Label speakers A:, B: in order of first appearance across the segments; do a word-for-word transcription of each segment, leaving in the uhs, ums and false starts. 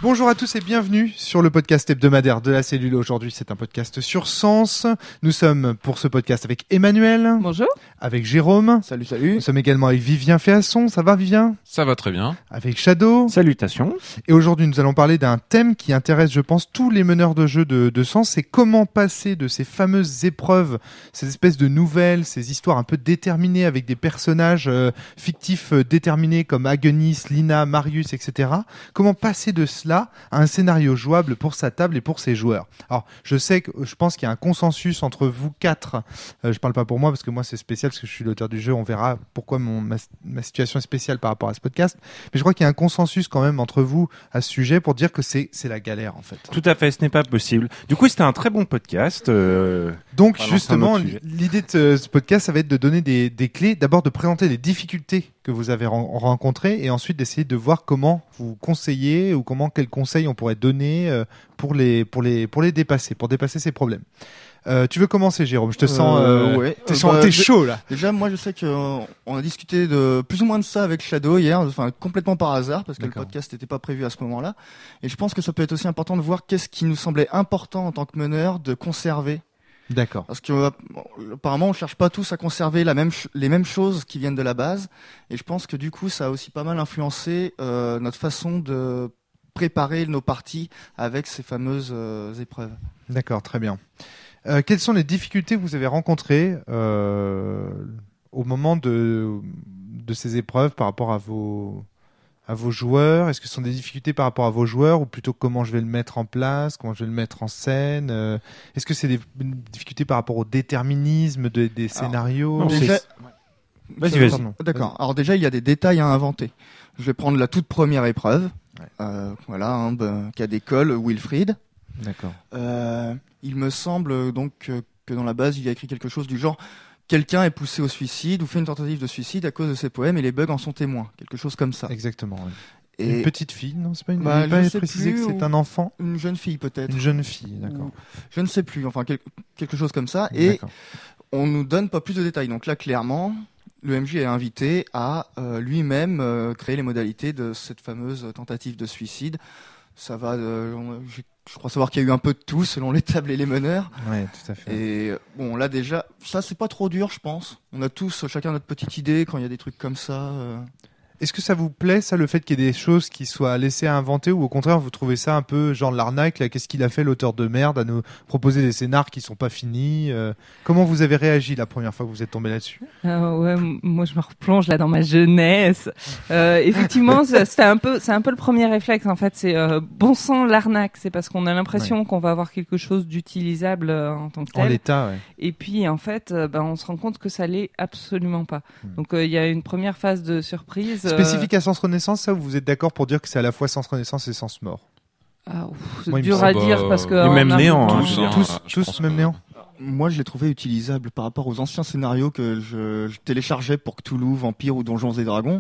A: Bonjour à tous et bienvenue sur le podcast hebdomadaire de la cellule. Aujourd'hui, c'est un podcast sur Sens. Nous sommes pour ce podcast avec Emmanuel.
B: Bonjour.
A: Avec Jérôme.
C: Salut, salut.
A: Nous sommes également avec Vivien Féasson. Ça va, Vivien?
D: Ça va très bien.
A: Avec Shadow.
C: Salutations.
A: Et aujourd'hui, nous allons parler d'un thème qui intéresse, je pense, tous les meneurs de jeux de, de Sens. C'est comment passer de ces fameuses épreuves, ces espèces de nouvelles, ces histoires un peu déterminées avec des personnages euh, fictifs euh, déterminés comme Agonis, Lina, Marius, et cetera. Comment passer de cela à un scénario jouable pour sa table et pour ses joueurs. Alors, je sais que je pense qu'il y a un consensus entre vous quatre. Euh, je parle pas pour moi parce que moi c'est spécial parce que je suis l'auteur du jeu. On verra pourquoi mon ma, ma situation est spéciale par rapport à ce podcast. Mais je crois qu'il y a un consensus quand même entre vous à ce sujet pour dire que c'est c'est la galère en fait.
C: Tout à fait, ce n'est pas possible. Du coup, c'était un très bon podcast. Euh...
A: Donc justement, l'idée de ce podcast, ça va être de donner des, des clés. D'abord de présenter les difficultés que vous avez ren- rencontrées et ensuite d'essayer de voir comment vous conseillez ou comment quels conseils on pourrait donner euh, pour les pour les pour les dépasser, pour dépasser ces problèmes. Euh, tu veux commencer, Jérôme? Je te sens, euh,
E: euh, ouais.
A: t'es,
E: euh, bah,
A: t'es chaud là.
E: Déjà, moi, je sais qu'on on a discuté de plus ou moins de ça avec Shadow hier, enfin complètement par hasard parce que D'accord. le podcast n'était pas prévu à ce moment-là. Et je pense que ça peut être aussi important de voir qu'est-ce qui nous semblait important en tant que meneur de conserver.
A: D'accord.
E: Parce que euh, apparemment, on cherche pas tous à conserver la même ch- les mêmes choses qui viennent de la base. Et je pense que du coup, ça a aussi pas mal influencé euh, notre façon de préparer nos parties avec ces fameuses euh, épreuves.
A: D'accord, très bien. Euh, quelles sont les difficultés que vous avez rencontrées euh, au moment de, de ces épreuves par rapport à vos, à vos joueurs? Est-ce que ce sont des difficultés par rapport à vos joueurs ou plutôt comment je vais le mettre en place, comment je vais le mettre en scène? euh, Est-ce que c'est des difficultés par rapport au déterminisme de, des scénarios?
E: Alors, non, déjà...
C: Vas-y, vas-y.
E: D'accord. Vas-y. Alors déjà, il y a des détails à inventer. Je vais prendre la toute première épreuve. Ouais. Euh, voilà, hein, ben, cas d'école, Wilfried.
A: D'accord.
E: Euh, il me semble donc que, que dans la base, il y a écrit quelque chose du genre quelqu'un est poussé au suicide ou fait une tentative de suicide à cause de ses poèmes et les bugs en sont témoins. Quelque chose comme ça.
A: Exactement. Oui.
E: Et
A: une petite fille, non? C'est pas une.
E: Bah,
A: il n'est pas précisé que c'est un enfant.
E: Une jeune fille peut-être.
A: Une jeune fille, d'accord.
E: Ou... Je ne sais plus. Enfin, quel... quelque chose comme ça. Et d'accord. On nous donne pas plus de détails. Donc là, clairement, le M J est invité à euh, lui-même euh, créer les modalités de cette fameuse tentative de suicide. Ça va. Euh, je crois savoir qu'il y a eu un peu de tout selon les tables et les meneurs.
A: Ouais, tout à fait.
E: Et bon, là déjà, ça c'est pas trop dur, je pense. On a tous chacun notre petite idée quand il y a des trucs comme ça. Euh...
A: Est-ce que ça vous plaît, ça, le fait qu'il y ait des choses qui soient laissées à inventer, ou au contraire, vous trouvez ça un peu genre l'arnaque, là, qu'est-ce qu'il a fait, l'auteur de merde, à nous proposer des scénars qui sont pas finis? euh, Comment vous avez réagi la première fois que vous êtes tombé là-dessus?
B: euh, Ouais, m- moi je me replonge là dans ma jeunesse. Euh, effectivement, c'est, c'est un peu, c'est un peu le premier réflexe en fait. C'est euh, bon sang l'arnaque. C'est parce qu'on a l'impression ouais. qu'on va avoir quelque chose d'utilisable euh, en tant que tel.
A: En l'état, ouais.
B: Et puis en fait, euh, ben on se rend compte que ça l'est absolument pas.
A: Hmm.
B: Donc il euh, y a une première phase de surprise.
A: Spécifique à Sens Renaissance, ça, ou vous êtes d'accord pour dire que c'est à la fois Sens Renaissance et Sens Mort?
B: Ah, ouf, c'est
A: Moi,
B: dur à
D: bah,
B: dire parce que
C: et même
B: a...
C: néant,
D: tous,
C: hein,
A: tous, tous, tous même
D: que...
A: néant.
E: Moi, je l'ai trouvé utilisable par rapport aux anciens scénarios que je, je téléchargeais pour Cthulhu, Vampire ou Donjons et Dragons.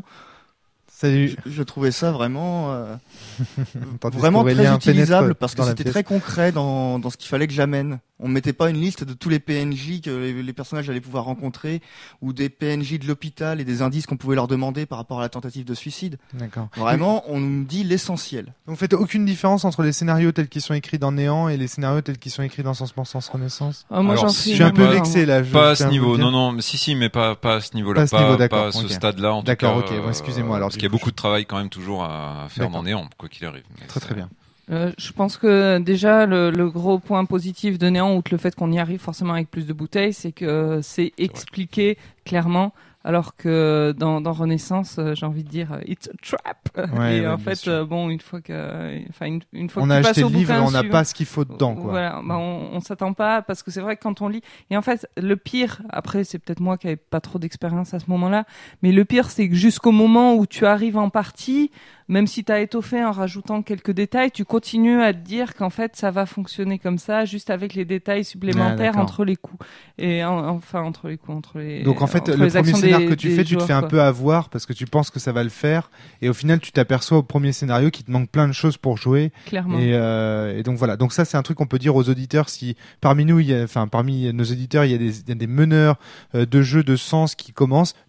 A: Salut.
E: Je, je trouvais ça vraiment, euh,
A: Tandis
E: vraiment très utilisable parce que
A: c'était
E: pièce. Très concret dans, dans ce qu'il fallait que j'amène. On mettait pas une liste de tous les P N J que les, les personnages allaient pouvoir rencontrer ou des P N J de l'hôpital et des indices qu'on pouvait leur demander par rapport à la tentative de suicide.
A: D'accord.
E: Vraiment, on nous dit l'essentiel.
A: Donc, vous faites aucune différence entre les scénarios tels qu'ils sont écrits dans Néant et les scénarios tels qu'ils sont écrits dans Sens Mort, Sens Renaissance?
B: Oh, moi,
D: Alors,
B: j'en
D: si
A: je suis un peu
B: pas,
A: vexé là. Je,
D: pas à
A: je
D: ce niveau, non, non, mais si, si, mais pas, pas à ce niveau-là,
A: pas à ce,
D: pas,
A: niveau,
D: pas
A: d'accord,
D: à ce
A: okay.
D: stade-là, en
A: d'accord,
D: tout cas.
A: ok, bon, excusez-moi alors.
D: Parce qu'il y a beaucoup de travail quand même toujours à faire
A: d'accord.
D: dans Néant, quoi qu'il arrive. Mais
A: très très bien.
B: Euh, je pense que déjà le, le gros point positif de Néant, outre le fait qu'on y arrive forcément avec plus de bouteilles, c'est que c'est expliqué clairement, alors que dans, dans Renaissance, euh, j'ai envie de dire, it's a trap.
A: Ouais,
B: et
A: ouais,
B: en fait, euh, bon, une fois que, enfin une, une fois
A: on
B: que
A: a
B: tu
A: acheté
B: passes
A: le
B: au
A: livre,
B: bouquin
A: on n'a
B: suivant,
A: pas ce qu'il faut dedans, quoi.
B: Voilà, bah on, on s'attend pas parce que c'est vrai que quand on lit, et en fait, le pire, après, c'est peut-être moi qui n'avais pas trop d'expérience à ce moment-là, mais le pire, c'est que jusqu'au moment où tu arrives en partie, même si tu as étoffé en rajoutant quelques détails, tu continues à te dire qu'en fait, ça va fonctionner comme ça, juste avec les détails supplémentaires
A: ah,
B: entre les coups. Et en, enfin, entre les coups, entre les.
A: Donc en fait, le premier scénar des, que tu fais, tu te fais un quoi. peu avoir parce que tu penses que ça va le faire. Et au final, tu t'aperçois au premier scénario qu'il te manque plein de choses pour jouer.
B: Clairement.
A: Et, euh, et donc voilà. Donc ça, c'est un truc qu'on peut dire aux auditeurs. Si parmi nous, il y a, enfin, parmi nos auditeurs, il y a des, il y a des meneurs euh, de jeux de sens qui commencent, ne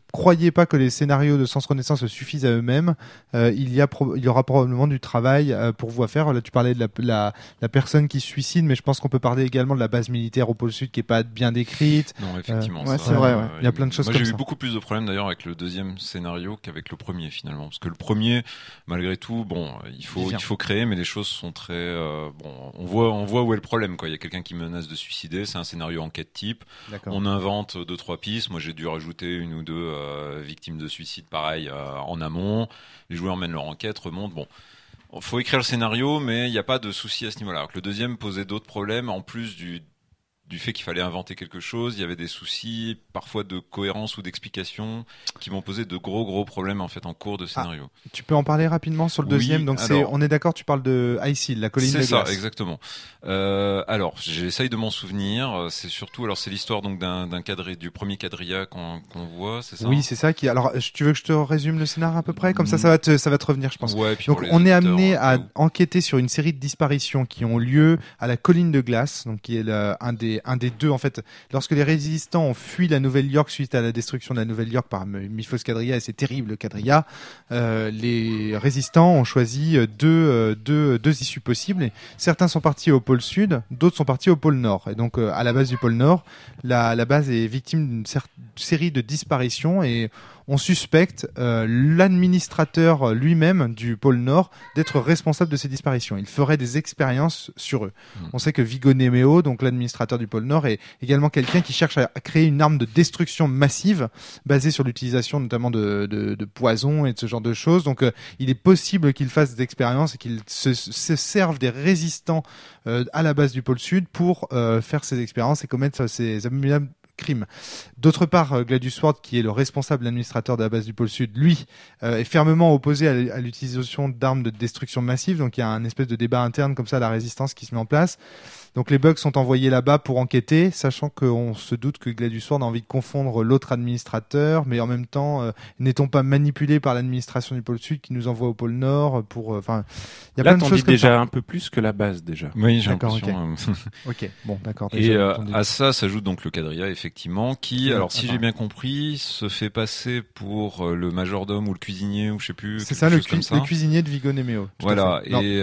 A: croyez pas que les scénarios de Sens Renaissance suffisent à eux-mêmes. Euh, il y a pro- il y aura probablement du travail euh, pour vous à faire. Là, tu parlais de la, la, la personne qui se suicide, mais je pense qu'on peut parler également de la base militaire au pôle sud qui est pas bien décrite.
D: Non, effectivement.
E: Euh, ouais,
D: ça,
E: c'est vrai, ouais.
A: Il y a plein de choses
D: Moi,
A: comme
D: j'ai eu
A: ça.
D: beaucoup plus de problèmes d'ailleurs avec le deuxième scénario qu'avec le premier finalement, parce que le premier, malgré tout, bon, il faut,
A: Vivien.
D: il faut créer, mais les choses sont très, euh, bon, on voit, on voit où est le problème, quoi. Il y a quelqu'un qui menace de suicider, c'est un scénario enquête type.
A: D'accord.
D: On invente deux trois pistes. Moi, j'ai dû rajouter une ou deux euh, victimes de suicide, pareil, euh, en amont. Les joueurs mènent leur enquête, remontent. Bon, faut écrire le scénario, mais il n'y a pas de souci à ce niveau-là. Alors que le deuxième posait d'autres problèmes, en plus du du fait qu'il fallait inventer quelque chose. Il y avait des soucis, parfois de cohérence ou d'explication, qui m'ont posé de gros gros problèmes en fait en cours de scénario.
A: Ah, tu peux en parler rapidement sur le
D: Oui,
A: deuxième. Donc c'est,
D: alors-
A: on est d'accord, tu parles de Icehill, la colline de
D: C'est ça,
A: glace.
D: exactement. Euh, alors, j'essaye de m'en souvenir. C'est surtout, alors c'est l'histoire donc d'un d'un quadri, du premier quadrilla qu'on qu'on voit, c'est ça?
A: Oui, c'est ça qui. Alors, tu veux que je te résume le scénar à peu près, comme ça, ça va te, ça va te revenir, je pense.
D: Ouais, puis
A: Donc,
D: pour les
A: on est
D: auditeurs,
A: amené
D: au
A: à
D: cas où.
A: enquêter sur une série de disparitions qui ont lieu à la colline de glace, donc qui est le- un des un des deux en fait. Lorsque les résistants ont fui la Nouvelle-York suite à la destruction de la Nouvelle-York par Miphos Quadrilla et ses terribles quadrillas, euh, les résistants ont choisi deux euh, deux deux issues possibles. Et certains sont partis au pôle sud, d'autres sont partis au pôle nord. Et donc, euh, à la base du pôle nord, la la base est victime d'une cer- série de disparitions et on suspecte euh, l'administrateur lui-même du pôle Nord d'être responsable de ces disparitions. Il ferait des expériences sur eux.
D: Mmh.
A: On sait que Viggo Nemeo, donc l'administrateur du pôle Nord, est également quelqu'un qui cherche à créer une arme de destruction massive basée sur l'utilisation notamment de, de, de poison et de ce genre de choses. Donc euh, il est possible qu'il fasse des expériences et qu'il se, se serve des résistants euh, à la base du pôle Sud pour euh, faire ces expériences et commettre ces abominables crime. D'autre part, euh, Gladius Sword, qui est le responsable administrateur de la base du pôle Sud, lui, euh, est fermement opposé à, l- à l'utilisation d'armes de destruction massive. Donc il y a un espèce de débat interne comme ça à la résistance qui se met en place. Donc les bugs sont envoyés là-bas pour enquêter, sachant qu'on se doute que Gladius Sword a envie de confondre l'autre administrateur, mais en même temps, euh, n'est-on pas manipulé par l'administration du pôle Sud qui nous envoie au pôle Nord pour, enfin, euh, il y a
C: Là,
A: plein de
C: t'en
A: choses
C: dis
A: comme
C: déjà
A: ça.
C: un peu plus que la base déjà.
D: Oui, j'ai
A: D'accord,
D: l'impression. euh,
A: Ok, bon, d'accord.
D: Et
A: déjà,
D: euh,
A: entendu.
D: à ça s'ajoute donc le quadrilla, effectivement, qui,
A: Oui,
D: alors si
A: attends.
D: j'ai bien compris, se fait passer pour euh, le majordome ou le cuisinier ou je sais plus.
A: C'est
D: quelque
A: ça le,
D: chose comme
A: cu-
D: ça.
A: le cuisinier de Viggo Nemeo. tout à
D: Voilà,
A: fait. Non.
D: et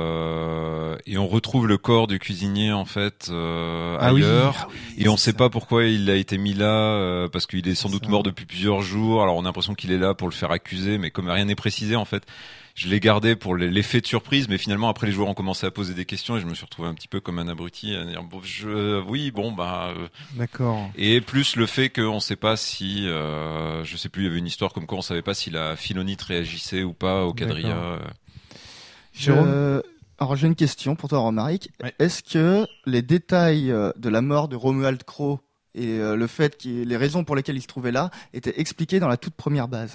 D: euh, et on retrouve le corps du cuisinier en fait euh,
A: Ah oui,
D: ailleurs.
A: ah oui,
D: Et on
A: c'est
D: sait
A: ça.
D: pas pourquoi il a été mis là, euh, parce qu'il est sans
A: C'est
D: doute
A: ça.
D: mort depuis plusieurs jours. Alors on a l'impression qu'il est là pour le faire accuser, mais comme rien n'est précisé en fait, je l'ai gardé pour l'effet de surprise. Mais finalement après les joueurs ont commencé à poser des questions et je me suis retrouvé un petit peu comme un abruti à dire bon, je, oui bon bah. euh,
A: D'accord.
D: Et plus le fait qu'on sait pas si, euh, je sais plus, il y avait une histoire comme quoi on savait pas si la Philonite réagissait ou pas au quadrilla.
A: D'accord.
D: euh.
A: Jérôme
E: Euh, alors j'ai une question pour toi, Romaric.
A: Ouais.
E: Est-ce que les détails euh, de la mort de Romuald Crowe et euh, le fait qu'il les raisons pour lesquelles il se trouvait là étaient expliquées dans la toute première base?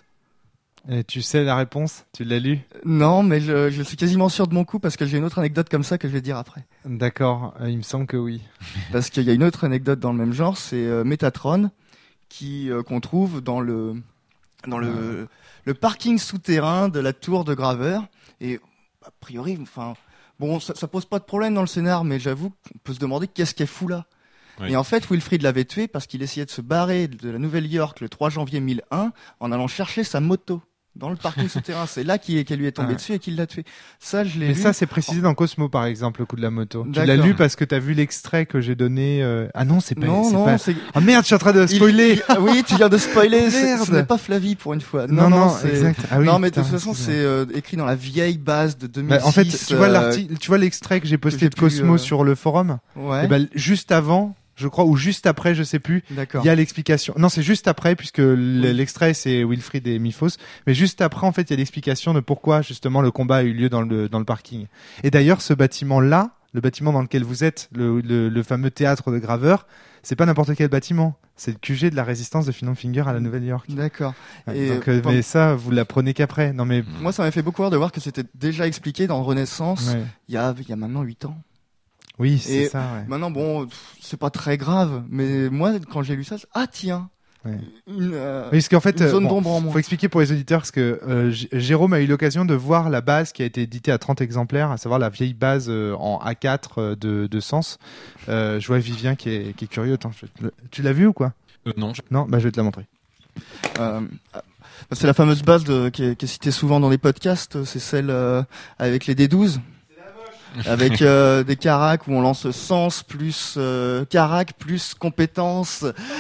A: Et tu sais la réponse? Tu l'as lu?
E: Euh, Non, mais je, je suis quasiment sûr de mon coup parce que j'ai une autre anecdote comme ça que je vais dire après.
A: D'accord, euh, il me semble que oui.
E: Parce qu'il y a une autre anecdote dans le même genre, c'est euh, Métatron qui euh, qu'on trouve dans le dans le le parking souterrain de la tour de Graveur et a priori, enfin bon, ça, ça pose pas de problème dans le scénar, mais j'avoue qu'on peut se demander qu'est-ce qu'elle fout là.
D: Oui.
E: Et en fait, Wilfried l'avait tué parce qu'il essayait de se barrer de la Nouvelle-York le trois janvier mille un en allant chercher sa moto dans le parking souterrain. C'est là qu'il qu'elle lui est tombée
A: Ah.
E: dessus et qu'il l'a tué. Ça, je l'ai
A: Mais
E: lu.
A: ça, c'est précisé dans Cosmo, par exemple, le coup de la moto. Tu l'as
E: D'accord.
A: lu parce que t'as vu l'extrait que j'ai donné. euh, Ah non, c'est pas.
E: non,
A: c'est
E: non,
A: pas...
E: c'est.
A: Oh merde, je suis en train de
E: Il-
A: spoiler.
E: il- ah oui, tu viens de spoiler. c'est-
A: Merde.
E: Ce n'est pas Flavie pour une fois.
A: Non, non,
E: c'est-
A: exact. Ah oui,
E: non, mais
A: putain,
E: de toute façon,
A: excuse-moi.
E: c'est euh, écrit dans la vieille base de deux mille six.
A: Bah, en fait, tu vois
E: euh,
A: l'article, tu vois l'extrait que j'ai posté
E: j'ai
A: de Cosmo
E: pu, euh,
A: sur le forum.
E: Ouais.
A: Et ben juste avant, je crois, ou juste après, je sais plus.
E: D'accord.
A: Il y a l'explication. Non, c'est juste après, puisque l-
E: Oui.
A: l'extrait c'est Wilfried et Miphos. Mais juste après, en fait, il y a l'explication de pourquoi justement le combat a eu lieu dans le dans le parking. Et d'ailleurs, ce bâtiment-là, le bâtiment dans lequel vous êtes, le le, le fameux théâtre de Graveur, c'est pas n'importe quel bâtiment. C'est le Q G de la résistance de Finger à la Nouvelle-York.
E: D'accord.
A: Ouais,
E: Et,
A: donc, euh,
E: bon,
A: mais ça, vous l'apprenez qu'après. Non, mais
E: moi, ça m'a fait beaucoup rire de voir que c'était déjà expliqué dans Renaissance
A: ouais.
E: il y a il y a maintenant huit ans.
A: Oui, c'est
E: Et
A: ça. Ouais.
E: Maintenant, bon, pff, c'est pas très grave, mais moi, quand j'ai lu ça, c'est- ah tiens,
A: Ouais.
E: une, euh,
A: Oui, parce qu'en fait,
E: une
A: euh,
E: zone
A: bon,
E: d'ombre en moins.
A: faut expliquer pour les auditeurs parce que euh, J- Jérôme a eu l'occasion de voir la base qui a été éditée à trente exemplaires, à savoir la vieille base euh, en A quatre euh, de, de Sens. Euh, je vois Vivien qui est, qui est curieux. Attends, je vais te le- tu l'as vu ou quoi?
D: Euh, non, je-
A: Non, bah je vais te la montrer.
E: Euh, c'est la fameuse base de, qui, est, qui est citée souvent dans les podcasts, c'est celle euh, avec les D douze. Avec euh, des caracs où on lance sens plus euh, carac plus compétences.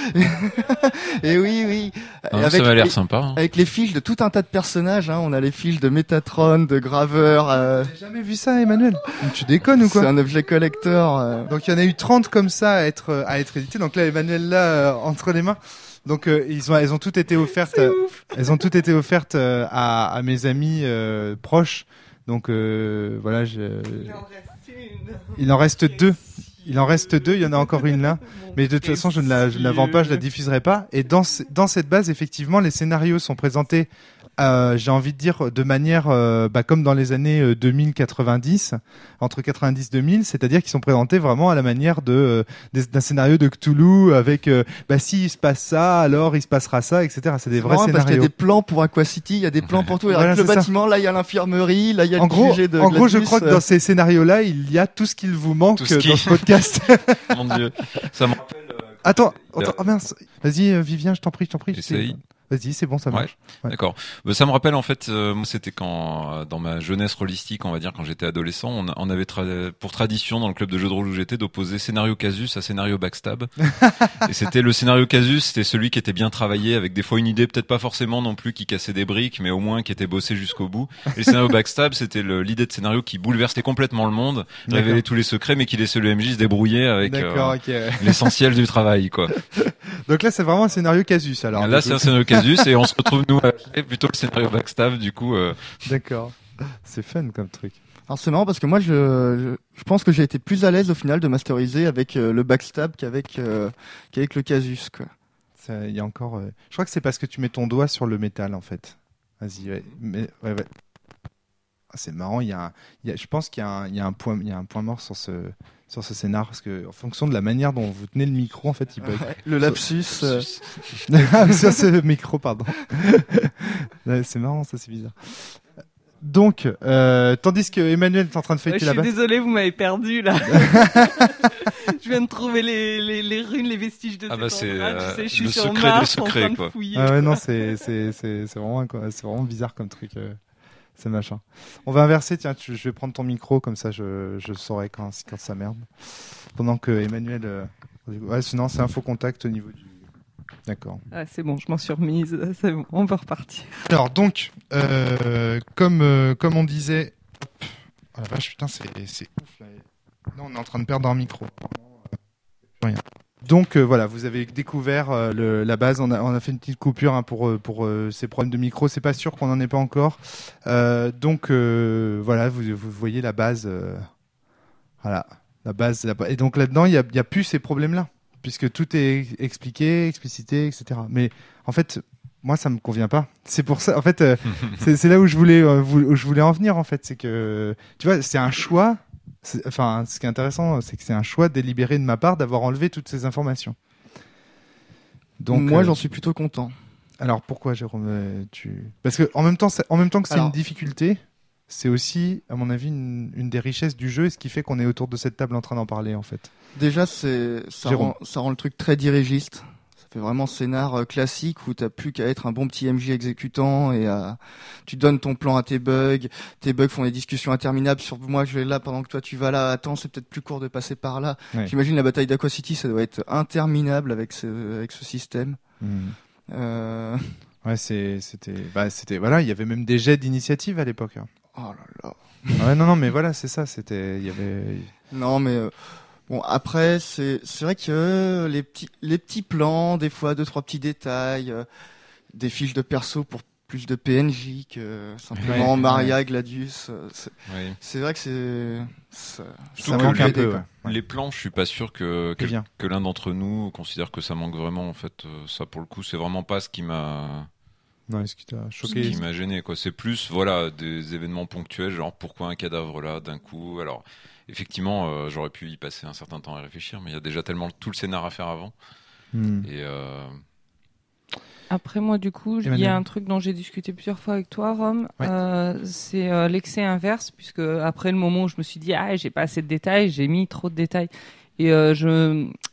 E: Et oui, oui.
D: Ah,
E: avec
D: ça m'a l'air
E: les,
D: sympa. Hein.
E: Avec les fiches de tout un tas de personnages. Hein. On a les fiches de Métatron, de Graveur. Euh...
A: J'ai jamais vu ça, Emmanuel. Tu déconnes ou quoi?
E: C'est un objet collector. Euh...
A: Donc il y en a eu trente comme ça à être à être édité. Donc là, Emmanuel là euh, entre les mains. Donc euh, ils ont elles ont toutes été offertes. Euh, elles ont toutes été offertes euh, à à mes amis euh, proches. Donc euh, voilà, je... il en reste deux. Il en reste deux. Il y en a encore une là. Mais de toute façon, je ne la, je ne la vends pas, je la diffuserai pas. Et dans ce, dans cette base, effectivement, les scénarios sont présentés. Euh, j'ai envie de dire de manière euh, bah, comme dans les années euh, deux mille quatre-vingt-dix, entre quatre-vingt-dix et deux mille, c'est-à-dire qu'ils sont présentés vraiment à la manière de euh, d'un scénario de Cthulhu avec euh, bah si il se passe ça, alors il se passera ça, et cetera. C'est des
E: c'est
A: vrais scénarios.
E: Parce qu'il y a des plans pour Aquacity, il y a des plans pour tout.
A: Voilà,
E: le bâtiment, ça. Là il y a l'infirmerie, là il y a
A: en
E: le
A: gros,
E: G G de
A: En
E: Gladius,
A: gros, je crois que
E: euh...
A: dans ces scénarios-là, il y a tout ce qu'il vous manque
D: ce qui...
A: dans ce podcast.
D: Mon Dieu, ça me rappelle. Euh,
A: attends, attends, oh mince. Vas-y, euh, Vivien, je t'en prie, je t'en prie.
D: Essaye.
A: Vas-y, c'est bon, ça marche.
D: Ouais, ouais. D'accord. Bah, ça me rappelle en fait, euh, moi c'était quand euh, dans ma jeunesse holistique, on va dire quand j'étais adolescent, on, on avait tra- pour tradition dans le club de jeux de rôle où j'étais d'opposer scénario casus à scénario backstab. Et c'était le scénario casus, c'était celui qui était bien travaillé avec des fois une idée peut-être pas forcément non plus qui cassait des briques, mais au moins qui était bossé jusqu'au bout. Et le scénario backstab, c'était le, l'idée de scénario qui bouleversait complètement le monde, révélait tous les secrets, mais qui laissait le M J se débrouiller avec euh, okay. l'essentiel du travail, quoi.
A: Donc là, c'est vraiment un scénario casus. Alors
D: là, c'est un scénario casus et on se retrouve nous à plutôt le scénario backstab du coup. Euh...
A: D'accord, c'est fun comme truc.
E: Alors c'est marrant parce que moi, je, je, je pense que j'ai été plus à l'aise au final de masteriser avec euh, le backstab qu'avec euh, qu'avec le casus, quoi.
A: Il y a encore. Euh... Je crois que c'est parce que tu mets ton doigt sur le métal en fait. Vas-y, ouais, mais ouais, ouais. Ah, c'est marrant. Il y a, un... il y a, je pense qu'il y a un, il y a un point, il y a un point mort sur ce. sur ce scénar parce que en fonction de la manière dont vous tenez le micro en fait il bug.
E: Ouais, le lapsus euh...
A: sur ce micro pardon. Ouais, c'est marrant ça, c'est bizarre. Donc euh, tandis que Emmanuel est en train de fêter
B: ouais,
A: là-bas.
B: Je suis désolé, vous m'avez perdu là. Je viens de trouver les, les, les runes, les vestiges de
D: ah bah c'est euh,
B: tu sais, je suis
D: le
B: sur
D: secret
B: Mars,
D: des secrets quoi.
B: Fouiller,
A: ah ouais non c'est c'est c'est c'est vraiment c'est vraiment bizarre comme truc. Euh... C'est machin. On va inverser, tiens, tu, je vais prendre ton micro, comme ça je, je saurai quand, quand ça merde. Pendant que Emmanuel... Euh, ouais, sinon c'est un faux contact au niveau du... D'accord.
B: Ah, c'est bon, je m'en suis remise, c'est bon, on va repartir.
A: Alors donc, euh, comme, euh, comme on disait... Oh la vache, putain, c'est, c'est ouf. Là. Non, on est en train de perdre un micro. Rien. Donc euh, voilà, vous avez découvert euh, le, la base. On a, on a fait une petite coupure hein, pour euh, pour euh, ces problèmes de micro. C'est pas sûr qu'on en ait pas encore. Euh, donc euh, voilà, vous, vous voyez la base. Euh, voilà, la base. La, et donc là-dedans, il y a, y a plus ces problèmes-là, puisque tout est expliqué, explicité, et cetera. Mais en fait, moi, ça me convient pas. C'est pour ça. En fait, euh, c'est, c'est là où je voulais euh, où je voulais en venir. En fait, c'est que tu vois, c'est un choix. C'est, enfin, ce qui est intéressant, c'est que c'est un choix délibéré de ma part d'avoir enlevé toutes ces informations.
E: Donc, moi, euh, j'en suis plutôt content.
A: Alors, pourquoi, Jérôme euh, tu... Parce que en même temps, en même temps que c'est alors... une difficulté, c'est aussi, à mon avis, une, une des richesses du jeu et ce qui fait qu'on est autour de cette table en train d'en parler, en fait.
E: Déjà, c'est, ça, rend, ça rend le truc très dirigiste. C'est vraiment scénar classique où t'as plus qu'à être un bon petit M J exécutant et à... tu donnes ton plan à tes bugs, tes bugs font des discussions interminables sur moi je vais là pendant que toi tu vas là, attends c'est peut-être plus court de passer par là. Ouais. J'imagine la bataille d'Aquacity ça doit être interminable avec ce, avec ce système. Mmh. Euh...
A: Ouais c'est, c'était, bah, c'était, voilà, il y avait même des jets d'initiative à l'époque. Hein.
E: Oh là là.
A: Ouais non non mais voilà c'est ça, c'était, il y avait.
E: Non mais. Euh... Bon après c'est c'est vrai que les petits les petits plans des fois deux trois petits détails euh, des fiches de perso pour plus de P N J que simplement ouais, Maria ouais. Gladius euh, c'est, oui. c'est vrai que c'est ça,
D: ça manque un peu. Ouais. Les plans je suis pas sûr que que, que l'un d'entre nous considère que ça manque vraiment en fait euh, ça pour le coup c'est vraiment pas ce qui m'a
A: non, ce qui t'a choqué,
D: ce qui m'a gêné quoi c'est plus voilà des événements ponctuels genre pourquoi un cadavre là d'un coup alors effectivement, euh, j'aurais pu y passer un certain temps à réfléchir, mais il y a déjà tellement tout le scénar à faire avant. Mmh. Et euh...
B: Après, moi, du coup, il y a un truc dont j'ai discuté plusieurs fois avec toi, Rome. Ouais. Euh, c'est euh, l'excès inverse, puisque après le moment où je me suis dit, ah, j'ai pas assez de détails, j'ai mis trop de détails. Et euh, je,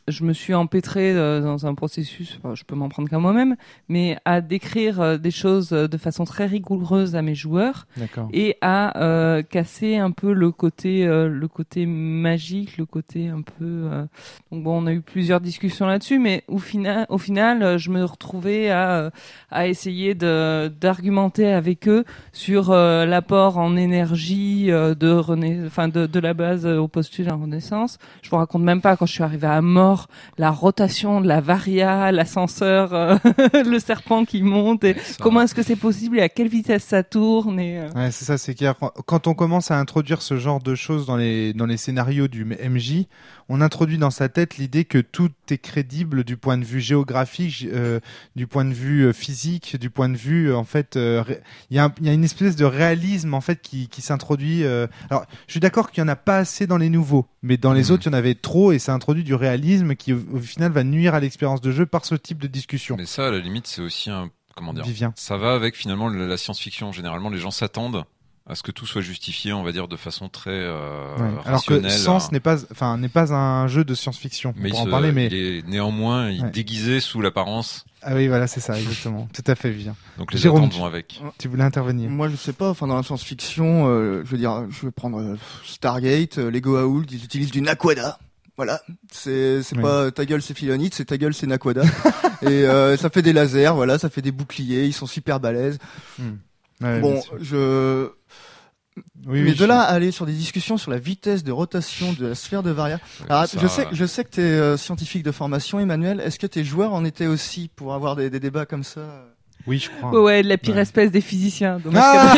B: je me suis empêtrée euh, dans un processus, enfin, je peux m'en prendre qu'à moi-même, mais à décrire euh, des choses de façon très rigoureuse à mes joueurs.
A: D'accord.
B: Et à euh, casser un peu le côté, euh, le côté magique, le côté un peu. Euh... Donc bon, on a eu plusieurs discussions là-dessus, mais au final, au final, je me retrouvais à à essayer de d'argumenter avec eux sur euh, l'apport en énergie euh, de René, enfin de de la base au postulat en Renaissance. Je vous raconte même pas quand je suis arrivée à mort, la rotation de la varia, l'ascenseur, euh, le serpent qui monte, et
D: ça...
B: comment est-ce que c'est possible et à quelle vitesse ça tourne. Et, euh...
A: Ouais, c'est ça, c'est clair. Quand on commence à introduire ce genre de choses dans les dans les scénarios du M J, on introduit dans sa tête l'idée que tout est crédible du point de vue géographique, euh, du point de vue physique, du point de vue euh, en fait, il euh, y a il y a une espèce de réalisme en fait qui qui s'introduit. Euh... Alors, je suis d'accord qu'il y en a pas assez dans les nouveaux, mais dans les mmh. autres, il y en avait trop et ça introduit du réalisme qui au, au final va nuire à l'expérience de jeu par ce type de discussion.
D: Mais ça, à la limite, c'est aussi un comment dire
A: Vivien.
D: Ça va avec finalement la science-fiction. Généralement, les gens s'attendent à ce que tout soit justifié, on va dire, de façon très euh,
A: ouais.
D: rationnelle.
A: Alors que Sens n'est pas, enfin, n'est pas un jeu de science-fiction.
D: Mais,
A: pour
D: il,
A: en
D: se,
A: parler, mais
D: il est néanmoins il
A: ouais.
D: déguisé sous l'apparence.
A: Ah oui, voilà, c'est ça, exactement. Tout à fait, Vivien.
D: Donc les
A: Jérôme,
D: attentes vont avec.
A: Tu voulais intervenir?
E: Moi, je sais pas. Enfin, dans la science-fiction, euh, je veux dire, je vais prendre euh, Stargate, euh, Lego Aoul, ils utilisent du Naquadah. Voilà, c'est c'est oui. pas ta gueule c'est Philonite, c'est ta gueule c'est Naquadah. Et euh, ça fait des lasers, voilà, ça fait des boucliers, ils sont super balèzes. Hmm. Ouais, bon, je
A: oui,
E: mais
A: oui,
E: de là
A: je...
E: à aller sur des discussions sur la vitesse de rotation de la sphère de Varia.
D: Ouais,
E: Alors,
D: ça...
E: je sais, je sais que t'es euh, scientifique de formation, Emmanuel. Est-ce que tes joueurs en étaient aussi pour avoir des, des débats comme ça?
A: Oui, je crois.
B: Ouais, ouais, la pire ouais. espèce des physiciens.
A: Ah,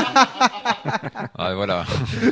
D: ah voilà.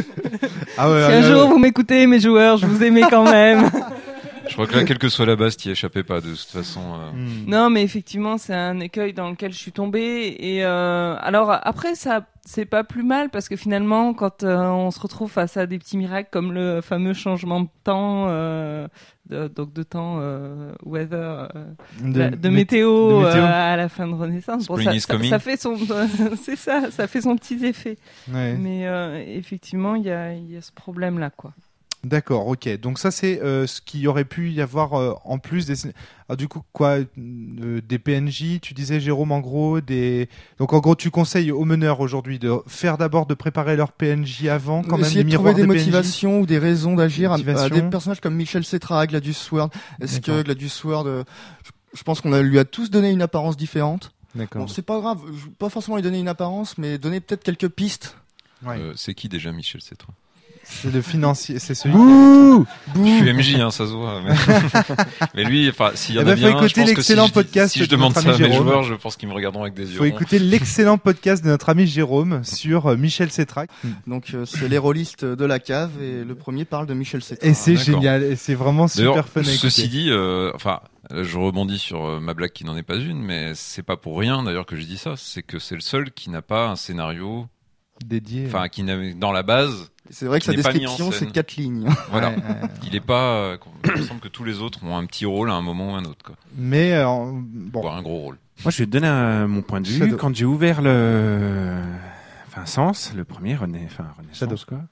A: Ah ouais,
B: si un jour vous m'écoutez, mes joueurs, je vous aimais quand même.
D: Je crois que là, quelle que soit la base, t'y échappais pas de toute façon. Euh...
B: Mm. Non, mais effectivement, c'est un écueil dans lequel je suis tombée. Et euh, alors après, ça, c'est pas plus mal parce que finalement, quand euh, on se retrouve face à des petits miracles comme le fameux changement de temps, euh, de, donc de temps, euh, weather, euh, de, la, de, de, météo, de météo. Euh, à la fin de Renaissance, bon, ça, ça, ça fait son, c'est ça, ça fait son petit effet. Ouais. Mais euh, effectivement, il y a, il y a ce problème-là, quoi.
A: D'accord, ok. Donc ça c'est euh, ce qu'il y aurait pu y avoir euh, en plus des. Ah, du coup quoi, euh, des P N J. Tu disais Jérôme en gros des. Donc en gros tu conseilles aux meneurs aujourd'hui de faire d'abord de préparer leur P N J avant quand
E: Essayer
A: même.
E: De trouver des de motivations ou des raisons d'agir. À, à des personnages comme Michel Cetra, Gladius Sword. Est-ce D'accord. que Gladius Sword, euh, je pense qu'on a, lui a tous donné une apparence différente.
A: D'accord.
E: Bon, c'est pas grave, pas forcément lui donner une apparence, mais donner peut-être quelques pistes.
D: Ouais. Euh, c'est qui déjà Michel Cetra?
A: C'est le financier, c'est celui.
E: Bouh
D: Bouh je suis M J, hein, ça se voit. Mais, mais lui, enfin, s'il y en
A: eh ben,
D: a bien,
A: faut écouter
D: je pense
A: l'excellent
D: que si
A: podcast
D: je, si je demande ça à
A: Jérôme.
D: mes joueurs, je pense qu'ils me regarderont avec des yeux.
A: Faut écouter l'excellent podcast de notre ami Jérôme sur euh, Michel Cetra.
E: Donc euh, c'est les rôlistes de la cave et le premier parle de Michel Cetra.
A: Et c'est génial, et c'est vraiment super fun à écouter.
D: Ceci dit, euh, enfin, je rebondis sur euh, ma blague qui n'en est pas une, mais c'est pas pour rien d'ailleurs que je dis ça. C'est que c'est le seul qui n'a pas un scénario
A: dédié.
D: Enfin, qui n'a dans la base.
E: C'est vrai que sa description, c'est quatre lignes.
D: Voilà.
A: Ouais, ouais, ouais.
D: Il est pas, euh, il me semble que tous les autres ont un petit rôle à un moment ou à un autre, quoi.
A: Mais, euh, bon.
D: Voire un gros rôle.
C: Moi, je vais te donner un, mon point de vue. Shadow. Quand j'ai ouvert le, enfin, Sens, le premier René, enfin, Renaissance, quoi.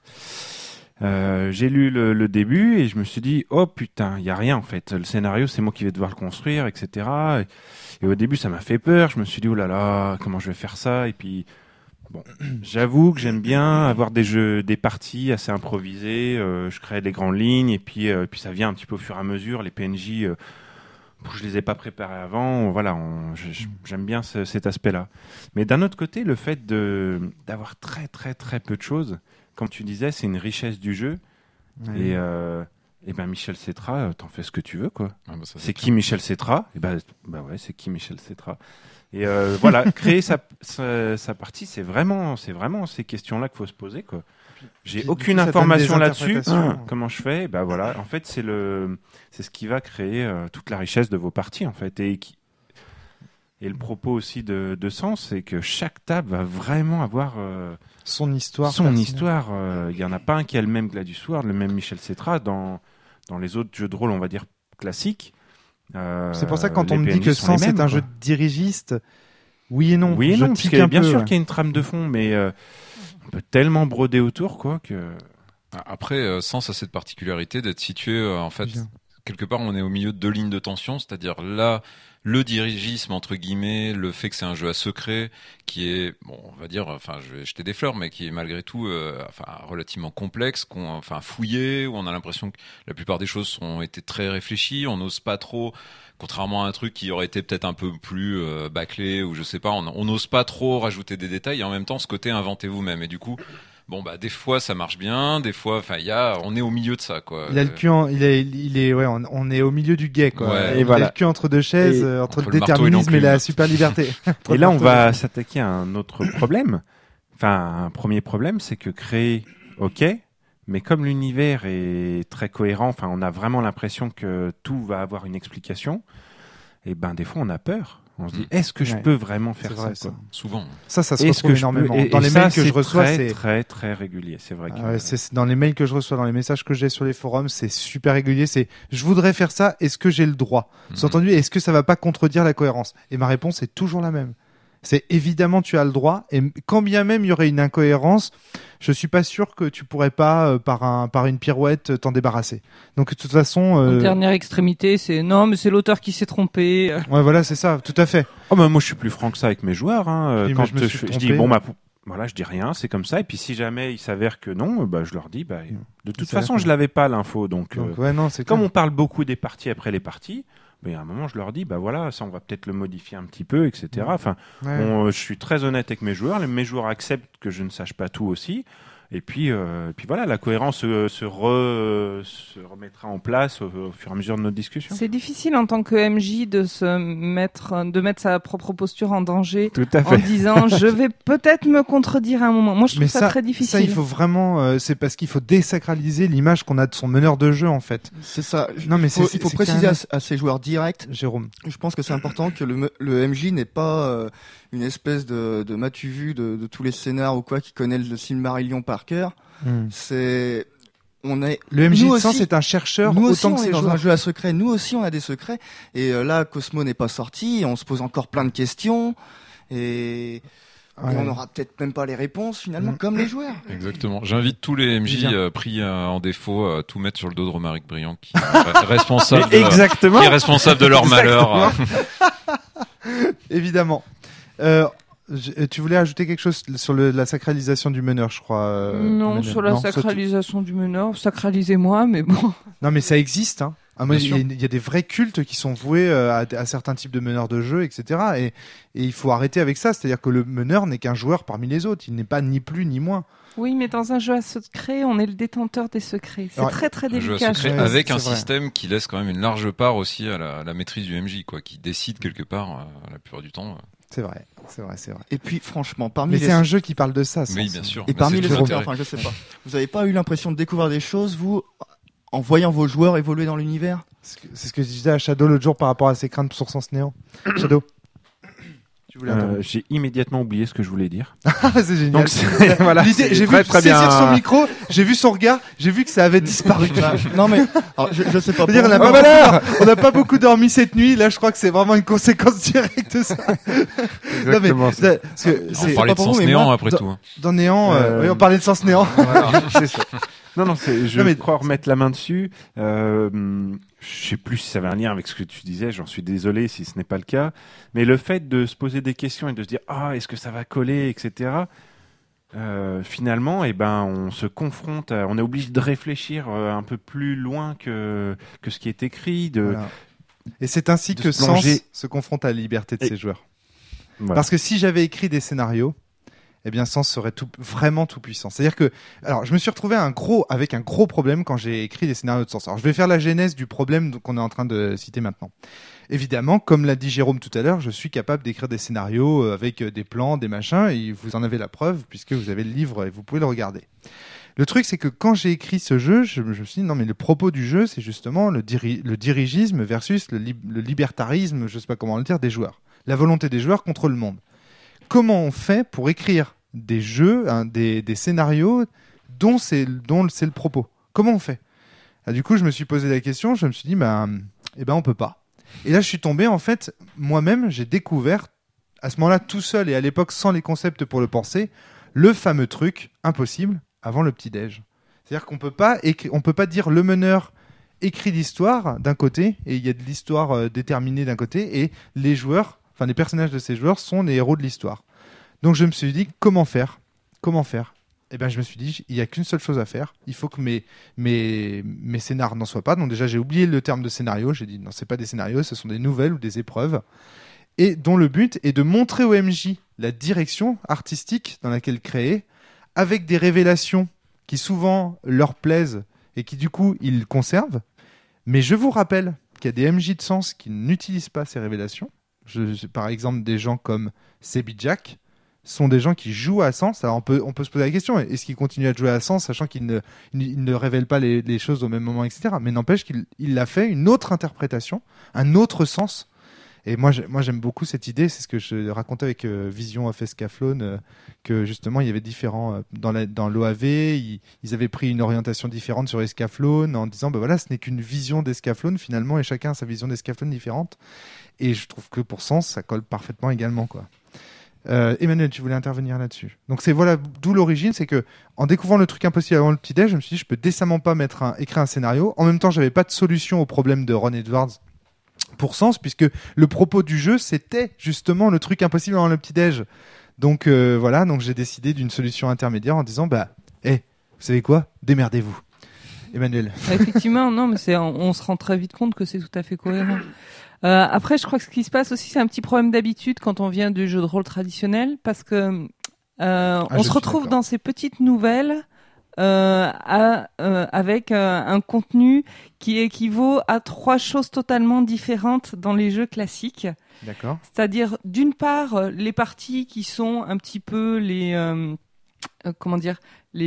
C: Euh, j'ai lu le, le début et je me suis dit, oh putain, il y a rien, en fait. Le scénario, c'est moi qui vais devoir le construire, et cetera. Et, et au début, ça m'a fait peur. Je me suis dit, oh là là, comment je vais faire ça? Et puis, bon, j'avoue que j'aime bien avoir des jeux, des parties assez improvisées. Euh, je crée des grandes lignes et puis, euh, puis ça vient un petit peu au fur et à mesure. Les P N J, euh, je les ai pas préparés avant. Voilà, on, je, j'aime bien ce, cet aspect-là. Mais d'un autre côté, le fait de d'avoir très très très peu de choses, comme tu disais, c'est une richesse du jeu. Mmh. Et euh, et ben Michel Cetra, t'en fais ce que tu veux, quoi. Ah bah ça, c'est qui Michel Cetra? Et ben bah ouais, c'est qui Michel Cetra? Et euh, voilà, créer sa, sa, sa partie, c'est vraiment, c'est vraiment ces questions-là qu'il faut se poser, quoi. J'ai puis, aucune information là-dessus. Ah, comment je fais? Ben voilà, en fait, c'est le, c'est ce qui va créer euh, toute la richesse de vos parties, en fait. Et, qui, et le propos aussi de, de Sens, c'est que chaque table va vraiment avoir euh,
A: son histoire.
C: Son personnelle. histoire. Il euh, y en a pas un qui a le même Gladius Sword, le même Michel Cetra. Dans, dans les autres jeux de rôle, on va dire classiques.
A: Euh, c'est pour ça que quand on me dit que Sens est un jeu de dirigiste, oui et non.
C: Oui et
A: je
C: non, parce qu'il y a bien
A: peu,
C: sûr
A: ouais.
C: qu'il y a une trame de fond, mais euh, on peut tellement broder autour, quoi, que...
D: Après, euh, Sens a cette particularité d'être situé, euh, en fait, Bien. quelque part, on est au milieu de deux lignes de tension, c'est-à-dire là, le dirigisme entre guillemets, le fait que c'est un jeu à secret, qui est, bon, on va dire, enfin, je vais jeter des fleurs, mais qui est malgré tout, euh, enfin, relativement complexe, qu'on, enfin, fouillé, où on a l'impression que la plupart des choses ont été très réfléchies, on n'ose pas trop. Contrairement à un truc qui aurait été peut-être un peu plus euh, bâclé ou je sais pas, on n'ose pas trop rajouter des détails et en même temps ce côté inventez vous-même. Et du coup, bon bah des fois ça marche bien, des fois, enfin il y a, on est au milieu de ça quoi.
A: Il a le cul, en, il est, il est, ouais, on, on est au milieu du guet quoi.
D: Ouais,
A: et il voilà. a le cul entre deux chaises, euh, entre, entre le, le déterminisme et, et la super liberté.
C: Et là on va s'attaquer à un autre problème. Enfin un premier problème, c'est que créer, ok. Mais comme l'univers est très cohérent, enfin, on a vraiment l'impression que tout va avoir une explication. Et ben, des fois, on a peur. On se dit, est-ce que ouais. je peux vraiment faire ça, ça
D: Souvent.
A: Ça, ça se retrouve énormément. Peux... Et, dans et les ça, mails que je reçois,
C: très,
A: c'est
C: très, très régulier. C'est vrai.
A: Ah ouais, c'est dans les mails que je reçois, dans les messages que j'ai sur les forums, c'est super régulier. C'est, je voudrais faire ça. Est-ce que j'ai le droit? Mm-hmm. Sous-entendu, est-ce que ça va pas contredire la cohérence? Et ma réponse est toujours la même. C'est évidemment tu as le droit, et quand bien même il y aurait une incohérence, je suis pas sûr que tu pourrais pas euh, par un par une pirouette t'en débarrasser. Donc de toute façon, euh...
B: en dernière extrémité, c'est non mais c'est l'auteur qui s'est trompé.
A: Ouais voilà c'est ça, tout à fait.
C: Oh bah moi je suis plus franc que ça avec mes joueurs. Hein. Puis, quand je, je, je dis bon bah voilà je dis rien, c'est comme ça. Et puis si jamais il s'avère que non, bah je leur dis bah de toute façon je l'avais pas l'info donc.
A: donc
C: euh,
A: ouais non c'est
C: comme
A: clair.
C: On parle beaucoup des parties après les parties. Mais à un moment, je leur dis, bah voilà, ça, on va peut-être le modifier un petit peu, et cetera. Enfin, ouais. bon, euh, je suis très honnête avec mes joueurs. Les, mes joueurs acceptent que je ne sache pas tout aussi. Et puis, euh, puis voilà, la cohérence euh, se, re, se remettra en place au, au fur et à mesure de notre discussion.
B: C'est difficile en tant que M J de se mettre, de mettre sa propre posture en danger.
C: Tout à fait.
B: En disant, je vais peut-être me contredire à un moment. Moi, je trouve ça,
A: ça
B: très difficile.
A: Ça, il faut vraiment, euh, c'est parce qu'il faut désacraliser l'image qu'on a de son meneur de jeu, en fait.
E: C'est ça.
A: Non, mais
E: faut,
A: c'est,
E: il faut
A: c'est
E: préciser à, à ses joueurs directs.
A: Jérôme.
E: Je pense que c'est important que le, le M J n'est pas euh, une espèce de, de matu-vu de, de tous les scénars ou quoi qui connaît le Silmarillion par cœur. Mmh. C'est, on est.
A: Le M J de sang, c'est un chercheur
E: nous
A: autant
E: aussi,
A: que
E: on
A: c'est
E: dans un jeu à secret. Nous aussi, on a des secrets. Et euh, là, Cosmo n'est pas sorti. On se pose encore plein de questions. Et, ouais. et on n'aura peut-être même pas les réponses finalement, mmh. comme les joueurs.
D: Exactement. J'invite tous les M J euh, pris euh, en défaut à tout mettre sur le dos de Romaric Briand, qui est responsable.
A: Exactement.
D: De, qui est responsable de leur malheur.
A: Évidemment. Euh, Tu voulais ajouter quelque chose sur le, la sacralisation du meneur, je crois. Euh,
B: non,
A: meneur.
B: sur la
A: non,
B: sacralisation du meneur, sacralisez-moi, mais bon.
A: Non, mais ça existe. Hein. Ah, moi, il, y a, il y a des vrais cultes qui sont voués à, à certains types de meneurs de jeu, et cetera. Et, et il faut arrêter avec ça. C'est-à-dire que le meneur n'est qu'un joueur parmi les autres. Il n'est pas ni plus ni moins.
B: Oui, mais dans un jeu à secret, on est le détenteur des secrets. C'est Alors, très très délicat.
D: Un jeu à secret avec c'est un vrai. Système qui laisse quand même une large part aussi à la, à la maîtrise du M J, quoi, qui décide quelque part euh, la plupart du temps. Euh.
A: C'est vrai, c'est vrai, c'est vrai.
E: Et puis, franchement, parmi
A: mais
E: les...
A: c'est un jeu qui parle de ça.
D: Oui, bien sûr.
E: Et bah, parmi les auteurs, enfin, je sais pas. Vous avez pas eu l'impression de découvrir des choses, vous, en voyant vos joueurs évoluer dans l'univers?
A: C'est ce que je disais à Shadow l'autre jour par rapport à ses craintes pour Sens Néant. Shadow.
C: Euh, j'ai immédiatement oublié ce que je voulais dire.
A: C'est génial.
C: Donc, c'est, voilà,
A: L'idée,
C: c'est
A: j'ai
C: très,
A: vu
C: très
A: saisir
C: bien.
A: son micro, j'ai vu son regard, j'ai vu que ça avait disparu.
E: Non mais, alors, je, je sais pas.
A: Dire, on n'a pas, voilà on n'a pas beaucoup dormi cette nuit. Là, je crois que c'est vraiment une conséquence directe de ça.
C: Exactement.
A: Non, mais,
D: c'est, on c'est, parlait de Sens Néant moi, après
A: dans,
D: tout. Hein.
A: Dans Néant, euh, euh, oui, on parlait de Sens Néant.
C: Voilà, c'est ça. Non, non, c'est, je
A: non, mais...
C: crois remettre la main dessus. Euh, je sais plus si ça avait un lien avec ce que tu disais, j'en suis désolé si ce n'est pas le cas. Mais le fait de se poser des questions et de se dire, ah, est-ce que ça va coller, et cetera. Euh, finalement, eh ben, on se confronte, à, on est obligé de réfléchir euh, un peu plus loin que, que ce qui est écrit. De,
A: voilà. Et c'est ainsi que Sens se confronte à la liberté de et... ses joueurs. Voilà. Parce que si j'avais écrit des scénarios, eh bien, Sens serait tout, vraiment tout puissant. C'est-à-dire que, alors, je me suis retrouvé un gros, avec un gros problème quand j'ai écrit des scénarios de Sens. Alors, je vais faire la genèse du problème qu'on est en train de citer maintenant. Évidemment, comme l'a dit Jérôme tout à l'heure, je suis capable d'écrire des scénarios avec des plans, des machins, et vous en avez la preuve, puisque vous avez le livre et vous pouvez le regarder. Le truc, c'est que quand j'ai écrit ce jeu, je, je me suis dit, non, mais le propos du jeu, c'est justement le, diri- le dirigisme versus le, li- le libertarisme, je sais pas comment le dire, des joueurs. La volonté des joueurs contre le monde. Comment on fait pour écrire des jeux, hein, des, des scénarios dont c'est, dont c'est le propos? Comment on fait? Ah, du coup, je me suis posé la question, je me suis dit, ben, eh ben, on peut pas. Et là, je suis tombé, en fait, moi-même, j'ai découvert, à ce moment-là, tout seul et à l'époque, sans les concepts pour le penser, le fameux truc impossible avant le petit-déj. C'est-à-dire qu'on peut pas écri- on peut pas dire le meneur écrit l'histoire d'un côté et il y a de l'histoire euh, déterminée d'un côté et les joueurs, enfin les personnages de ces joueurs sont les héros de l'histoire. Donc je me suis dit comment faire, comment faire. Et ben je me suis dit il y a qu'une seule chose à faire. Il faut que mes mes mes scénars n'en soient pas. Donc déjà j'ai oublié le terme de scénario. J'ai dit non c'est pas des scénarios, ce sont des nouvelles ou des épreuves. Et dont le but est de montrer au M J la direction artistique dans laquelle créer, avec des révélations qui souvent leur plaisent et qui du coup ils conservent. Mais je vous rappelle qu'il y a des M J de sens qui n'utilisent pas ces révélations. Je, je, par exemple, des gens comme Sebi Jack sont des gens qui jouent à Sens. Alors on peut, on peut se poser la question, est-ce qu'ils continuent à jouer à Sens, sachant qu'ils ne, ils ne révèlent pas les, les choses au même moment, et cetera. Mais n'empêche qu'il il a fait une autre interprétation, un autre sens. Et moi, moi, j'aime beaucoup cette idée. C'est ce que je racontais avec euh, Vision of Escaflowne, euh, que justement, il y avait différents euh, dans la, dans l'O A V, ils, ils avaient pris une orientation différente sur Escaflowne en disant, ben voilà, ce n'est qu'une vision d'Escaflowne finalement, et chacun a sa vision d'Escaflowne différente. Et je trouve que pour Sens, ça colle parfaitement également, quoi. Euh, Emmanuel, tu voulais intervenir là-dessus. Donc c'est voilà d'où l'origine, c'est que en découvrant le truc impossible avant le petit déj, je me suis dit, je peux décemment pas mettre un, écrire un scénario. En même temps, j'avais pas de solution au problème de Ron Edwards. Pour Sens, puisque le propos du jeu c'était justement le truc impossible avant le petit-déj. Donc euh, voilà, donc j'ai décidé d'une solution intermédiaire en disant bah, hé, hey, vous savez quoi, démerdez-vous. Emmanuel.
B: Effectivement, non, mais c'est, on, on se rend très vite compte que c'est tout à fait cohérent. Euh, après, je crois que ce qui se passe aussi, c'est un petit problème d'habitude quand on vient du jeu de rôle traditionnel, parce que euh, ah, on se retrouve dans ces petites nouvelles. Euh, à, euh, avec euh, un contenu qui équivaut à trois choses totalement différentes dans les jeux classiques.
A: D'accord.
B: C'est-à-dire, d'une part, les parties qui sont un petit peu les, euh, euh, comment dire,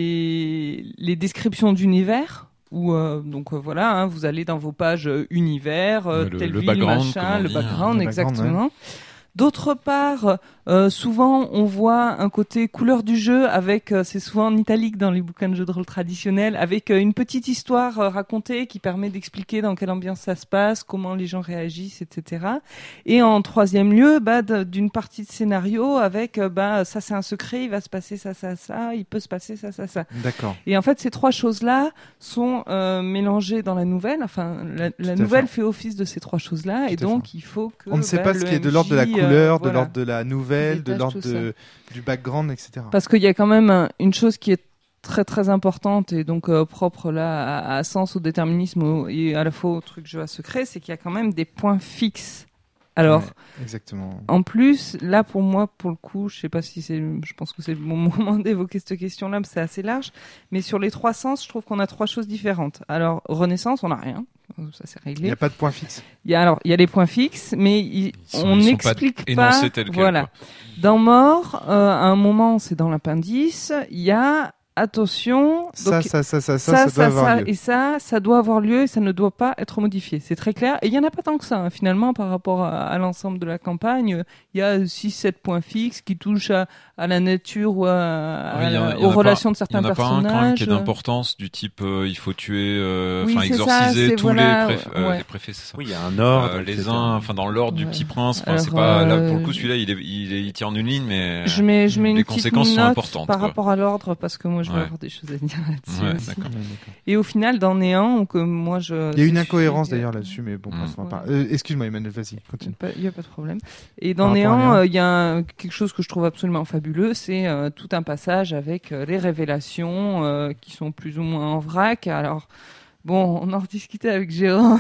B: les, les descriptions d'univers. Où euh, donc euh, voilà, hein, vous allez dans vos pages euh, univers, euh,
D: le,
B: telle
D: le
B: ville,
D: background,
B: machin, le
D: dit,
B: background,
A: le
B: exactement.
A: background, ouais.
B: D'autre part, euh, souvent on voit un côté couleur du jeu avec, euh, c'est souvent en italique dans les bouquins de jeux de rôle traditionnels, avec euh, une petite histoire euh, racontée qui permet d'expliquer dans quelle ambiance ça se passe, comment les gens réagissent, et cetera. Et en troisième lieu, bah, d'une partie de scénario avec, euh, bah, ça c'est un secret, il va se passer ça, ça, ça, il peut se passer ça, ça, ça.
A: D'accord.
B: Et en fait, ces trois choses-là sont euh, mélangées dans la nouvelle. Enfin, la, la nouvelle fait. fait office de ces trois choses-là, Tout et donc fait. il faut que.
A: On ne sait
B: bah,
A: pas ce qui est de l'ordre de la couleur, euh, voilà. de l'ordre de la nouvelle, de l'ordre de, du background, et cetera.
B: Parce qu'il y a quand même un, une chose qui est très très importante et donc euh, propre là à, à Sens, au déterminisme au, et à la fois au truc jeu à secret, c'est qu'il y a quand même des points fixes. Alors,
A: ouais, exactement.
B: En plus, là pour moi, pour le coup, je sais pas si c'est, je pense que c'est le bon moment d'évoquer cette question-là, mais c'est assez large. Mais sur les trois sens, je trouve qu'on a trois choses différentes. Alors, Renaissance, on n'a rien. Ça c'est réglé.
A: Il n'y a pas de point fixe.
B: Il y a alors il y a les points fixes, mais il, ils sont, on n'explique pas.
D: pas tel quel,
B: voilà.
D: Quoi.
B: Dans Mort, euh, à un moment, c'est dans l'appendice, il y a attention.
A: Ça,
B: donc,
A: ça, ça, ça, ça,
B: ça,
A: ça,
B: ça,
A: doit avoir
B: ça,
A: lieu.
B: Et ça, ça doit avoir lieu et ça ne doit pas être modifié. C'est très clair. Et il y en a pas tant que ça, hein, finalement, par rapport à, à l'ensemble de la campagne. Il y a six sept points fixes qui touchent à, à la nature ou à, à
D: oui,
B: la, aux relations pas, de certains personnages.
D: Il n'y en a pas un quand même qui est d'importance du type euh, il faut tuer, euh, enfin
B: oui,
D: exorciser
B: ça,
D: tous
B: voilà,
D: les, préf-
B: ouais.
D: euh, les préfets, c'est ça.
C: Oui, il y a un ordre.
D: Euh, les uns, enfin dans l'ordre ouais. du Petit Prince. Enfin, c'est
B: Alors,
D: pas là
B: euh,
D: pour le coup celui-là, il, est, il, est, il tire en une ligne, mais
B: je mets, je mets une
D: les
B: petite
D: conséquences
B: note
D: sont importantes
B: par
D: quoi.
B: rapport à l'ordre parce que moi je vais
D: ouais.
B: avoir des choses à dire là-dessus.
D: Ouais,
B: aussi.
D: d'accord.
B: Et au final, dans Néant, donc euh, moi je.
A: Il y a une incohérence d'ailleurs là-dessus, mais bon,
D: mmh.
A: ouais. pas. Euh, excuse-moi, Emmanuel, vas-y, continue.
B: Il n'y a pas de problème. Et dans Néant, il euh, y a un, quelque chose que je trouve absolument fabuleux, c'est euh, tout un passage avec euh, les révélations euh, qui sont plus ou moins en vrac. Alors. Bon, on en rediscutait avec Gérard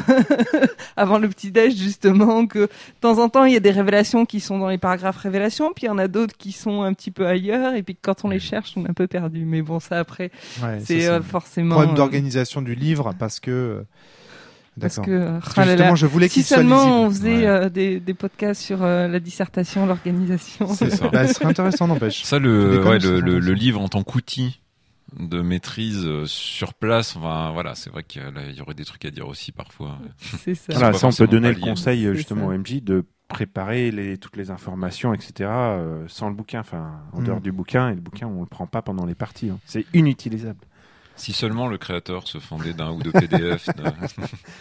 B: avant le petit-déj, justement, que de temps en temps, il y a des révélations qui sont dans les paragraphes révélations, puis il y en a d'autres qui sont un petit peu ailleurs, et puis quand on les cherche, on est un peu perdu. Mais bon, ça, après, ouais, c'est, ça, c'est euh, forcément...
A: problème d'organisation euh... du livre, parce que...
B: Parce
A: D'accord.
B: que,
A: Parce que justement, je voulais
B: si
A: qu'il soit
B: seulement
A: lisible.
B: on faisait
A: ouais.
B: euh, des, des podcasts sur euh, la dissertation, l'organisation.
D: C'est ça.
A: Bah, ce serait intéressant, n'empêche.
D: Ça, le, ouais, le, le, le livre en tant qu'outil de maîtrise sur place, enfin voilà, c'est vrai qu'il y aurait des trucs à dire aussi parfois.
B: C'est ça.
C: Voilà, ça on peut donner le
D: lié,
C: conseil
B: c'est
C: justement
B: ça.
C: au M J de préparer les, toutes les informations, et cetera euh, sans le bouquin, enfin en mm. dehors du bouquin, et le bouquin on le prend pas pendant les parties, hein. C'est inutilisable.
D: Si seulement le créateur se fondait d'un ou deux P D F. De...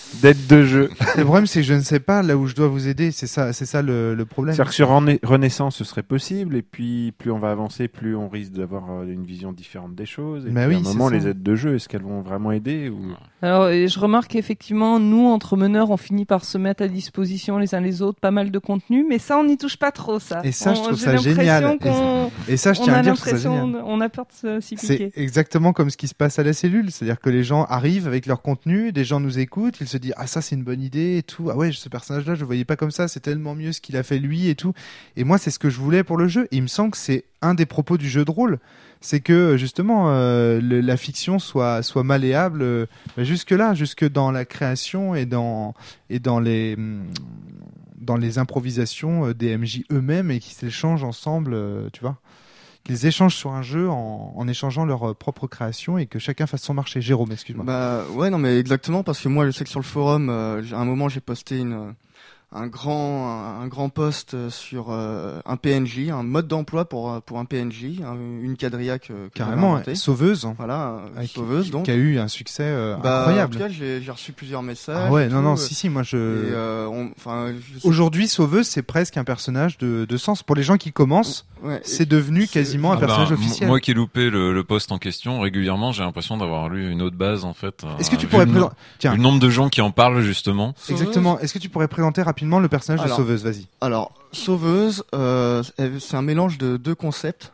C: d'aide de jeu.
A: Le problème, c'est que je ne sais pas là où je dois vous aider. C'est ça, c'est ça le, le problème.
C: C'est-à-dire que sur René- Renaissance, ce serait possible, et puis plus on va avancer, plus on risque d'avoir euh, une vision différente des choses. Et
A: Mais
C: puis
A: oui,
C: à un moment,
A: c'est ça.
C: les aides de jeu, est-ce qu'elles vont vraiment aider ou...
B: Alors, et je remarque qu'effectivement, nous, entre meneurs, on finit par se mettre à disposition les uns les autres pas mal de contenu, mais ça, on n'y touche pas trop, ça.
A: Et ça,
B: on,
A: je trouve
B: j'ai
A: ça génial.
B: qu'on-
A: Et ça, je
B: on
A: tiens
B: a
A: à dire, je trouve ça
B: l'impression,
A: génial.
B: on a peur de se- s'y piquer.
A: C'est exactement comme ce qui se passe à la cellule, c'est-à-dire que les gens arrivent avec leur contenu, des gens nous écoutent, ils se disent ah ça c'est une bonne idée et tout, ah ouais ce personnage-là je le voyais pas comme ça, c'est tellement mieux ce qu'il a fait lui et tout. Et moi c'est ce que je voulais pour le jeu. Et il me semble que c'est un des propos du jeu de rôle, c'est que justement euh, le, la fiction soit soit malléable euh, jusque là, jusque dans la création et dans et dans les hum, dans les improvisations euh, des M J eux-mêmes et qui s'échangent ensemble, euh, tu vois. Qu'ils échangent sur un jeu en, en échangeant leur euh, propre création et que chacun fasse son marché. Jérôme, excuse-moi.
E: Bah ouais, non mais exactement, parce que moi je sais que sur le forum, euh, j'ai- à un moment j'ai posté une un grand un, un grand post sur euh, un P N J, un mode d'emploi pour pour un P N J, un- une quadrilla que, que j'avais
A: Carrément,
E: inventée.
A: hein, sauveuse,
E: Voilà, euh,
A: avec-
E: sauveuse donc.
A: qui a eu un succès euh,
E: Bah,
A: incroyable.
E: En tout cas, j'ai j'ai reçu plusieurs messages.
A: Ah ouais,
E: et
A: non,
E: tout,
A: non,
E: euh,
A: si, si, moi je.
E: et, euh, on- enfin, je sais-
A: Aujourd'hui, Sauveuse, c'est presque un personnage de, de sens. Pour les gens qui commencent,
E: ouais,
A: c'est devenu
E: c'est-
A: quasiment un
D: Ah bah,
A: personnage
D: m-
A: officiel.
D: Moi qui ai loupé le, le post en question, régulièrement, j'ai l'impression d'avoir lu une autre base en fait. euh,
A: Est-ce que tu
D: vu
A: pourrais
D: le, no-
A: présenter. Tiens,
D: vu le nombre de gens qui en parlent justement.
E: Sauveuse-
A: exactement. Est-ce que tu pourrais présenter rapidement le personnage
E: Alors,
A: de Sauveuse? Vas-y.
E: Alors, Sauveuse, euh, elle- c'est un mélange de deux concepts.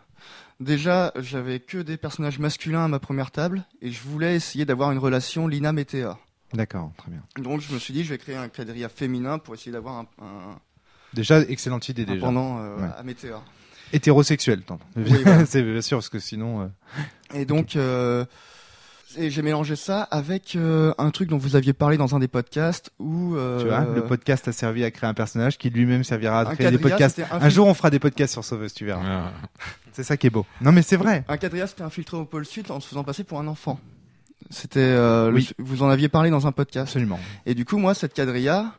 E: Déjà, j'avais que des personnages masculins à ma première table et je voulais essayer d'avoir une relation Lina-Météa.
A: D'accord, très bien.
E: Donc, je me suis dit, je vais créer un quadrilla féminin pour essayer d'avoir un, un,
A: Déjà, excellente idée
E: un
A: déjà.
E: pendant euh,
A: Ouais.
E: à Météa.
A: Hétérosexuel, attends.
E: Oui, voilà.
A: C'est bien sûr, parce que sinon. euh,
E: Et donc, euh, et j'ai mélangé ça avec euh, un truc dont vous aviez parlé dans un des podcasts où... Euh,
A: Tu vois, le podcast a servi à créer un personnage qui lui-même servira à
E: un
A: créer des
E: quadrilla,
A: podcasts.
E: c'était
A: Un
E: infil-
A: jour, on fera des podcasts sur Sauveuse, tu verras.
D: Ouais.
A: C'est ça qui est beau. Non, mais c'est vrai.
E: Un quadrilla, c'était infiltré au pôle sud en se faisant passer pour un enfant. C'était, euh,
A: Oui.
E: le- vous en aviez parlé dans un podcast.
A: Absolument.
E: Et du coup, moi, cette quadrilla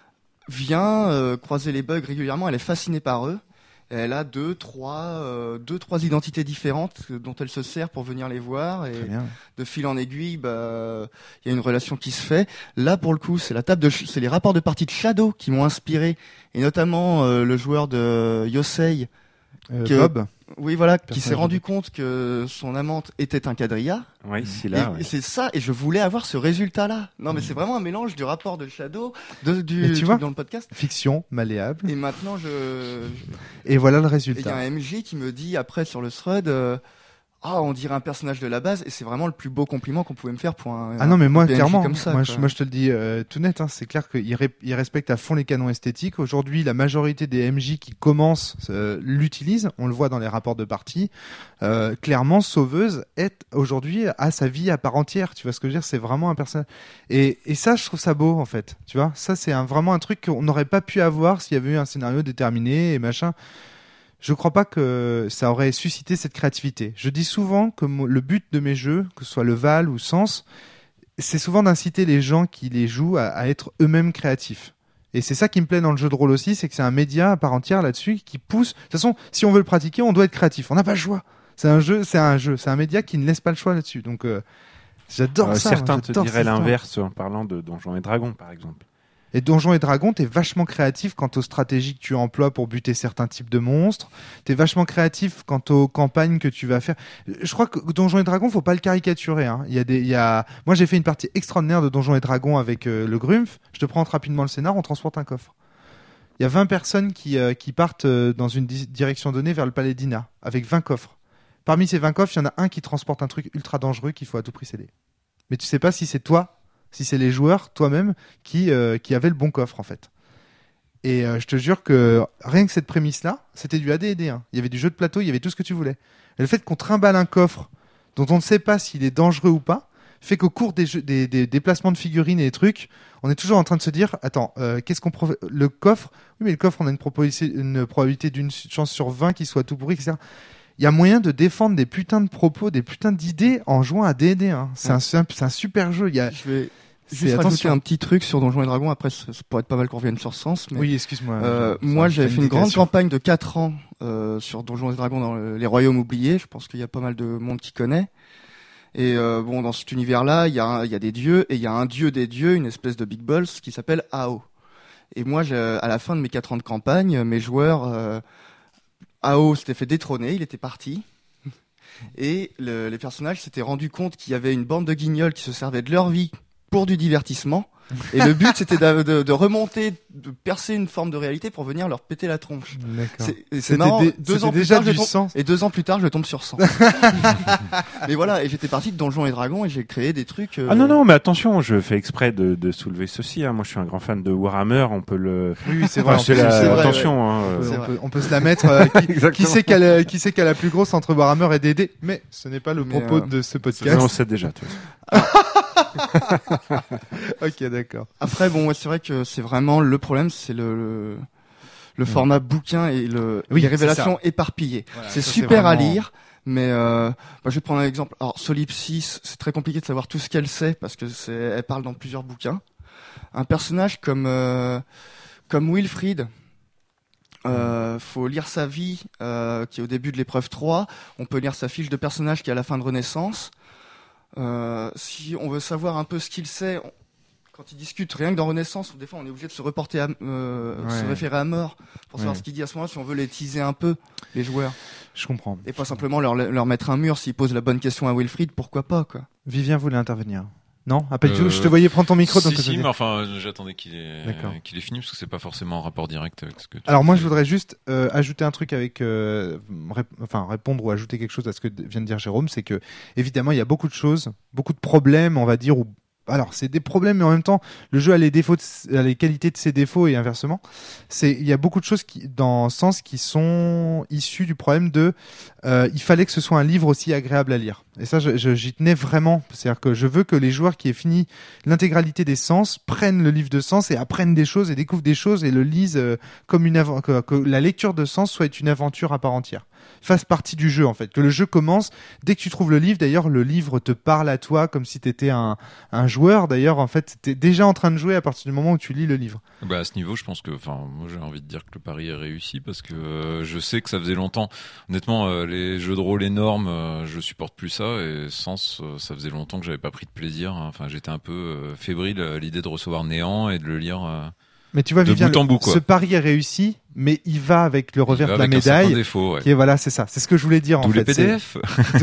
E: vient euh, croiser les bugs régulièrement. Elle est fascinée par eux. Et elle a deux, trois, euh, deux, trois identités différentes euh, dont elle se sert pour venir les voir. Et
A: Très bien.
E: de fil en aiguille, bah, il y a une relation qui se fait. Là, pour le coup, c'est la table de, ch- c'est les rapports de partie de Shadow qui m'ont inspiré, et notamment euh, le joueur de Yosei.
A: Euh,
E: Que-
A: Bob.
E: Oui, voilà, qui
A: Personnage
E: s'est rendu compte que son amante était un quadrilla.
C: Oui, c'est
E: Et,
C: là.
E: et
C: ouais.
E: c'est ça, et je voulais avoir ce résultat-là. Non, mais c'est vraiment un mélange du rapport de Shadow, de, du
A: Et tu
E: truc
A: vois
E: dans le podcast.
A: Fiction, malléable.
E: Et maintenant, je, je-
A: Et voilà le
E: et il y a
A: résultat.
E: un M J qui me dit après sur le thread, euh, ah, on dirait un personnage de la base, et c'est vraiment le plus beau compliment qu'on pouvait me faire pour un.
A: Ah non, mais moi,
E: un P N J
A: clairement,
E: comme ça,
A: moi,
E: quoi.
A: je, moi je te le dis euh, tout net, hein, c'est clair qu'il ré- il respecte à fond les canons esthétiques. Aujourd'hui, la majorité des M J qui commencent euh, l'utilisent, on le voit dans les rapports de partie. Euh, clairement, Sauveuse est aujourd'hui à sa vie à part entière. Tu vois ce que je veux dire? C'est vraiment un personnage. Et, et ça, je trouve ça beau, en fait. Tu vois, ça, c'est un, vraiment un truc qu'on n'aurait pas pu avoir s'il y avait eu un scénario déterminé et machin. Je crois pas que ça aurait suscité cette créativité. Je dis souvent que mo- le but de mes jeux, que ce soit le Val ou Sens, c'est souvent d'inciter les gens qui les jouent à, à être eux-mêmes créatifs. Et c'est ça qui me plaît dans le jeu de rôle aussi, c'est que c'est un média à part entière là-dessus qui pousse. De toute façon, si on veut le pratiquer, on doit être créatif. On n'a pas le choix. C'est un jeu, c'est un jeu, c'est un média qui ne laisse pas le choix là-dessus. Donc, euh, j'adore
C: Euh,
A: ça.
C: certains
A: moi,
C: te
A: j'adore
C: diraient
A: cette histoire.
C: l'inverse en parlant de Donjons et Dragons, par exemple.
A: Et Donjons et Dragons, t'es vachement créatif quant aux stratégies que tu emploies pour buter certains types de monstres. T'es vachement créatif quant aux campagnes que tu vas faire. Je crois que Donjons et Dragons, faut pas le caricaturer. Hein. Il y a des, il y a... Moi, j'ai fait une partie extraordinaire de Donjons et Dragons avec euh, le Grumpf. Je te prends rapidement le scénar, on transporte un coffre. Il y a vingt personnes qui, euh, qui partent euh, dans une di- direction donnée vers le palais d'Ina, avec vingt coffres. Parmi ces vingt coffres, il y en a un qui transporte un truc ultra dangereux qu'il faut à tout prix céder. Mais tu sais pas si c'est toi, si c'est les joueurs, toi-même, qui, euh, qui avaient le bon coffre, en fait. Et euh, je te jure que rien que cette prémisse-là, c'était du A D et D. Hein. Il y avait du jeu de plateau, il y avait tout ce que tu voulais. Et le fait qu'on trimballe un coffre dont on ne sait pas s'il est dangereux ou pas, fait qu'au cours des, jeux, des, des déplacements de figurines et des trucs, on est toujours en train de se dire, attends, euh, qu'est-ce qu'on prof... le coffre, oui mais le coffre, on a une, proposition, une probabilité d'une chance sur vingt qu'il soit tout pourri, et cetera. Il y a moyen de défendre des putains de propos, des putains d'idées en jouant à D et D. Hein. C'est,
E: Ouais.
A: un, c'est, un, c'est un super jeu. Il y a...
E: Je vais
A: C'est-
E: juste rajouter
A: attention.
E: un petit truc sur Donjons et Dragons. Après, ça ça pourrait être pas mal qu'on revienne sur Sens. Mais
A: Oui, excuse-moi.
E: euh,
A: je-
E: moi,
A: ça,
E: j'avais
A: c'est
E: fait une grande
A: digression.
E: campagne de quatre ans euh, sur Donjons et Dragons dans le- les Royaumes oubliés. Je pense qu'il y a pas mal de monde qui connaît. Et euh, bon, dans cet univers-là, il y a il y a des dieux et il y a un dieu des dieux, une espèce de Big Balls qui s'appelle Ao. Et moi, à la fin de mes quatre ans de campagne, mes joueurs, euh, Ao s'était fait détrôner, il était parti. Et le, les personnages s'étaient rendus compte qu'il y avait une bande de guignols qui se servaient de leur vie pour du divertissement. Et le but, c'était de, de, de remonter, de percer une forme de réalité pour venir leur péter la tronche.
A: D'accord.
E: C'est, c'est marrant.
A: Dé-
E: deux ans
A: déjà
E: plus tard,
A: du
E: je tombe,
A: sang.
E: et deux ans plus tard, je tombe sur cent. Mais voilà, et j'étais parti de Donjons et Dragons et j'ai créé des trucs. Euh...
C: Ah non non, mais attention, je fais exprès de, de soulever ceci. Hein. Moi, je suis un grand fan de Warhammer. On peut le.
A: Oui, c'est vrai.
C: Enfin, c'est
A: plus,
C: la...
A: c'est vrai,
C: attention.
A: ouais.
C: Hein,
A: on, peut,
C: euh...
A: on, peut, on peut se la mettre. Euh, qui, qui sait qu'elle, euh, qui sait qu'elle a la plus grosse entre Warhammer et D D. Mais ce n'est pas le
E: mais
A: propos
E: euh...
A: de ce podcast.
C: On sait déjà. Tu
A: ok, d'accord.
E: Après, bon, ouais, c'est vrai que c'est vraiment le problème, c'est le le, le mmh. format bouquin et le
A: oui,
E: les révélations éparpillées. Voilà, c'est super c'est vraiment... à lire, mais euh, bah, je vais prendre un exemple. Alors, Solipsis, c'est très compliqué de savoir tout ce qu'elle sait parce que c'est elle parle dans plusieurs bouquins. Un personnage comme euh, comme Wilfried. Euh, faut lire sa vie, euh, qui est au début de l'épreuve trois. On peut lire sa fiche de personnage qui est à la fin de Renaissance. Euh, si on veut savoir un peu ce qu'il sait, on, quand il discute, rien que dans Renaissance, des fois on est obligé de se reporter, à, euh, ouais. se référer à mort pour savoir ouais. ce qu'il dit à ce moment-là, si on veut les teaser un peu, les joueurs.
A: Je comprends.
E: Et pas simplement leur, leur mettre un mur, s'ils posent la bonne question à Wilfried, pourquoi pas, quoi.
A: Vivien voulait intervenir. Non, ah, pas du tout. Je te voyais prendre ton micro.
D: Si,
A: donc
D: si, mais enfin, j'attendais qu'il ait, qu'il ait fini parce que c'est pas forcément en rapport direct avec ce que tu
A: Alors moi, je voudrais juste euh, ajouter un truc avec, euh, rép- enfin répondre ou ajouter quelque chose à ce que vient de dire Jérôme, c'est que évidemment, il y a beaucoup de choses, beaucoup de problèmes, on va dire, ou alors c'est des problèmes, mais en même temps, le jeu a les défauts, de, a les qualités de ses défauts et inversement. C'est, il y a beaucoup de choses qui, dans ce sens, qui sont issues du problème de, euh, il fallait que ce soit un livre aussi agréable à lire. Et ça, je, je, j'y tenais vraiment. C'est-à-dire que je veux que les joueurs qui aient fini l'intégralité des Sens prennent le livre de Sens et apprennent des choses et découvrent des choses et le lisent euh, comme une aventure, que, que la lecture de Sens soit une aventure à part entière. Fasse partie du jeu en fait, que le jeu commence dès que tu trouves le livre. D'ailleurs, le livre te parle à toi comme si t'étais un un joueur. D'ailleurs, en fait, t'es déjà en train de jouer à partir du moment où tu lis le livre.
D: Bah à ce niveau, je pense que, enfin, moi j'ai envie de dire que le pari est réussi parce que euh, je sais que ça faisait longtemps. Honnêtement, euh, les jeux de rôle énormes, euh, je supporte plus ça et Sens, euh, ça faisait longtemps que j'avais pas pris de plaisir. Enfin, j'étais un peu euh, fébrile à l'idée de recevoir Néant et de le lire. Euh,
A: Mais tu vois,
D: de
A: Vivien,
D: bout en bout, quoi.
A: Ce pari est réussi, mais il va avec le revers de la médaille.
D: Défaut, ouais.
A: Qui est, voilà, c'est ça. C'est ce que je voulais dire.
D: Tous
A: en
D: les
A: fait.
D: P D F.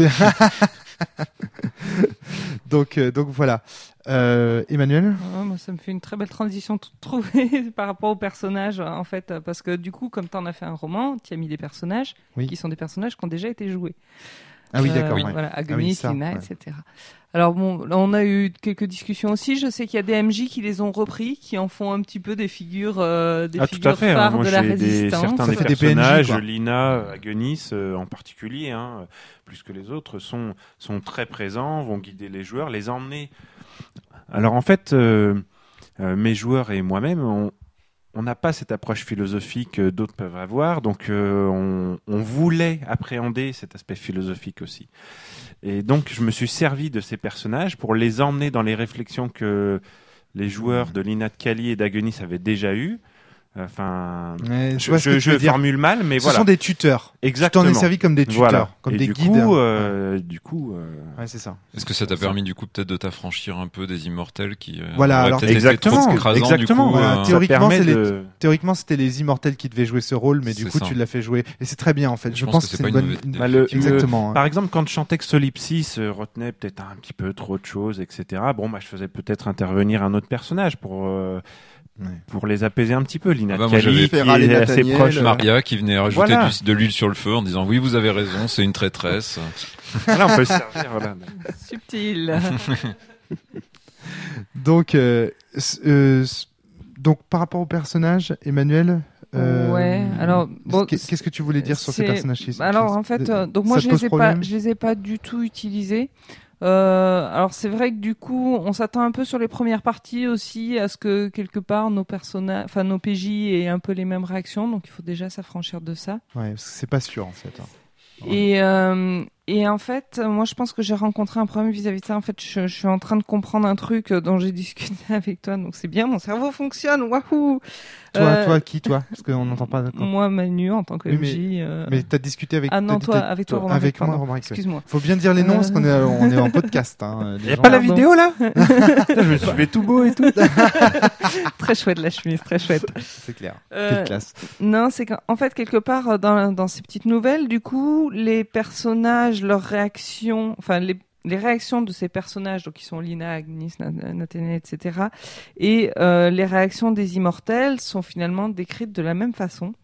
A: donc, euh, donc voilà. Euh, Emmanuel.
B: Oh, moi, ça me fait une très belle transition toute trouvée par rapport aux personnages, en fait, parce que du coup, comme tu en as fait un roman, tu as mis des personnages oui. qui sont des personnages qui ont déjà été joués.
A: Ah oui, d'accord.
B: Euh,
A: oui.
B: Voilà, Agonis,
A: ah oui,
B: Lina,
A: ouais.
B: et cetera. Alors bon, là, on a eu quelques discussions aussi. Je sais qu'il y a des M J qui les ont repris, qui en font un petit peu des figures, euh, des
C: ah,
B: figures
C: tout à fait,
B: phares
C: hein. Moi,
B: de la
C: j'ai
B: résistance.
C: Des, certains
A: Ça
C: des
A: fait
C: personnages,
A: des P N J,
C: Lina, Agonis euh, en particulier, hein, plus que les autres, sont sont très présents, vont guider les joueurs, les emmener. Alors en fait, euh, euh, mes joueurs et moi-même, on on n'a pas cette approche philosophique que d'autres peuvent avoir, donc euh, on, on voulait appréhender cet aspect philosophique aussi. Et donc je me suis servi de ces personnages pour les emmener dans les réflexions que les joueurs de Lina de Cali et d'Agonis avaient déjà eues. Enfin,
A: ouais,
C: je, je, je formule mal, mais
A: ce
C: voilà.
A: Ce sont des tuteurs.
C: Exactement.
A: Tu t'en es servi comme des tuteurs,
C: voilà.
A: comme
C: et
A: des
C: du
A: guides.
C: Coup, euh, du coup, euh...
A: ouais, c'est ça.
D: Est-ce que ça t'a permis du coup peut-être de t'affranchir un peu des immortels qui euh,
A: voilà, alors
C: exactement,
D: été trop écrasants,
C: exactement.
D: Du coup,
A: voilà,
D: euh...
A: théoriquement, c'est
C: de...
A: les, théoriquement, c'était les immortels qui devaient jouer ce rôle, mais du
D: c'est
A: coup,
D: ça.
A: tu l'as fait jouer, et c'est très bien en fait. Je,
D: je pense,
A: pense
D: que,
A: que
D: c'est,
A: c'est
D: pas
A: une bonne.
D: une
C: bah, le,
A: exactement.
C: Le, hein. Par exemple, quand je chantais que Solipsis euh, retenait peut-être un petit peu trop de choses, et cetera. Bon, bah, je faisais peut-être intervenir un autre personnage pour. Euh, Ouais. Pour les apaiser un petit peu, Lina
D: ah bah
C: Cali, qui est assez proche.
D: Maria qui venait rajouter
C: voilà.
D: du, de l'huile sur le feu en disant oui vous avez raison, c'est une traîtresse.
C: Là on peut se servir. Voilà.
B: Subtil.
A: donc, euh, euh, donc par rapport au personnage, Emmanuel.
B: Euh, ouais. Alors bon,
A: qu'est-ce que tu voulais dire sur ces personnages?
B: Alors en fait, euh, donc moi je les ai problème? pas, je les ai pas du tout utilisés. Euh, alors c'est vrai que du coup, on s'attend un peu sur les premières parties aussi à ce que quelque part nos personnages, enfin nos P J aient un peu les mêmes réactions, donc il faut déjà s'affranchir de ça.
A: Ouais, parce que c'est pas sûr en fait. Hein.
B: Ouais. Et euh, Et en fait, moi, je pense que j'ai rencontré un problème vis-à-vis de ça. En fait, je, je suis en train de comprendre un truc dont j'ai discuté avec toi. Donc, c'est bien, mon cerveau fonctionne. Waouh!
A: Toi,
B: euh...
A: toi, qui, toi? Parce qu'on n'entend pas. Quand...
B: Moi, Manu, en tant que
A: oui,
B: M J.
A: Mais,
B: euh...
A: mais t'as discuté avec.
B: Ah non, toi, avec toi, Romaric.
A: Avec
B: pardon.
A: moi, Romaric.
B: Excuse-moi.
A: Faut bien dire les noms,
B: euh...
A: parce qu'on est, on est en podcast. Hein,
C: Il n'y a pas la vidéo, là? Je me suis fait tout beau et tout.
B: Très chouette, la chemise, très chouette.
A: C'est clair.
B: Euh...
A: Quelle classe.
B: Non, c'est qu'en fait, quelque part, dans, dans ces petites nouvelles, du coup, les personnages, leurs réactions, enfin les, les réactions de ces personnages, donc qui sont Lina, Agnis, Nathanaël, et cetera, et euh, les réactions des immortels sont finalement décrites de la même façon.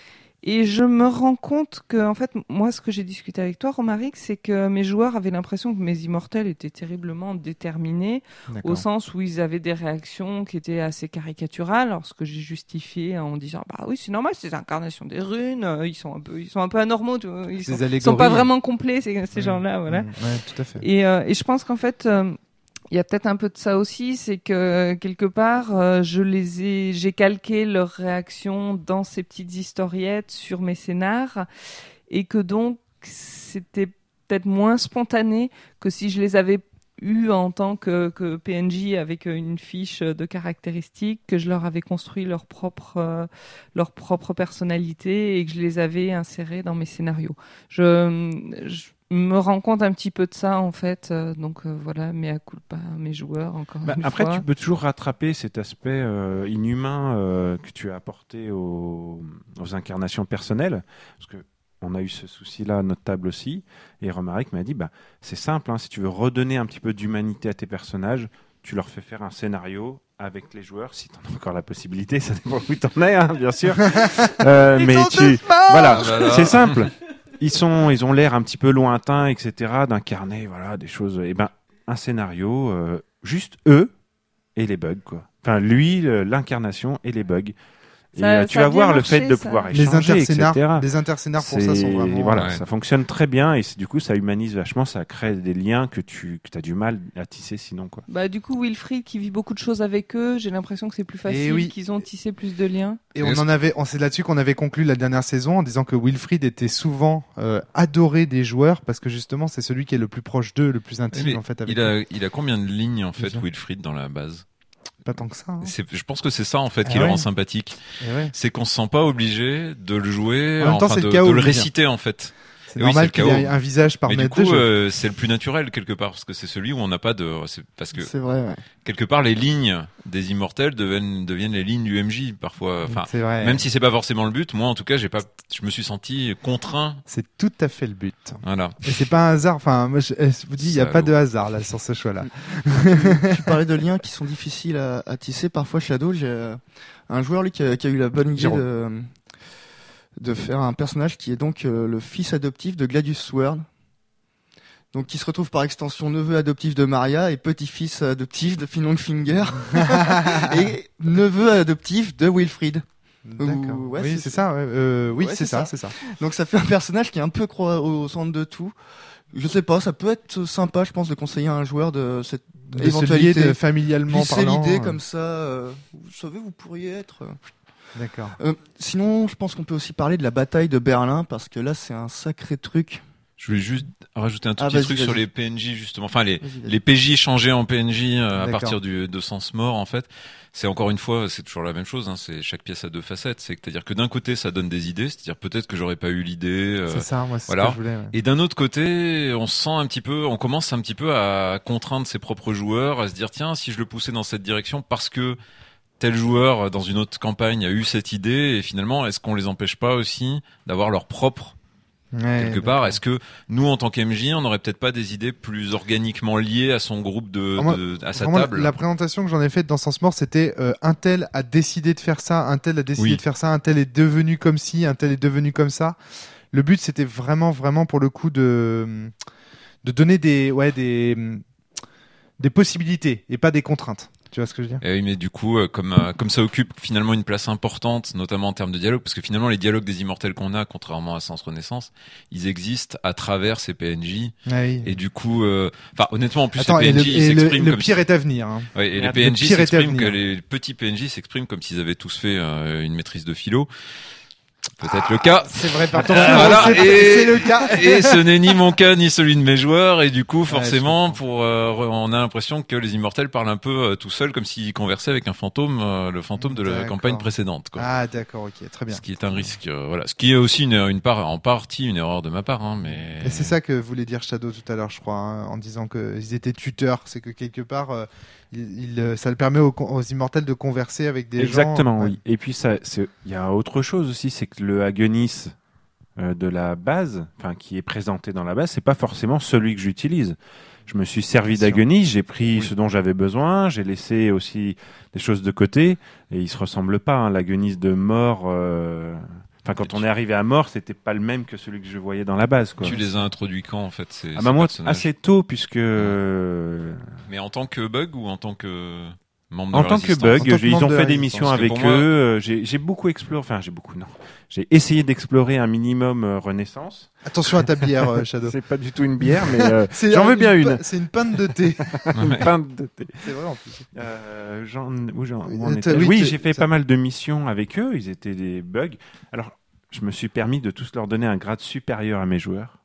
B: Et je me rends compte que, en fait, moi, ce que j'ai discuté avec toi, Romaric, c'est que mes joueurs avaient l'impression que mes immortels étaient terriblement déterminés,
A: D'accord.
B: au sens où ils avaient des réactions qui étaient assez caricaturales, alors ce que j'ai justifié en disant, bah oui, c'est normal, c'est les incarnations des runes, euh, ils sont un peu, ils sont un peu anormaux, tu vois, ils sont, ils sont pas vraiment complets, ces, ces mmh. gens-là, voilà.
A: Mmh. Ouais, tout à fait.
B: Et, euh, et je pense qu'en fait, euh, il y a peut-être un peu de ça aussi, c'est que quelque part, euh, je les ai, j'ai calqué leurs réactions dans ces petites historiettes sur mes scénars, et que donc c'était peut-être moins spontané que si je les avais eus en tant que, que P N J avec une fiche de caractéristiques, que je leur avais construit leur propre, euh, leur propre personnalité et que je les avais insérés dans mes scénarios. Je, je me rends compte un petit peu de ça en fait, euh, donc euh, voilà, mea culpa mes joueurs encore
C: bah,
B: une
C: après
B: fois.
C: Tu peux toujours rattraper cet aspect euh, inhumain euh, que tu as apporté aux, aux incarnations personnelles, parce que on a eu ce souci-là à notre table aussi, et Romaric m'a dit bah, c'est simple, hein, si tu veux redonner un petit peu d'humanité à tes personnages, tu leur fais faire un scénario avec les joueurs, si tu en as encore la possibilité, ça dépend où tu en es, hein, bien sûr. euh, mais tu... Voilà, voilà, c'est simple. Ils, sont, ils ont l'air un petit peu lointains, et cetera, d'incarner voilà, des choses. Et ben, un scénario, euh, juste eux et les bugs, quoi. Enfin, lui, l'incarnation et les bugs. Et ça, euh, tu vas voir marché, le fait de ça. pouvoir échanger,
A: les
C: et cetera.
A: Les interscénars pour ça sont vraiment...
C: Voilà,
A: ouais.
C: Ça fonctionne très bien et du coup, ça humanise vachement, ça crée des liens que tu que as du mal à tisser sinon. Quoi.
B: Bah, du coup, Wilfried qui vit beaucoup de choses avec eux, j'ai l'impression que c'est plus facile, oui. qu'ils ont tissé plus de liens.
A: Et on en avait, on c'est là-dessus qu'on avait conclu la dernière saison en disant que Wilfried était souvent euh, adoré des joueurs parce que justement, c'est celui qui est le plus proche d'eux, le plus intime
D: mais
A: en fait. Avec
D: il a, il a combien de lignes en fait, Wilfried, dans la base?
A: Pas tant que ça. Hein.
D: C'est, je pense que c'est ça en fait
A: ah
D: qui
A: ouais.
D: le rend sympathique.
A: Ouais.
D: C'est qu'on se sent pas obligé de le jouer,
A: en même temps,
D: enfin
A: c'est
D: de,
A: le chaos,
D: de le réciter en fait.
A: C'est et normal oui, qu'il ait un visage par
D: mais
A: mètre
D: du coup,
A: de jeu.
D: Euh, c'est le plus naturel quelque part parce que c'est celui où on n'a pas de, c'est parce que
E: c'est vrai. Ouais.
D: Quelque part, les lignes des immortels deviennent deviennent les lignes du M J parfois. Enfin,
A: c'est vrai.
D: Même si c'est pas forcément le but, moi en tout cas, j'ai pas, je me suis senti contraint.
A: C'est tout à fait le but.
D: Voilà.
A: Et c'est pas un hasard. Enfin, moi, je, je vous dis, il y a pas de hasard là sur ce choix-là.
E: tu, tu parlais de liens qui sont difficiles à, à tisser. Parfois, Shadow, j'ai euh, un joueur lui qui a, qui a eu la bonne idée
A: Jérôme.
E: de de faire un personnage qui est donc euh, le fils adoptif de Gladius Sword. Donc qui se retrouve par extension neveu adoptif de Maria et petit-fils adoptif de Fin Longfinger et neveu adoptif de Wilfried.
A: D'accord. Ou, ouais, oui, c'est, c'est ça. Ouais. Euh, oui, ouais, c'est, c'est ça, ça, c'est ça.
E: Donc ça fait un personnage qui est un peu croix au centre de tout. Je sais pas, ça peut être sympa, je pense, de conseiller à un joueur de cette
A: de
E: éventualité,
A: de familialement
E: glisser
A: parlant.
E: l'idée
A: euh...
E: comme ça. Euh, vous savez, vous pourriez être.
A: D'accord.
E: Euh, sinon, je pense qu'on peut aussi parler de la bataille de Berlin parce que là, c'est un sacré truc.
D: Je voulais juste rajouter un tout
E: ah,
D: petit
E: vas-y,
D: truc
E: vas-y.
D: sur les P N J justement, enfin les
E: vas-y, vas-y.
D: les P J changés en P N J euh, à partir du de sens mort en fait. C'est encore une fois, c'est toujours la même chose. Hein, c'est chaque pièce a deux facettes. C'est-à-dire que d'un côté, ça donne des idées, c'est-à-dire peut-être que j'aurais pas eu l'idée. Euh,
A: c'est ça, moi, c'est
D: voilà.
A: ce que je voulais. Ouais.
D: Et d'un autre côté, on se sent un petit peu, on commence un petit peu à contraindre ses propres joueurs, à se dire tiens, si je le poussais dans cette direction, parce que tel joueur dans une autre campagne a eu cette idée, et finalement, est-ce qu'on les empêche pas aussi d'avoir leur propre
A: Ouais,
D: quelque
A: d'accord.
D: part, est-ce que nous, en tant qu'M J, on n'aurait peut-être pas des idées plus organiquement liées à son groupe de,
A: moi,
D: de à sa
A: vraiment,
D: table?
A: La présentation que j'en ai faite dans Sens Mort, c'était euh, un tel a décidé de faire ça, un tel a décidé
D: oui.
A: de faire ça, un tel est devenu comme ci, un tel est devenu comme ça. Le but, c'était vraiment, vraiment pour le coup de de donner des, ouais, des des possibilités et pas des contraintes. Tu vois ce que je veux dire?
D: Et oui, mais du coup, euh, comme euh, comme ça occupe finalement une place importante, notamment en termes de dialogue, parce que finalement les dialogues des immortels qu'on a, contrairement à Sens Renaissance, ils existent à travers ces P N J.
A: Ah oui.
D: Et du coup, euh, enfin honnêtement, en plus
A: Attends,
D: les P N J
A: et le,
D: ils
A: et
D: s'expriment
A: le,
D: comme
A: le pire
D: si...
A: est à venir. Hein.
D: Ouais, et les
A: Le
D: P N J
A: pire est à
D: s'expriment
A: venir.
D: que les petits P N J s'expriment comme s'ils avaient tous fait euh, une maîtrise de philo. peut-être le cas.
A: C'est vrai, par
D: voilà,
A: c'est,
D: et,
A: c'est le cas.
D: Et ce n'est ni mon cas ni celui de mes joueurs, et du coup, forcément, ouais, pour, euh, on a l'impression que les immortels parlent un peu euh, tout seuls, comme s'ils conversaient avec un fantôme, euh, le fantôme de la d'accord. campagne précédente, quoi.
A: Ah, d'accord, ok, très bien.
D: Ce qui est un risque, euh, voilà. Ce qui est aussi une, une part, en partie, une erreur de ma part, hein, mais.
A: Et c'est ça que voulait dire Shadow tout à l'heure, je crois, hein, en disant qu'ils étaient tuteurs. C'est que quelque part, euh, il, il, ça le permet aux, aux immortels de converser avec des
C: Exactement, gens. Exactement,
A: ouais.
C: oui. Et puis, ça, il y a autre chose aussi, c'est que le Agonis euh, de la base, enfin, qui est présenté dans la base, c'est pas forcément celui que j'utilise. Je me suis servi d'Agonis, j'ai pris oui. ce dont j'avais besoin, j'ai laissé aussi des choses de côté, et il se ressemble pas, hein, l'Agonis de mort. Euh... Enfin, quand et on tu... est arrivé à mort, c'était pas le même que celui que je voyais dans la base, quoi.
D: Tu les as introduits quand, en fait, ces,
C: ah
D: ces
C: bah moi,
D: personnages
C: assez tôt, puisque.
D: Mais en tant que bug ou en tant que membre de
C: en
D: la
C: tant
D: résistance
C: que bug,
A: en tant que
C: ils ont fait
A: de
C: des missions avec
D: moi...
C: eux. J'ai, j'ai beaucoup exploré. Enfin, j'ai beaucoup non. J'ai essayé d'explorer un minimum euh, Renaissance.
A: Attention à ta bière, euh, Shadow.
C: C'est pas du tout une bière, mais euh, j'en veux bien une.
A: une. C'est une pinte de thé.
C: Une pinte de thé.
A: C'est vrai en plus.
C: Euh, j'en, où j'en, où
A: euh,
C: oui,
A: oui
C: j'ai fait ça. Pas mal de missions avec eux. Ils étaient des bugs. Alors, je me suis permis de tous leur donner un grade supérieur à mes joueurs.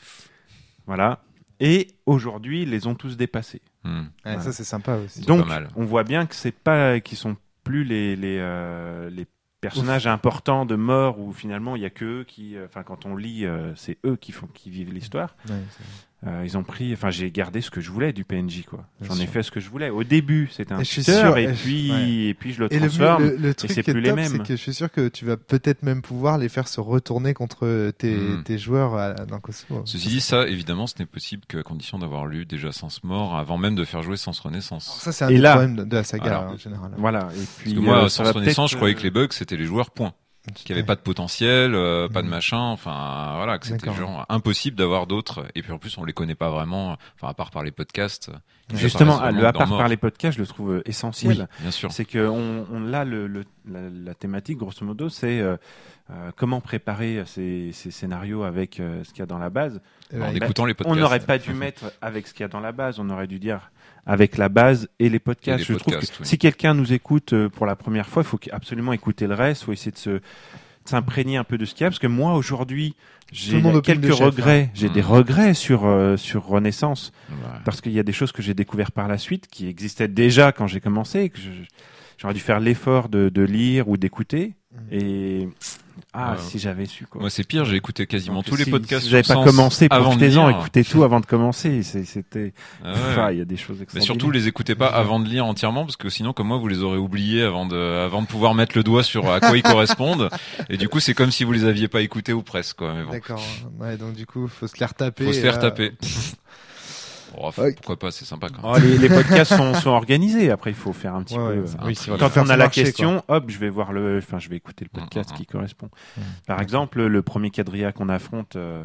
C: Voilà. Et aujourd'hui, ils les ont tous dépassés.
D: Mmh.
A: Ouais,
D: ouais.
A: Ça, c'est sympa aussi.
C: Donc, on voit bien que c'est pas, qu'ils sont plus les les euh, les personnages Ouf. importants de mort où finalement il y a que eux qui, enfin euh, quand on lit, euh, c'est eux qui font, qui vivent l'histoire.
A: Ouais,
C: euh, ils ont pris, enfin j'ai gardé ce que je voulais du P N J, quoi. J'en
A: bien
C: ai
A: sûr.
C: fait ce que je voulais. Au début, c'était un
A: et
C: tuteur, et
A: et
C: puis
A: ouais.
C: et puis je le
A: et
C: transforme.
A: Le, le, le truc
C: et c'est
A: qui est
C: plus
A: top,
C: les mêmes.
A: c'est que je suis sûr que tu vas peut-être même pouvoir les faire se retourner contre tes, mmh. tes joueurs à, dans Cosmo.
D: Ceci dit, ça, évidemment, ce n'est possible qu'à condition d'avoir lu déjà Sens Mort avant même de faire jouer Sens Renaissance.
A: Alors ça, c'est un
C: et
A: des
C: là,
A: problèmes de la saga
D: alors,
A: en général.
C: Voilà. Et puis
D: parce que moi,
C: euh,
D: Sens Renaissance, je croyais que les bugs c'était les joueurs point. Qu'il n'y avait pas de potentiel, euh, pas de machin, enfin voilà, que c'était genre impossible d'avoir d'autres. Et puis en plus, on les connaît pas vraiment, enfin à part par les podcasts.
C: Justement, ah, le à part par les podcasts, je le trouve essentiel.
D: Oui, bien sûr.
C: C'est que on, on là le, le la, la thématique, grosso modo, c'est euh, euh, comment préparer ces, ces scénarios avec euh, ce qu'il y a dans la base.
D: En ben, écoutant les podcasts.
C: On n'aurait pas dû mettre avec ce qu'il y a dans la base. On aurait dû dire avec la base et les podcasts. Et les je podcasts, trouve que oui. si quelqu'un nous écoute pour la première fois, il faut absolument écouter le reste. Il faut essayer de se de s'imprégner un peu de ce qu'il y a, parce que moi aujourd'hui j'ai quelques regrets. Chef, hein. J'ai mmh. des regrets sur euh, sur Renaissance, ouais. parce qu'il y a des choses que j'ai découvert par la suite qui existaient déjà quand j'ai commencé, que je, j'aurais dû faire l'effort de, de lire ou d'écouter. Mmh. Et ah, ouais. si j'avais su, quoi.
D: Moi, c'est pire, j'ai écouté quasiment
C: donc,
D: tous
C: si,
D: les podcasts.
C: Si vous n'avez pas commencé, profitez-en, écoutez tout avant de commencer. C'est, c'était,
D: ah ouais.
C: enfin, il y a des choses extraordinaires.
D: Mais surtout, les écoutez pas avant de lire entièrement, parce que sinon, comme moi, vous les aurez oubliés avant de, avant de pouvoir mettre le doigt sur à quoi ils correspondent. Et du coup, c'est comme si vous les aviez pas écoutés ou presque, quoi. Mais bon.
A: D'accord. Ouais, donc du coup, faut se les retaper.
D: Faut se les
A: euh...
D: retaper. Oh, okay. Pourquoi pas, c'est sympa quand même.
C: Oh, les, les podcasts sont, sont organisés. Après, il faut faire un petit
A: ouais,
C: peu.
A: Ouais,
C: euh,
A: oui,
C: quand on a la
A: marcher,
C: question, quoi. Hop, je vais voir le, enfin, je vais écouter le podcast mmh, mmh. qui correspond. Mmh. Par mmh. exemple, le premier quadrilla qu'on affronte, euh,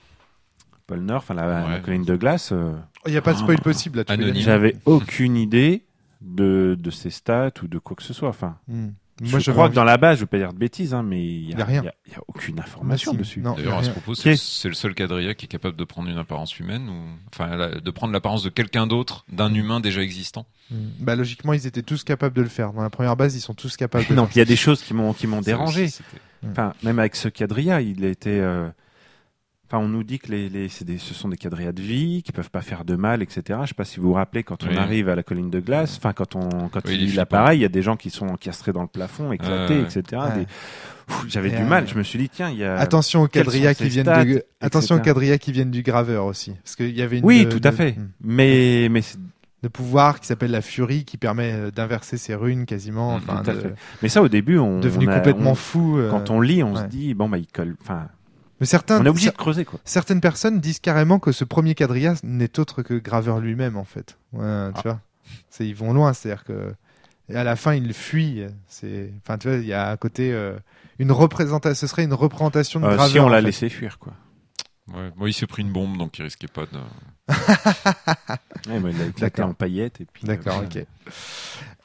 C: Paul Nord, enfin la, ouais, la colline de glace. Il euh,
A: n'y a pas de spoil possible là.
C: J'avais aucune idée de de ses stats ou de quoi que ce soit. Enfin. Mmh. Moi, je, je crois envie... que dans la base, je veux pas dire de bêtises, hein, mais il y, y a rien. Il y, y a aucune information
A: bah, si.
C: dessus.
A: Non,
D: d'ailleurs, à ce propos, c'est, c'est le seul quadrilla qui est capable de prendre une apparence humaine ou, enfin, de prendre l'apparence de quelqu'un d'autre, d'un humain déjà existant.
A: Mmh. Bah, logiquement, ils étaient tous capables de le faire. Dans la première base, ils sont tous capables de le
C: faire.
A: Donc,
C: il y a des choses qui m'ont, qui m'ont dérangé.
D: Aussi,
C: enfin, même avec ce quadrilla, il était, euh... Enfin, on nous dit que les, les, c'est des, ce sont des quadrillas de vie, qui peuvent pas faire de mal, et cetera. Je sais pas si vous vous rappelez quand on oui. arrive à la colline de glace, enfin, quand on, quand oui, il lit l'appareil, il y a des gens qui sont encastrés dans le plafond, éclatés, euh, et cetera. Ouais. Des... Pff, j'avais et du euh... mal. Je me suis dit, tiens, il y a.
A: Attention aux quadrillas qui viennent stats, de... Attention aux quadrillas qui viennent du graveur aussi. Parce qu'il y avait une.
C: Oui,
A: de,
C: tout à
A: de...
C: fait. De... Mais, mais.
A: de pouvoir qui s'appelle la furie qui permet d'inverser ses runes quasiment. Enfin,
C: tout à
A: de...
C: fait. Mais ça, au début, on.
A: Devenu
C: on a,
A: complètement
C: on...
A: fou. Euh...
C: Quand on lit, on
A: ouais.
C: se dit, bon, bah, il colle. Enfin.
A: Mais certains,
C: on est obligé de creuser, quoi.
A: Certaines personnes disent carrément que ce premier quadrilla n'est autre que Graveur lui-même, en fait. Ouais, ah. Tu vois, c'est, ils vont loin, c'est-à-dire que et à la fin ils fuient. C'est, enfin, tu vois, il y a à côté euh, une représentation. Ce serait une représentation de
C: euh,
A: Graveur.
C: Si on l'a
A: en fait.
C: laissé fuir, quoi.
D: Ouais, moi il s'est pris une bombe, donc il risquait pas de.
C: ouais, moi, il a éclaté en paillettes et puis.
A: D'accord,
C: euh,
A: ok.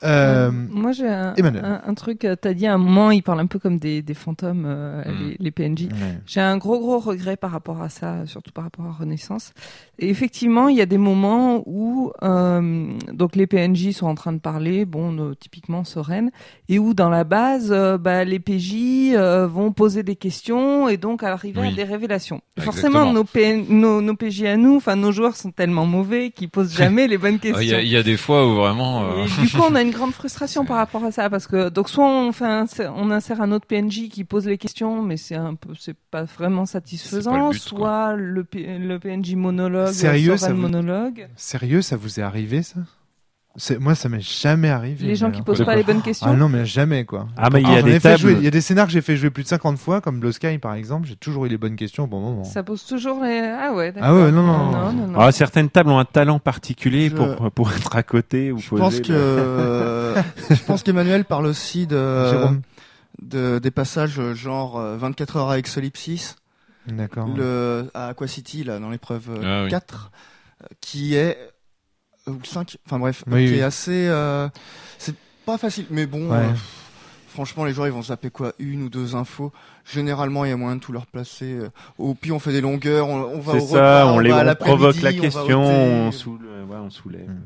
A: Euh,
B: Moi, j'ai un, un, un truc. T'as dit à un moment, il parle un peu comme des, des fantômes, euh, mm. les, les P N J. Ouais. J'ai un gros, gros regret par rapport à ça, surtout par rapport à Renaissance. Et effectivement, il y a des moments où euh, donc les P N J sont en train de parler, bon, euh, typiquement Soren, et où dans la base, euh, bah, les P J euh, vont poser des questions et donc arriver oui. à des révélations.
D: Exactement.
B: Forcément, nos, P- nos, nos P J à nous, enfin nos joueurs sont tellement mauvais qu'ils posent jamais les bonnes questions.
D: Il y, y a des fois où vraiment. Euh...
B: Et du coup, on a une grande frustration par rapport à ça parce que donc soit on fait un, on insère un autre P N J qui pose les questions, mais c'est un peu, c'est pas vraiment satisfaisant. Pas le but, soit quoi. le P, le P N J monologue,
A: sérieux, ça vous...
B: monologue.
A: Sérieux, ça vous est arrivé ça? C'est... Moi, ça m'est jamais arrivé.
B: Les gens qui posent pas les bonnes questions.
A: Ah non, mais jamais quoi.
C: Ah mais il y a des tables.
A: Jouer... Il y a des scénars que j'ai fait jouer plus de cinquante fois, comme Blue Sky par exemple. J'ai toujours eu les bonnes questions au bon moment.
B: Ça pose toujours les. Ah ouais. D'accord.
A: Ah ouais, non non.
B: non, non, non.
C: Ah, certaines tables ont un talent particulier je... pour pour être à côté ou
E: je
C: poser.
E: Pense que euh, je pense qu'Emmanuel parle aussi de, de des passages genre vingt-quatre heures avec Solipsis.
A: D'accord.
E: Le à Aqua City là dans l'épreuve
D: ah,
E: quatre oui. qui est ou cinq, enfin bref,
A: oui,
E: qui
A: oui.
E: est assez, euh, c'est pas facile, mais bon,
A: ouais.
E: euh, franchement, les joueurs ils vont zapper quoi, une ou deux infos. Généralement, il y a moyen de tout leur placer. Euh, au pire, on fait des longueurs, on, on va
C: c'est
E: au
C: ça,
E: repas,
C: on,
E: on
C: les
E: va
C: on
E: à l'après-midi,
C: provoque la
E: on
C: question,
E: on,
C: on, soule, ouais, on soulève. Mmh.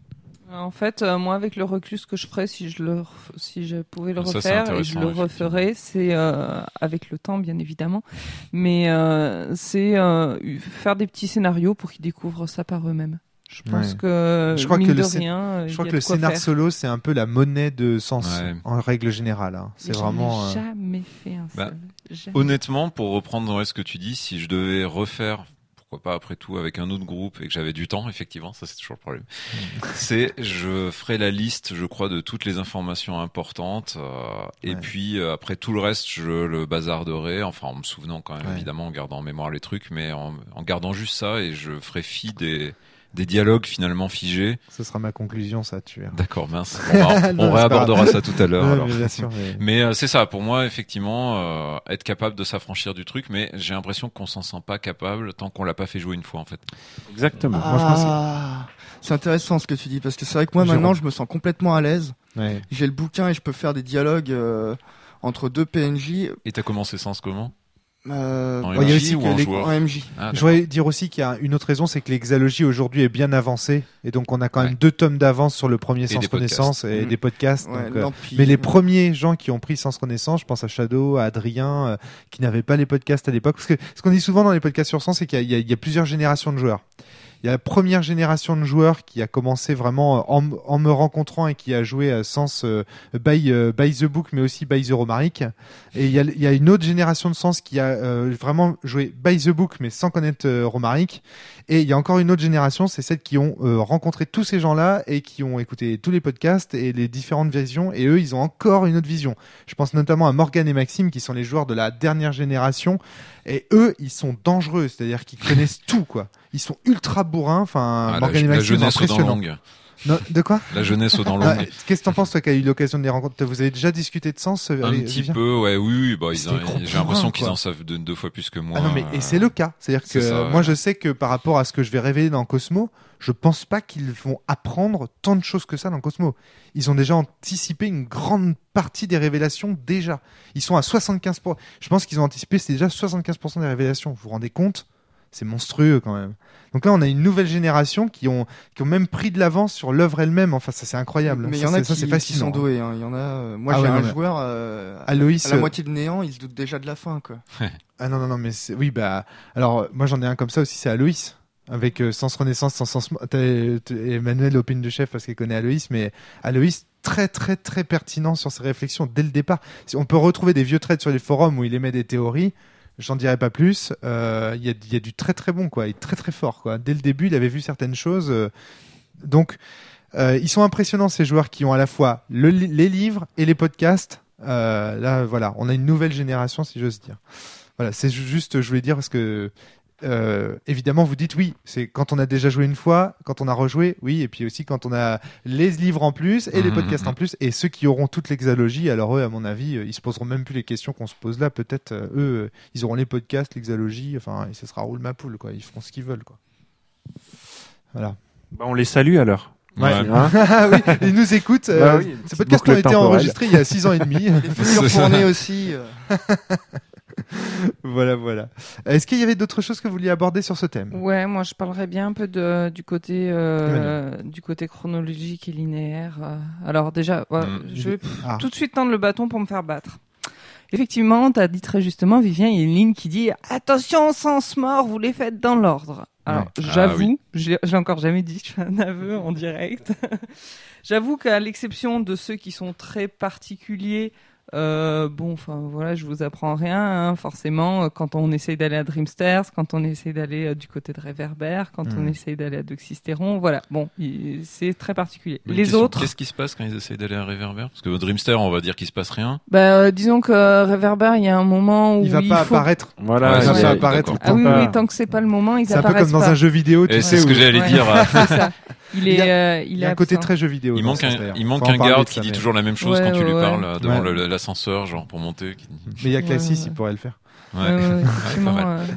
B: En fait, euh, moi, avec le recul, ce que je ferais si je le, ref... si je pouvais le
D: ça,
B: refaire, et je le referais, c'est euh, avec le temps, bien évidemment, mais euh, c'est euh, faire des petits scénarios pour qu'ils découvrent ça par eux-mêmes. Je pense ouais. que
A: je crois
B: mine
A: que
B: de
A: le
B: rien,
A: je crois que le scénar
B: faire.
A: solo c'est un peu la monnaie de sens
D: ouais.
A: en règle générale. Hein. C'est
B: J'en
A: vraiment.
B: Ai jamais fait un
D: bah,
B: jamais.
D: Honnêtement, pour reprendre ouais, ce que tu dis, si je devais refaire, pourquoi pas après tout avec un autre groupe et que j'avais du temps, effectivement, ça c'est toujours le problème. c'est je ferais la liste, je crois, de toutes les informations importantes euh, et ouais. puis euh, après tout le reste, je le bazarderais, enfin en me souvenant quand même ouais. évidemment, en gardant en mémoire les trucs, mais en, en gardant juste ça et je ferais fi des des dialogues finalement figés.
A: Ce sera ma conclusion, ça, tu verras.
D: D'accord, mince. On, va, non, on réabordera ça tout à l'heure.
A: Ouais,
D: alors.
A: Mais, bien sûr, mais...
D: mais euh, c'est ça, pour moi, effectivement, euh, être capable de s'affranchir du truc, mais j'ai l'impression qu'on s'en sent pas capable tant qu'on l'a pas fait jouer une fois, en fait.
C: Exactement.
E: Ah,
A: moi, je pense que...
E: c'est intéressant ce que tu dis, parce que c'est vrai que moi, Jérôme. maintenant, je me sens complètement à l'aise.
A: Ouais.
E: J'ai le bouquin et je peux faire des dialogues euh, entre deux P N J.
D: Et t'as commencé Sens comment?
E: Euh,
D: en
E: M J
D: M J ou en
E: les,
D: joueur
E: en M J.
A: Ah, je voudrais dire aussi qu'il y a une autre raison, c'est que l'exalogie aujourd'hui est bien avancée et donc on a quand même ouais. deux tomes d'avance sur le premier Sens Renaissance et mmh. des podcasts.
E: Ouais,
A: donc, euh, mais les premiers gens qui ont pris Sens Renaissance, je pense à Shadow, à Adrien, euh, qui n'avaient pas les podcasts à l'époque, parce que ce qu'on dit souvent dans les podcasts sur Sens, c'est qu'il y a, il y a, il y a plusieurs générations de joueurs. Il y a la première génération de joueurs qui a commencé vraiment en, en me rencontrant et qui a joué à Sens euh, by, euh, by the book, mais aussi by the Romaric. Et il y a, il y a une autre génération de Sens qui a euh, vraiment joué by the book, mais sans connaître euh, Romaric. Et il y a encore une autre génération, c'est celles qui ont euh, rencontré tous ces gens-là et qui ont écouté tous les podcasts et les différentes visions. Et eux, ils ont encore une autre vision. Je pense notamment à Morgane et Maxime, qui sont les joueurs de la dernière génération. Et eux, ils sont dangereux, c'est-à-dire qu'ils connaissent tout, quoi. Ils sont ultra bourrins. Enfin,
D: ah,
A: Morgane
D: la,
A: et Maxime,
D: la jeunesse aux dents
A: impressionnant.
D: longues.
A: Non, de quoi?
D: La jeunesse aux dents longues.
A: Ah, qu'est-ce que t'en penses, toi, qui as eu l'occasion de les rencontrer? Vous avez déjà discuté de Sens?
D: Un
A: allez,
D: petit
A: Vivien
D: peu, ouais, oui, oui. Bah, ils ont, j'ai l'impression qu'ils
A: quoi.
D: en savent deux, deux fois plus que moi.
A: Ah non, mais et c'est le cas. C'est-à-dire que
D: ça, ouais.
A: moi, je sais que par rapport à ce que je vais révéler dans Cosmo, je pense pas qu'ils vont apprendre tant de choses que ça dans Cosmo. Ils ont déjà anticipé une grande partie des révélations déjà. Ils sont à soixante-quinze pour cent. Je pense qu'ils ont anticipé, c'est déjà soixante-quinze pour cent des révélations. Vous vous rendez compte? C'est monstrueux quand même. Donc là, on a une nouvelle génération qui ont, qui ont même pris de l'avance sur l'œuvre elle-même. Enfin, ça, c'est incroyable.
E: Mais il y
A: ça,
E: en a
A: ça,
E: qui,
A: c'est fascinant.
E: qui sont doués. Hein. Il y en a. Euh, moi,
A: ah
E: j'ai
A: ouais,
E: un
A: non,
E: joueur euh,
A: Aloïs,
E: à la moitié de néant, il se doute déjà de la fin, quoi.
A: ah non, non, non, mais c'est... oui, bah, alors, moi, j'en ai un comme ça aussi, c'est Aloïs. Avec euh, Sens Renaissance, sans Sens. T'as, t'as, Emmanuel opine de chef parce qu'il connaît Aloïs, mais Aloïs, très, très, très pertinent sur ses réflexions dès le départ. On peut retrouver des vieux threads sur les forums où il émet des théories. J'en dirai pas plus. Il euh, y, a, y a du très très bon, quoi. Il est très très fort, quoi. Dès le début, il avait vu certaines choses. Euh, donc, euh, ils sont impressionnants, ces joueurs qui ont à la fois le, les livres et les podcasts. Euh, là, voilà, on a une nouvelle génération, si j'ose dire. Voilà, c'est juste, je voulais dire parce que euh, évidemment, vous dites oui, c'est quand on a déjà joué une fois, quand on a rejoué, oui, et puis aussi quand on a les livres en plus et les podcasts en plus, et ceux qui auront toute l'exalogie, alors eux, à mon avis, ils se poseront même plus les questions qu'on se pose là. Peut-être euh, eux, ils auront les podcasts, l'exalogie, enfin, et ce sera roule ma poule, quoi. Ils feront ce qu'ils veulent, quoi. Voilà.
C: Bah, on les salue alors.
A: Ouais. Hein ah oui, ils nous écoutent. Euh, bah oui, ce podcast a été temporel. enregistré il y a six ans et demi.
E: Les futurs tournées aussi. Euh.
A: Voilà, voilà. Est-ce qu'il y avait d'autres choses que vous vouliez aborder sur ce thème ?
B: Ouais, moi je parlerais bien un peu de, du côté euh, du côté chronologique et linéaire. Alors déjà, ouais, mmh. je vais ah. tout de suite tendre le bâton pour me faire battre. Effectivement, tu as dit très justement, Vivien, il y a une ligne qui dit « Attention, sens mort, vous les faites dans l'ordre ». Alors, ouais. j'avoue, ah, oui. j'ai, j'ai encore jamais dit, je fais un aveu en direct. J'avoue qu'à l'exception de ceux qui sont très particuliers, Euh, bon, enfin voilà, je vous apprends rien, hein, forcément. Quand on essaye d'aller à Dreamsters, quand on essaye d'aller euh, du côté de Réverbère, quand mmh. on essaye d'aller à Doxystéron, voilà. Bon, il, c'est très particulier.
D: Mais
B: les
D: question,
B: autres.
D: Qu'est-ce qui se passe quand ils essayent d'aller à Réverbère ? Parce que au Dreamster, on va dire qu'il se passe rien.
B: Bah, euh, disons que euh, Réverbère, il y a un moment où
A: il va
B: il
A: pas
B: faut...
A: apparaître.
C: Voilà,
A: ouais, il va
B: ouais,
A: pas apparaître.
B: Ah oui, oui, tant que c'est pas le moment, ils
A: c'est
B: apparaissent pas.
A: C'est un peu comme dans
B: pas.
A: un jeu vidéo, tu
D: Et
A: sais.
D: C'est ce que j'allais
B: ouais.
D: dire.
B: C'est ça. Il, est,
A: il, y a,
B: euh, il,
A: il y a un côté très jeu vidéo.
D: Il manque un, il manque un garde qui dit toujours la même chose
B: ouais,
D: quand tu
B: ouais,
D: lui
B: ouais.
D: parles euh, devant
A: ouais.
D: le, l'ascenseur, genre pour monter. Qui...
A: Mais il y a Classis, ouais, ouais. il pourrait le faire.
B: Ouais, ouais, ouais, effectivement. ouais, euh...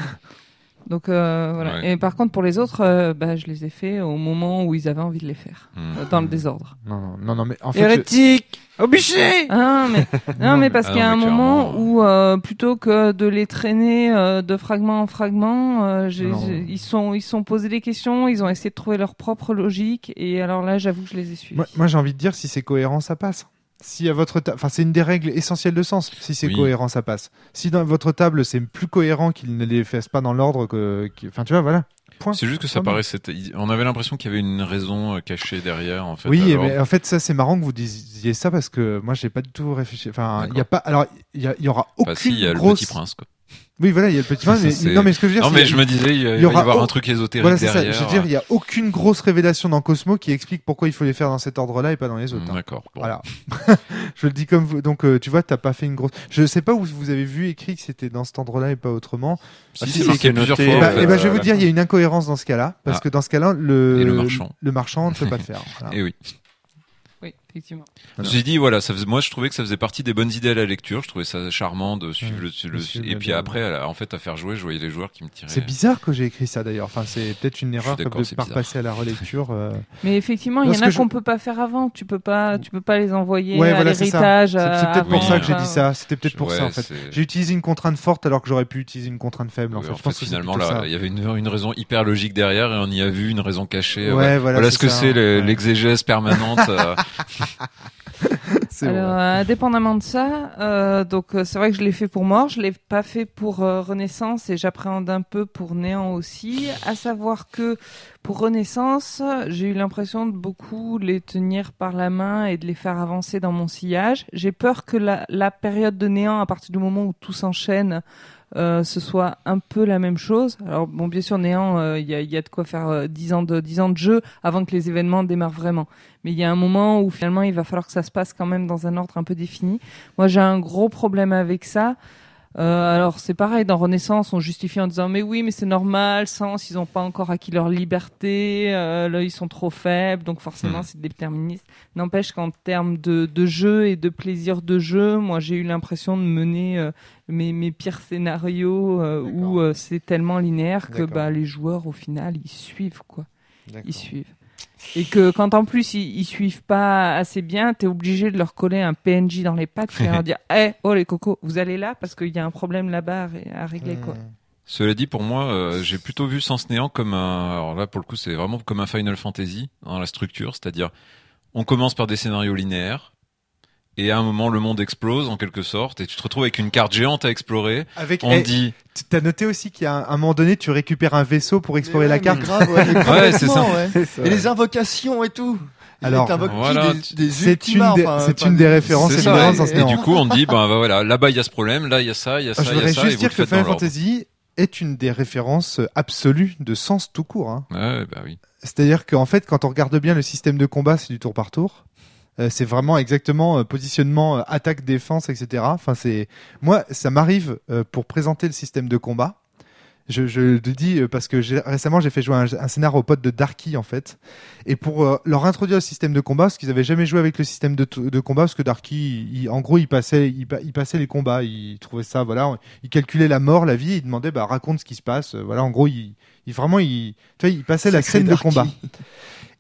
B: Donc euh, voilà. Ouais. Et par contre pour les autres, euh, bah je les ai faits au moment où ils avaient envie de les faire, mmh. euh, dans le désordre.
A: Non, non, non, non mais en fait.
B: Hérétique,
A: je...
B: au bûcher. Ah, mais non, mais parce ah, qu'il y a un moment où euh, plutôt que de les traîner euh, de fragment en fragment, euh, j'ai, j'ai, ils sont ils sont posés des questions, ils ont essayé de trouver leur propre logique, et alors là j'avoue que je les ai suivis.
A: Moi, moi j'ai envie de dire si c'est cohérent ça passe. Si à votre ta... enfin c'est une des règles essentielles de sens. Si c'est oui. cohérent, ça passe. Si dans votre table c'est plus cohérent qu'ils ne les fassent pas dans l'ordre que, enfin tu vois, voilà. Point.
D: C'est juste que ça paraissait. On avait l'impression qu'il y avait une raison cachée derrière, en fait.
A: Oui,
D: alors...
A: mais en fait ça c'est marrant que vous disiez ça parce que moi j'ai pas du tout réfléchi. Enfin, il y a pas. Alors il y, y aura aucune
D: bah, si, il y a
A: grosse...
D: le Petit Prince, quoi.
A: Oui, voilà, il y a le Petit Prince. Mais... Non, mais ce que je veux dire,
D: non, mais je me disais, il, il y, y aura va y avoir oh... un truc ésotérique
A: voilà, c'est
D: derrière.
A: Ça. Je veux dire, il y a aucune grosse révélation dans Cosmo qui explique pourquoi il faut les faire dans cet ordre-là et pas dans les autres.
D: Mmh,
A: hein.
D: D'accord. Bon.
A: Voilà. Je le dis comme vous. Donc, euh, tu vois, t'as pas fait une grosse. Je sais pas où vous avez vu écrit que c'était dans cet ordre-là et pas autrement.
D: Si, ah, si, c'est marqué plusieurs fois.
A: Et bah, euh, bah, je vais vous dire, il y a une incohérence dans ce cas-là, parce ah. que dans ce cas-là, le
D: et le marchand,
A: le marchand ne peut pas le faire. Voilà.
D: Et oui.
B: Oui, effectivement.
D: Voilà. J'ai dit voilà, ça faisait, moi je trouvais que ça faisait partie des bonnes idées à la lecture. Je trouvais ça charmant de suivre mmh, le, le, le et puis après, à, en fait, à faire jouer, je voyais les joueurs qui me tiraient.
A: C'est bizarre que j'ai écrit ça d'ailleurs. Enfin, c'est peut-être une erreur comme de pas repasser à la relecture. Euh...
B: Mais effectivement, il y en a qu'on je... peut pas faire avant. Tu peux pas, tu peux pas les envoyer
A: ouais,
B: à
A: voilà,
B: l'héritage.
A: C'est, c'est, c'est peut-être
B: avant,
A: pour ça que j'ai
B: enfin...
A: dit ça. C'était peut-être pour
D: ouais,
A: ça en fait.
D: C'est...
A: J'ai utilisé une contrainte forte alors que j'aurais pu utiliser une contrainte faible. En
D: ouais,
A: fait,
D: en
A: je pense
D: fait,
A: que
D: finalement là, il y avait une, une raison hyper logique derrière et on y a vu une raison cachée.
A: Ouais, voilà.
D: Voilà ce que c'est l'exégèse permanente.
B: Alors, euh, indépendamment de ça, euh, donc euh, c'est vrai que je l'ai fait pour Mort, je l'ai pas fait pour euh, Renaissance et j'appréhende un peu pour Néant aussi. À savoir que pour Renaissance, j'ai eu l'impression de beaucoup les tenir par la main et de les faire avancer dans mon sillage. J'ai peur que la, la période de Néant, à partir du moment où tout s'enchaîne, Euh, ce soit un peu la même chose. Alors bon, bien sûr, Néant, il euh, y, a, y a de quoi faire euh, dix ans de dix ans de jeu avant que les événements démarrent vraiment. Mais il y a un moment où finalement, il va falloir que ça se passe quand même dans un ordre un peu défini. Moi, j'ai un gros problème avec ça. Euh, alors c'est pareil, dans Renaissance, on justifie en disant mais oui, mais c'est normal, Sens, ils n'ont pas encore acquis leur liberté, euh, là ils sont trop faibles, donc forcément mmh. c'est déterministe. N'empêche qu'en termes de, de jeu et de plaisir de jeu, moi j'ai eu l'impression de mener euh, mes, mes pires scénarios euh, où euh, c'est tellement linéaire que bah, les joueurs au final ils suivent quoi, D'accord. ils suivent. Et que quand en plus ils, ils suivent pas assez bien, t'es obligé de leur coller un P N J dans les pattes et leur dire, eh, oh les cocos, vous allez là parce qu'il y a un problème là-bas à, à régler quoi. Mmh.
D: Cela dit, pour moi, euh, j'ai plutôt vu Sens Néant comme un, alors là pour le coup c'est vraiment comme un Final Fantasy dans la structure, c'est-à-dire on commence par des scénarios linéaires. Et à un moment, le monde explose en quelque sorte, et tu te retrouves avec une carte géante à explorer. Avec, on eh, dit.
A: T'as noté aussi qu'à un, un moment donné, tu récupères un vaisseau pour explorer
E: ouais,
A: la carte.
E: Grave, ouais,
D: ouais, c'est ça.
E: Ouais. C'est ça. Et les invocations et tout.
A: Alors,
D: voilà,
E: des, des
A: c'est, une des, enfin, c'est une des références.
D: C'est ça. Et, et du coup, on dit, ben bah, voilà, là-bas il y a ce problème, là il y a ça, il y a ça, il y a ça.
A: Je voudrais juste dire que Final Fantasy est une des références absolues de Sens tout court. Hein.
D: Ouais, bah oui.
A: C'est-à-dire qu'en fait, quand on regarde bien le système de combat, c'est du tour par tour. Euh, c'est vraiment exactement euh, positionnement, euh, attaque, défense, et cetera. Enfin, c'est moi, ça m'arrive euh, pour présenter le système de combat. Je, je le dis euh, parce que j'ai, récemment j'ai fait jouer un, un scénar aux potes de Darky en fait, et pour euh, leur introduire le système de combat, parce qu'ils avaient jamais joué avec le système de, de combat, parce que Darky, il, il, en gros, il passait, il, il passait les combats, il trouvait ça, voilà, il calculait la mort, la vie, il demandait, bah raconte ce qui se passe, voilà, en gros, il, il vraiment, il, tu vois, il passait ça la scène de combat.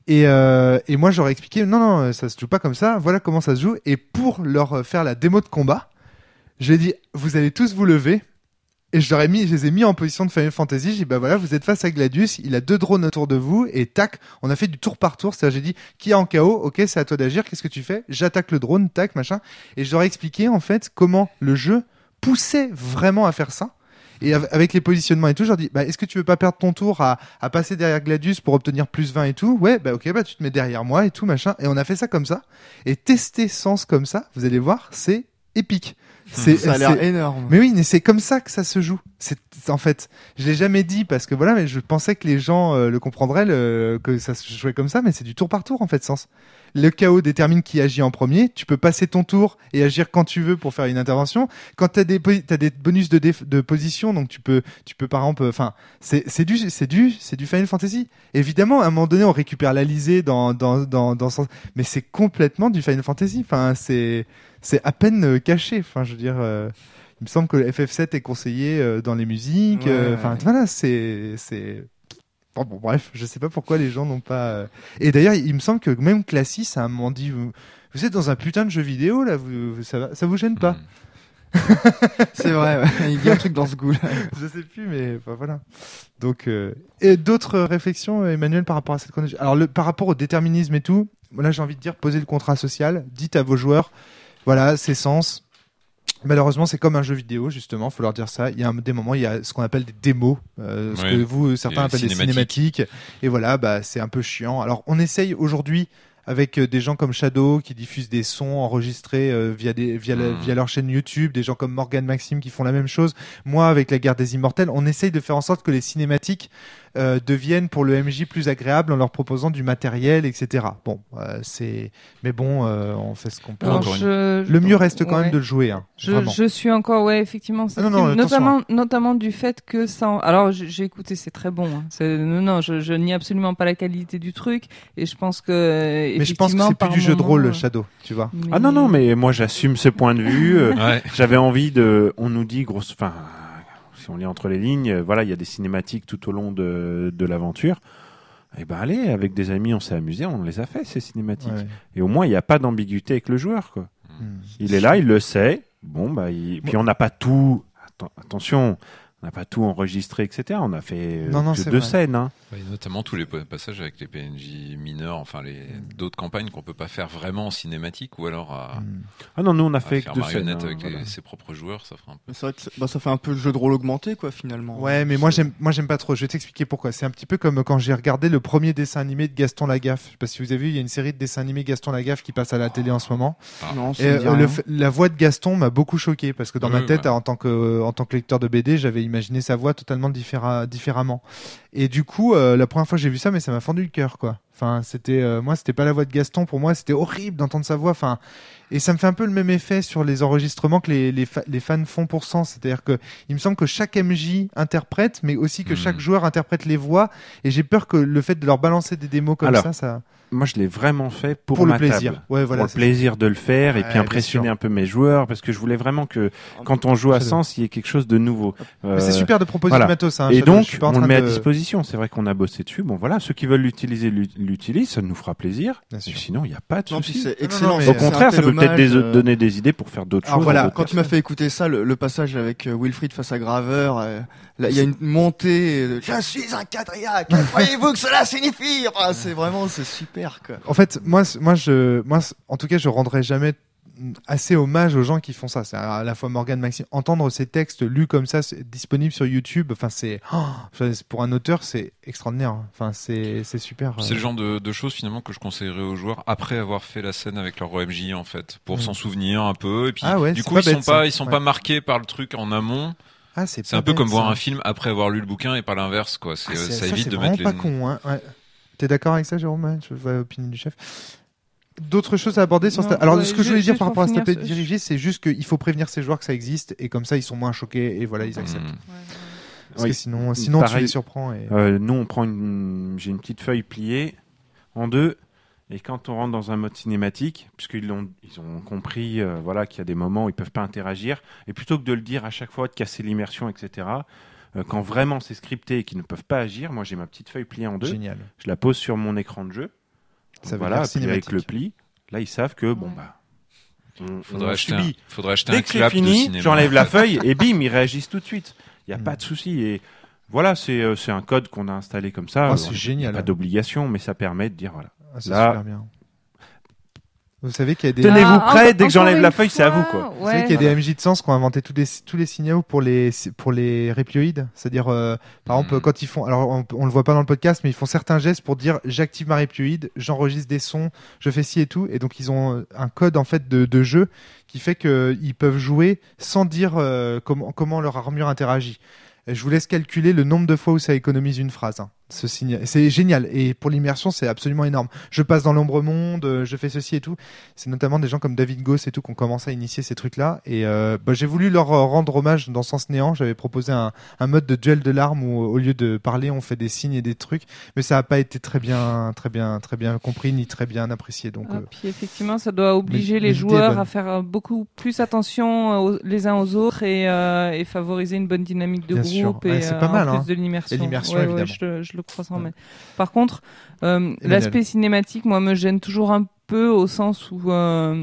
A: Et, euh, et moi, j'aurais expliqué, non, non, ça se joue pas comme ça. Voilà comment ça se joue. Et pour leur faire la démo de combat, j'ai dit, vous allez tous vous lever. Et je leur ai mis, je les ai mis en position de Final Fantasy. J'ai dit, bah voilà, vous êtes face à Gladius. Il a deux drones autour de vous. Et tac, on a fait du tour par tour. C'est-à-dire, j'ai dit, qui est en K O? Ok, c'est à toi d'agir. Qu'est-ce que tu fais? J'attaque le drone, tac, machin. Et je leur ai expliqué, en fait, comment le jeu poussait vraiment à faire ça. Et avec les positionnements et tout, je leur dis, bah, est-ce que tu veux pas perdre ton tour à, à passer derrière Gladius pour obtenir plus vingt et tout? Ouais, bah, ok, bah, tu te mets derrière moi et tout, machin. Et on a fait ça comme ça. Et tester Sens comme ça, vous allez voir, c'est épique.
E: C'est, ça a l'air c'est... énorme.
A: Mais oui, mais c'est comme ça que ça se joue. C'est, en fait, je l'ai jamais dit parce que voilà, mais je pensais que les gens euh, le comprendraient, le... que ça se jouait comme ça, mais c'est du tour par tour, en fait, Sens. Le K O détermine qui agit en premier. Tu peux passer ton tour et agir quand tu veux pour faire une intervention. Quand t'as des t'as des bonus de déf... de position, donc tu peux tu peux par exemple, enfin c'est c'est du c'est du c'est du Final Fantasy. Évidemment, à un moment donné, on récupère l'Alizé dans dans dans dans son... mais c'est complètement du Final Fantasy. Enfin, c'est c'est à peine caché. Enfin, je veux dire. Euh... Il me semble que le F F sept est conseillé euh, dans les musiques. Enfin, ouais, euh, ouais. Voilà, c'est c'est. Bon, bon, bref, je sais pas pourquoi les gens n'ont pas. Euh... Et d'ailleurs, il me semble que même Classis a un moment dit, vous, vous êtes dans un putain de jeu vidéo là, vous, vous, ça, va, ça vous gêne pas?
E: Mmh. C'est vrai, ouais. Il y a un truc dans ce goût-là.
A: Je sais plus, mais enfin, voilà. Donc, euh... et d'autres réflexions, Emmanuel, par rapport à cette chronologie. Alors, le, par rapport au déterminisme et tout, là, j'ai envie de dire, posez le contrat social, dites à vos joueurs, voilà, c'est Sens. Malheureusement, c'est comme un jeu vidéo, justement, faut leur dire ça. Il y a un, des moments, il y a ce qu'on appelle des démos, euh, ce oui. que vous, certains et appellent cinématique. des cinématiques. Et voilà, bah, c'est un peu chiant. Alors, on essaye aujourd'hui, avec des gens comme Shadow qui diffusent des sons enregistrés euh, via des via, mmh. la, via leur chaîne YouTube, des gens comme Morgan Maxime qui font la même chose. Moi, avec la Guerre des Immortels, on essaye de faire en sorte que les cinématiques euh, deviennent pour le M J plus agréables en leur proposant du matériel, et cetera. Bon, euh, c'est, mais bon, euh, on fait ce qu'on peut.
B: Alors, je...
A: Le mieux reste quand
B: ouais.
A: même de le jouer. Hein,
B: je, je suis encore, ouais, effectivement,
A: ah, non, non,
B: notamment, notamment du fait que ça. Alors, j'ai écouté, c'est très bon. Hein. C'est... Non, non, je, je nie absolument pas la qualité du truc, et je pense que.
A: Mais je pense que c'est plus du jeu de rôle, Shadow, tu vois.
C: Mais... Ah non, non, mais moi j'assume ce point de vue. ouais. J'avais envie de. On nous dit grosse. Enfin, si on lit entre les lignes, voilà, il y a des cinématiques tout au long de, de l'aventure. Eh ben allez, avec des amis, on s'est amusé, on les a fait ces cinématiques. Ouais. Et au moins, il n'y a pas d'ambiguïté avec le joueur, quoi. Mmh. Il est là, il le sait. Bon, bah, il... puis on n'a pas tout. Atten- attention. On n'a pas tout enregistré, et cetera. On a fait non, non, que deux vrai. scènes. Hein.
D: Oui, notamment tous les passages avec les P N J mineurs, enfin les mm. d'autres campagnes qu'on peut pas faire vraiment en cinématique ou alors à.
C: Mm. Ah non, nous on a fait que deux scènes.
D: Hein, avec
C: voilà.
D: les, ses propres joueurs, ça fera un peu.
E: C'est vrai que bah, ça fait un peu le jeu de rôle augmenté, quoi, finalement.
A: Ouais, mais c'est... moi j'aime, moi j'aime pas trop. Je vais t'expliquer pourquoi. C'est un petit peu comme quand j'ai regardé le premier dessin animé de Gaston Lagaffe. Je sais pas si vous avez vu, il y a une série de dessins animés Gaston Lagaffe qui passe à la oh. télé en ce moment.
E: Ah. Non,
A: Et euh, le, la voix de Gaston m'a beaucoup choqué parce que dans oui, ma tête, ouais. en tant que en tant que lecteur de B D, j'avais imaginé sa voix totalement différa- différemment. Et du coup, euh, la première fois que j'ai vu ça, mais ça m'a fendu le cœur, quoi. Enfin, c'était euh, moi, c'était pas la voix de Gaston. Pour moi, c'était horrible d'entendre sa voix. Enfin, et ça me fait un peu le même effet sur les enregistrements que les les, fa- les fans font pour Sens. C'est-à-dire que il me semble que chaque M J interprète, mais aussi que mmh. chaque joueur interprète les voix. Et j'ai peur que le fait de leur balancer des démos comme
C: Alors,
A: ça, ça.
C: Moi, je l'ai vraiment fait pour,
A: pour
C: ma
A: le plaisir.
C: Table.
A: Ouais, voilà,
C: pour le plaisir ça. de le faire ouais, et puis impressionner un peu mes joueurs parce que je voulais vraiment que quand on joue à Sens, il y ait quelque chose de nouveau.
A: Euh, mais c'est super de proposer
C: voilà.
A: du matos. Hein,
C: et
A: Shadow,
C: donc, on le met
A: de...
C: à disposition. C'est vrai qu'on a bossé dessus. Bon, voilà, ceux qui veulent l'utiliser, l'utilisent. Ça nous fera plaisir. Et sinon, il n'y a pas de souci.
E: C'est excellent.
C: Non, non, Au contraire, ça peut peut-être des, euh... donner des idées pour faire d'autres
E: Alors
C: choses.
E: Voilà, quand tu m'as fait écouter ça, le, le passage avec euh, Wilfried face à Graveur, euh, là, il y a une montée. Euh, je suis un quadriaque. Croyez-vous que cela signifie? Enfin, c'est vraiment, c'est super, quoi.
A: En fait, moi, moi, je, moi, en tout cas, je rendrai jamais assez hommage aux gens qui font ça. C'est à la fois Morgan Maxime. Entendre ces textes lus comme ça, disponibles sur YouTube, enfin, c'est, oh, pour un auteur, c'est extraordinaire. Enfin, c'est, c'est super.
D: C'est euh... le genre de, de choses, finalement, que je conseillerais aux joueurs après avoir fait la scène avec leur O M J, en fait, pour mmh. s'en souvenir un peu. Et puis,
A: ah ouais,
D: du coup, ils
A: bête,
D: sont pas,
A: ça.
D: ils sont
A: ouais.
D: pas marqués par le truc en amont.
A: Ah, c'est
D: c'est un peu bête, comme ça. voir un film après avoir lu le bouquin et pas l'inverse, quoi. C'est, ah, c'est, ça, ça évite
A: c'est
D: de mettre les.
A: C'est vraiment pas con, hein. Ouais. T'es d'accord avec ça, Jérôme? Je vois l'opinion du chef. D'autres choses à aborder sur cette... Alors, ouais, ce que je voulais dire par rapport à cette tablette dirigée, c'est juste qu'il faut prévenir ces joueurs que ça existe et comme ça, ils sont moins choqués et voilà, ils acceptent. Mmh. Ouais, ouais. Parce oui. que sinon, sinon Pareil, tu les surprends. Et...
C: Euh, nous, on prend une... J'ai une petite feuille pliée en deux et quand on rentre dans un mode cinématique, puisqu'ils ont, ils ont compris euh, voilà, qu'il y a des moments où ils peuvent pas interagir et plutôt que de le dire à chaque fois, de casser l'immersion, et cetera, euh, quand vraiment c'est scripté et qu'ils ne peuvent pas agir, moi, j'ai ma petite feuille pliée en deux.
A: Génial.
C: Je la pose sur mon écran de jeu.
A: Ça veut
C: voilà,
A: dire cinématique.
C: Avec le pli, là, ils savent que, bon, bah, on,
D: faudrait
C: on
D: acheter
C: subit.
D: Un, faudrait acheter
C: Dès
D: un
C: que c'est
D: clap de
C: fini,
D: cinéma.
C: j'enlève la feuille et bim, ils réagissent tout de suite. Il n'y a
A: Mm.
C: pas de souci. Et voilà, c'est, euh, c'est un code qu'on a installé comme ça.
A: Oh, c'est
C: Il
A: génial.
C: n'y a pas d'obligation, mais ça permet de dire, voilà.
A: Ah, c'est
C: Là-
A: super bien. Vous savez qu'il y a des...
C: Tenez-vous
B: Ah,
C: prêts,
B: encore-
C: dès que j'enlève
B: encore
C: la
B: une
C: feuille, c'est à vous,
B: fois,
C: quoi.
A: Vous savez
B: ouais.
A: qu'il y a des M J de sens qui ont inventé tous les, tous les signaux pour les, pour les réplioïdes. C'est-à-dire, euh, par
D: Mm.
A: exemple, quand ils font, alors on, on le voit pas dans le podcast, mais ils font certains gestes pour dire j'active ma réplioïde, j'enregistre des sons, je fais ci et tout. Et donc, ils ont un code, en fait, de, de jeu qui fait qu'ils peuvent jouer sans dire euh, comment, comment leur armure interagit. Et je vous laisse calculer le nombre de fois où ça économise une phrase. Hein. Ce signe, c'est génial. Et pour l'immersion, c'est absolument énorme. Je passe dans l'ombre monde, euh, je fais ceci et tout. C'est notamment des gens comme David Goss et tout qui ont commencé à initier ces trucs-là. Et euh, bah, j'ai voulu leur euh, rendre hommage dans Sens Néant. J'avais proposé un, un mode de duel de larmes où, au lieu de parler, on fait des signes et des trucs. Mais ça n'a pas été très bien, très bien, très bien compris ni très bien apprécié. Donc,
B: Ah,
A: euh,
B: puis effectivement, ça doit obliger
A: mais
B: les
A: l'idée est
B: joueurs
A: bonne.
B: à faire euh, beaucoup plus attention euh, aux- les uns aux autres et, euh, et favoriser une bonne dynamique de
A: Bien
B: groupe
A: sûr. Ouais,
B: et
A: c'est
B: euh,
A: pas mal,
B: en plus
A: hein.
B: de l'immersion.
A: Et l'immersion,
B: Ouais, ouais,
A: évidemment.
B: je, le- je le crois sans
A: Ouais.
B: mais par contre, euh, l'aspect cinématique, moi, me gêne toujours un peu au sens où euh,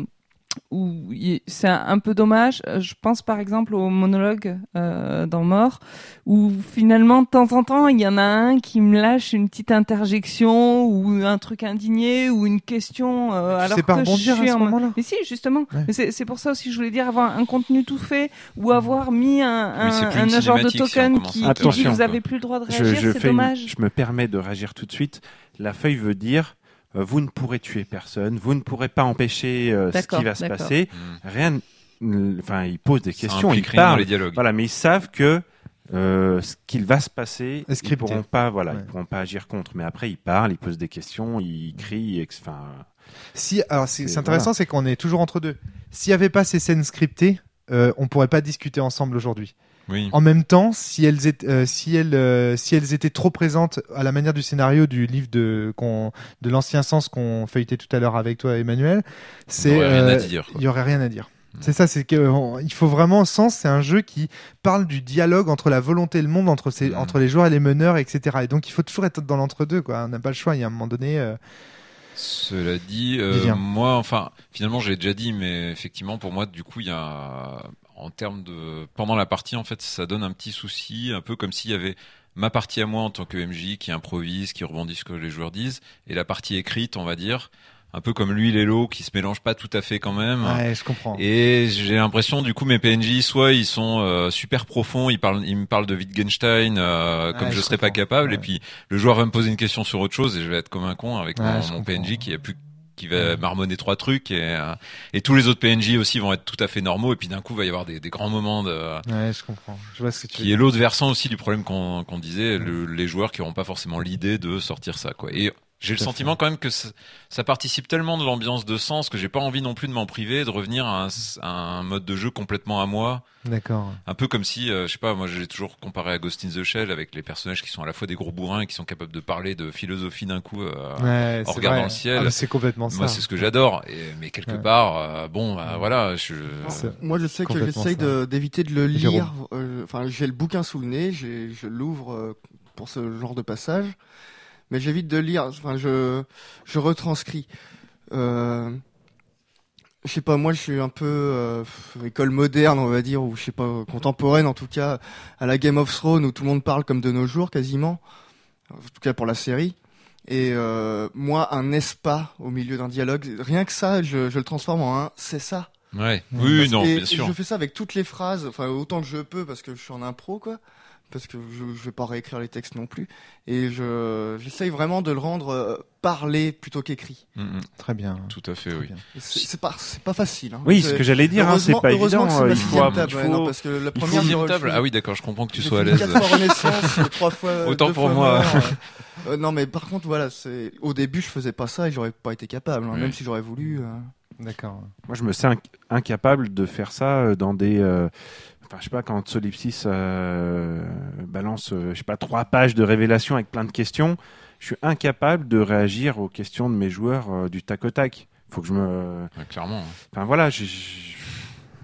B: où y- c'est un, un peu dommage. Je pense par exemple au monologue euh, dans Mort, où finalement de temps en temps il y en a un qui me lâche une petite interjection ou un truc indigné ou une question euh,
A: tu
B: alors
A: sais pas
B: que je
A: rebondir à
B: suis
A: ce
B: en
A: moment-là.
B: mais si justement.
A: Ouais.
B: Mais c'est, c'est pour ça aussi que je voulais dire avoir un contenu tout fait ou avoir mis un,
D: Oui, c'est
B: un,
D: plus une
B: un genre de
D: cinématique si on
B: token
D: commence
B: qui,
D: à
B: qui dit
C: Attention,
B: vous
C: quoi.
B: avez plus le droit de
C: Je,
B: réagir.
C: je
B: c'est
C: fais une-
B: dommage.
C: je me permets de réagir tout de suite. La feuille veut dire euh, vous ne pourrez tuer personne, vous ne pourrez pas empêcher euh, ce
B: D'accord,
C: qui va se
B: d'accord.
C: passer.
D: Mm.
C: Rien. n- Enfin, ils posent des
D: Ça
C: questions, ils
D: implique rien dans
C: parlent.
D: les dialogues.
C: Voilà, mais ils savent que euh, ce qu'il va se passer,
A: Est
C: ils
A: scripté.
C: pourront pas, voilà,
A: Ouais.
C: ils pourront pas agir contre. Mais après, ils parlent, ils posent des questions, ils crient. ex- Enfin,
A: Si, alors c'est,
C: C'est-
A: c'est intéressant,
C: voilà.
A: c'est qu'on est toujours entre deux. S'il n'y avait pas ces scènes scriptées, euh, on pourrait pas discuter ensemble aujourd'hui.
D: Oui.
A: En même temps, si elles étaient, euh, si elles, euh, si elles étaient trop présentes à la manière du scénario du livre de, qu'on, de l'ancien sens qu'on feuilletait tout à l'heure avec toi, Emmanuel, c'est,
D: aurait rien à
A: euh,
D: dire, quoi.
A: il y aurait rien à dire. C'est ça, c'est que on- il faut vraiment Sens, c'est un jeu qui parle du dialogue entre la volonté et le monde, entre ces,
D: Mhm.
A: entre les joueurs et les meneurs, et cetera. Et donc il faut toujours être dans l'entre-deux, quoi. On n'a pas le choix. Il y a un moment donné. euh,
D: Cela dit, euh,
A: Vivien.
D: moi, enfin, finalement, j'ai déjà dit, mais effectivement, pour moi, du coup, il y a, en termes de, pendant la partie, en fait, ça donne un petit souci, un peu comme s'il y avait ma partie à moi en tant que M J qui improvise, qui rebondit ce que les joueurs disent, et la partie écrite, on va dire, un peu comme l'huile et l'eau qui se mélangent pas tout à fait quand même.
A: Ouais, je comprends.
D: Et j'ai l'impression, du coup, mes P N J, soit ils sont euh, super profonds, ils parlent, ils me parlent de Wittgenstein euh, comme
A: Ouais,
D: je
A: je
D: serais pas
A: comprends.
D: capable,
A: Ouais.
D: et puis le joueur va me poser une question sur autre chose et je vais être comme un con avec
A: Ouais,
D: mon,
A: je
D: mon P N J
A: comprends.
D: qui a plus qui va marmonner trois trucs et euh, et tous les autres P N J aussi vont être tout à fait normaux et puis d'un coup il va y avoir des, des grands moments de
A: Ouais, je comprends. Je vois ce que tu veux
D: qui est
A: dire.
D: l'autre versant aussi du problème qu'on qu'on disait, le- les joueurs qui auront pas forcément l'idée de sortir ça quoi. Et j'ai le
A: Tout à
D: sentiment
A: fait.
D: quand même que ça, ça participe tellement de l'ambiance de Sens que j'ai pas envie non plus de m'en priver, de revenir à un, à un mode de jeu complètement à moi.
A: D'accord.
D: Un peu comme si, euh, je sais pas, moi j'ai toujours comparé à Ghost in the Shell avec les personnages qui sont à la fois des gros bourrins et qui sont capables de parler de philosophie d'un coup. Euh,
A: Ouais,
D: en
A: c'est
D: regardant
A: vrai.
D: le ciel.
A: Ah, mais c'est complètement
D: moi
A: ça.
D: c'est ce que j'adore. Et, mais quelque
A: Ouais.
D: part, euh, bon, bah, voilà, je.
A: C'est-
E: Moi, je sais que
A: complètement
E: j'essaye
A: ça.
E: de- d'éviter de le
A: Jérôme.
E: lire. euh, Enfin, j'ai le bouquin sous le nez, j'ai- je l'ouvre euh, pour ce genre de passage, mais j'évite de lire. Enfin, je, je retranscris. Euh, je sais pas, moi, je suis un peu euh, école moderne, on va dire, ou je sais pas, contemporaine en tout cas, à la Game of Thrones où tout le monde parle comme de nos jours quasiment, en tout cas pour la série. Et euh, moi, un n'est-ce pas au milieu d'un dialogue, rien que ça, je, je le transforme en un c'est ça.
D: Ouais. Oui,
E: Parce-
D: non,
E: et
D: bien sûr.
E: Je fais ça avec toutes les phrases, enfin autant que je peux parce que je suis en impro quoi, parce que je, je vais pas réécrire les textes non plus. Et je j'essaye vraiment de le rendre euh, parlé plutôt qu'écrit.
D: Mm, mm,
A: Très bien.
D: tout à fait,
A: Très
D: oui.
A: bien.
E: Et C'est c'est pas c'est pas facile. Hein.
C: oui,
E: C'est-
C: ce que j'allais dire, hein, c'est
E: heureusement-
C: pas
E: heureusement
C: évident.
E: que c'est
C: euh,
E: ma
C: Il faut,
E: sixième
C: il
E: table, ouais, non,
C: faut-
E: parce que la
C: il faut
E: première
C: une
E: j'ai re-
D: Table.
E: je-
D: Ah oui, d'accord, je comprends que tu
E: j'ai
D: sois à
E: fait
D: l'aise.
E: quatre fois Renaissance, trois fois.
D: Autant
E: deux
D: pour
E: fois
D: moi.
E: Mort, euh. Euh, non, mais par contre, voilà, c'est au début, je faisais pas ça et j'aurais pas été capable, hein,
D: Oui.
E: même si j'aurais voulu. euh.
A: D'accord.
C: Moi, je me sens inc- incapable de faire ça euh, dans des. euh, Enfin, je sais pas, quand Solipsis euh, balance, euh, je sais pas, trois pages de révélation avec plein de questions, je suis incapable de réagir aux questions de mes joueurs euh, du tac au tac. Faut que je me.
D: Ouais, clairement.
C: Enfin, voilà, j'ai- j'ai-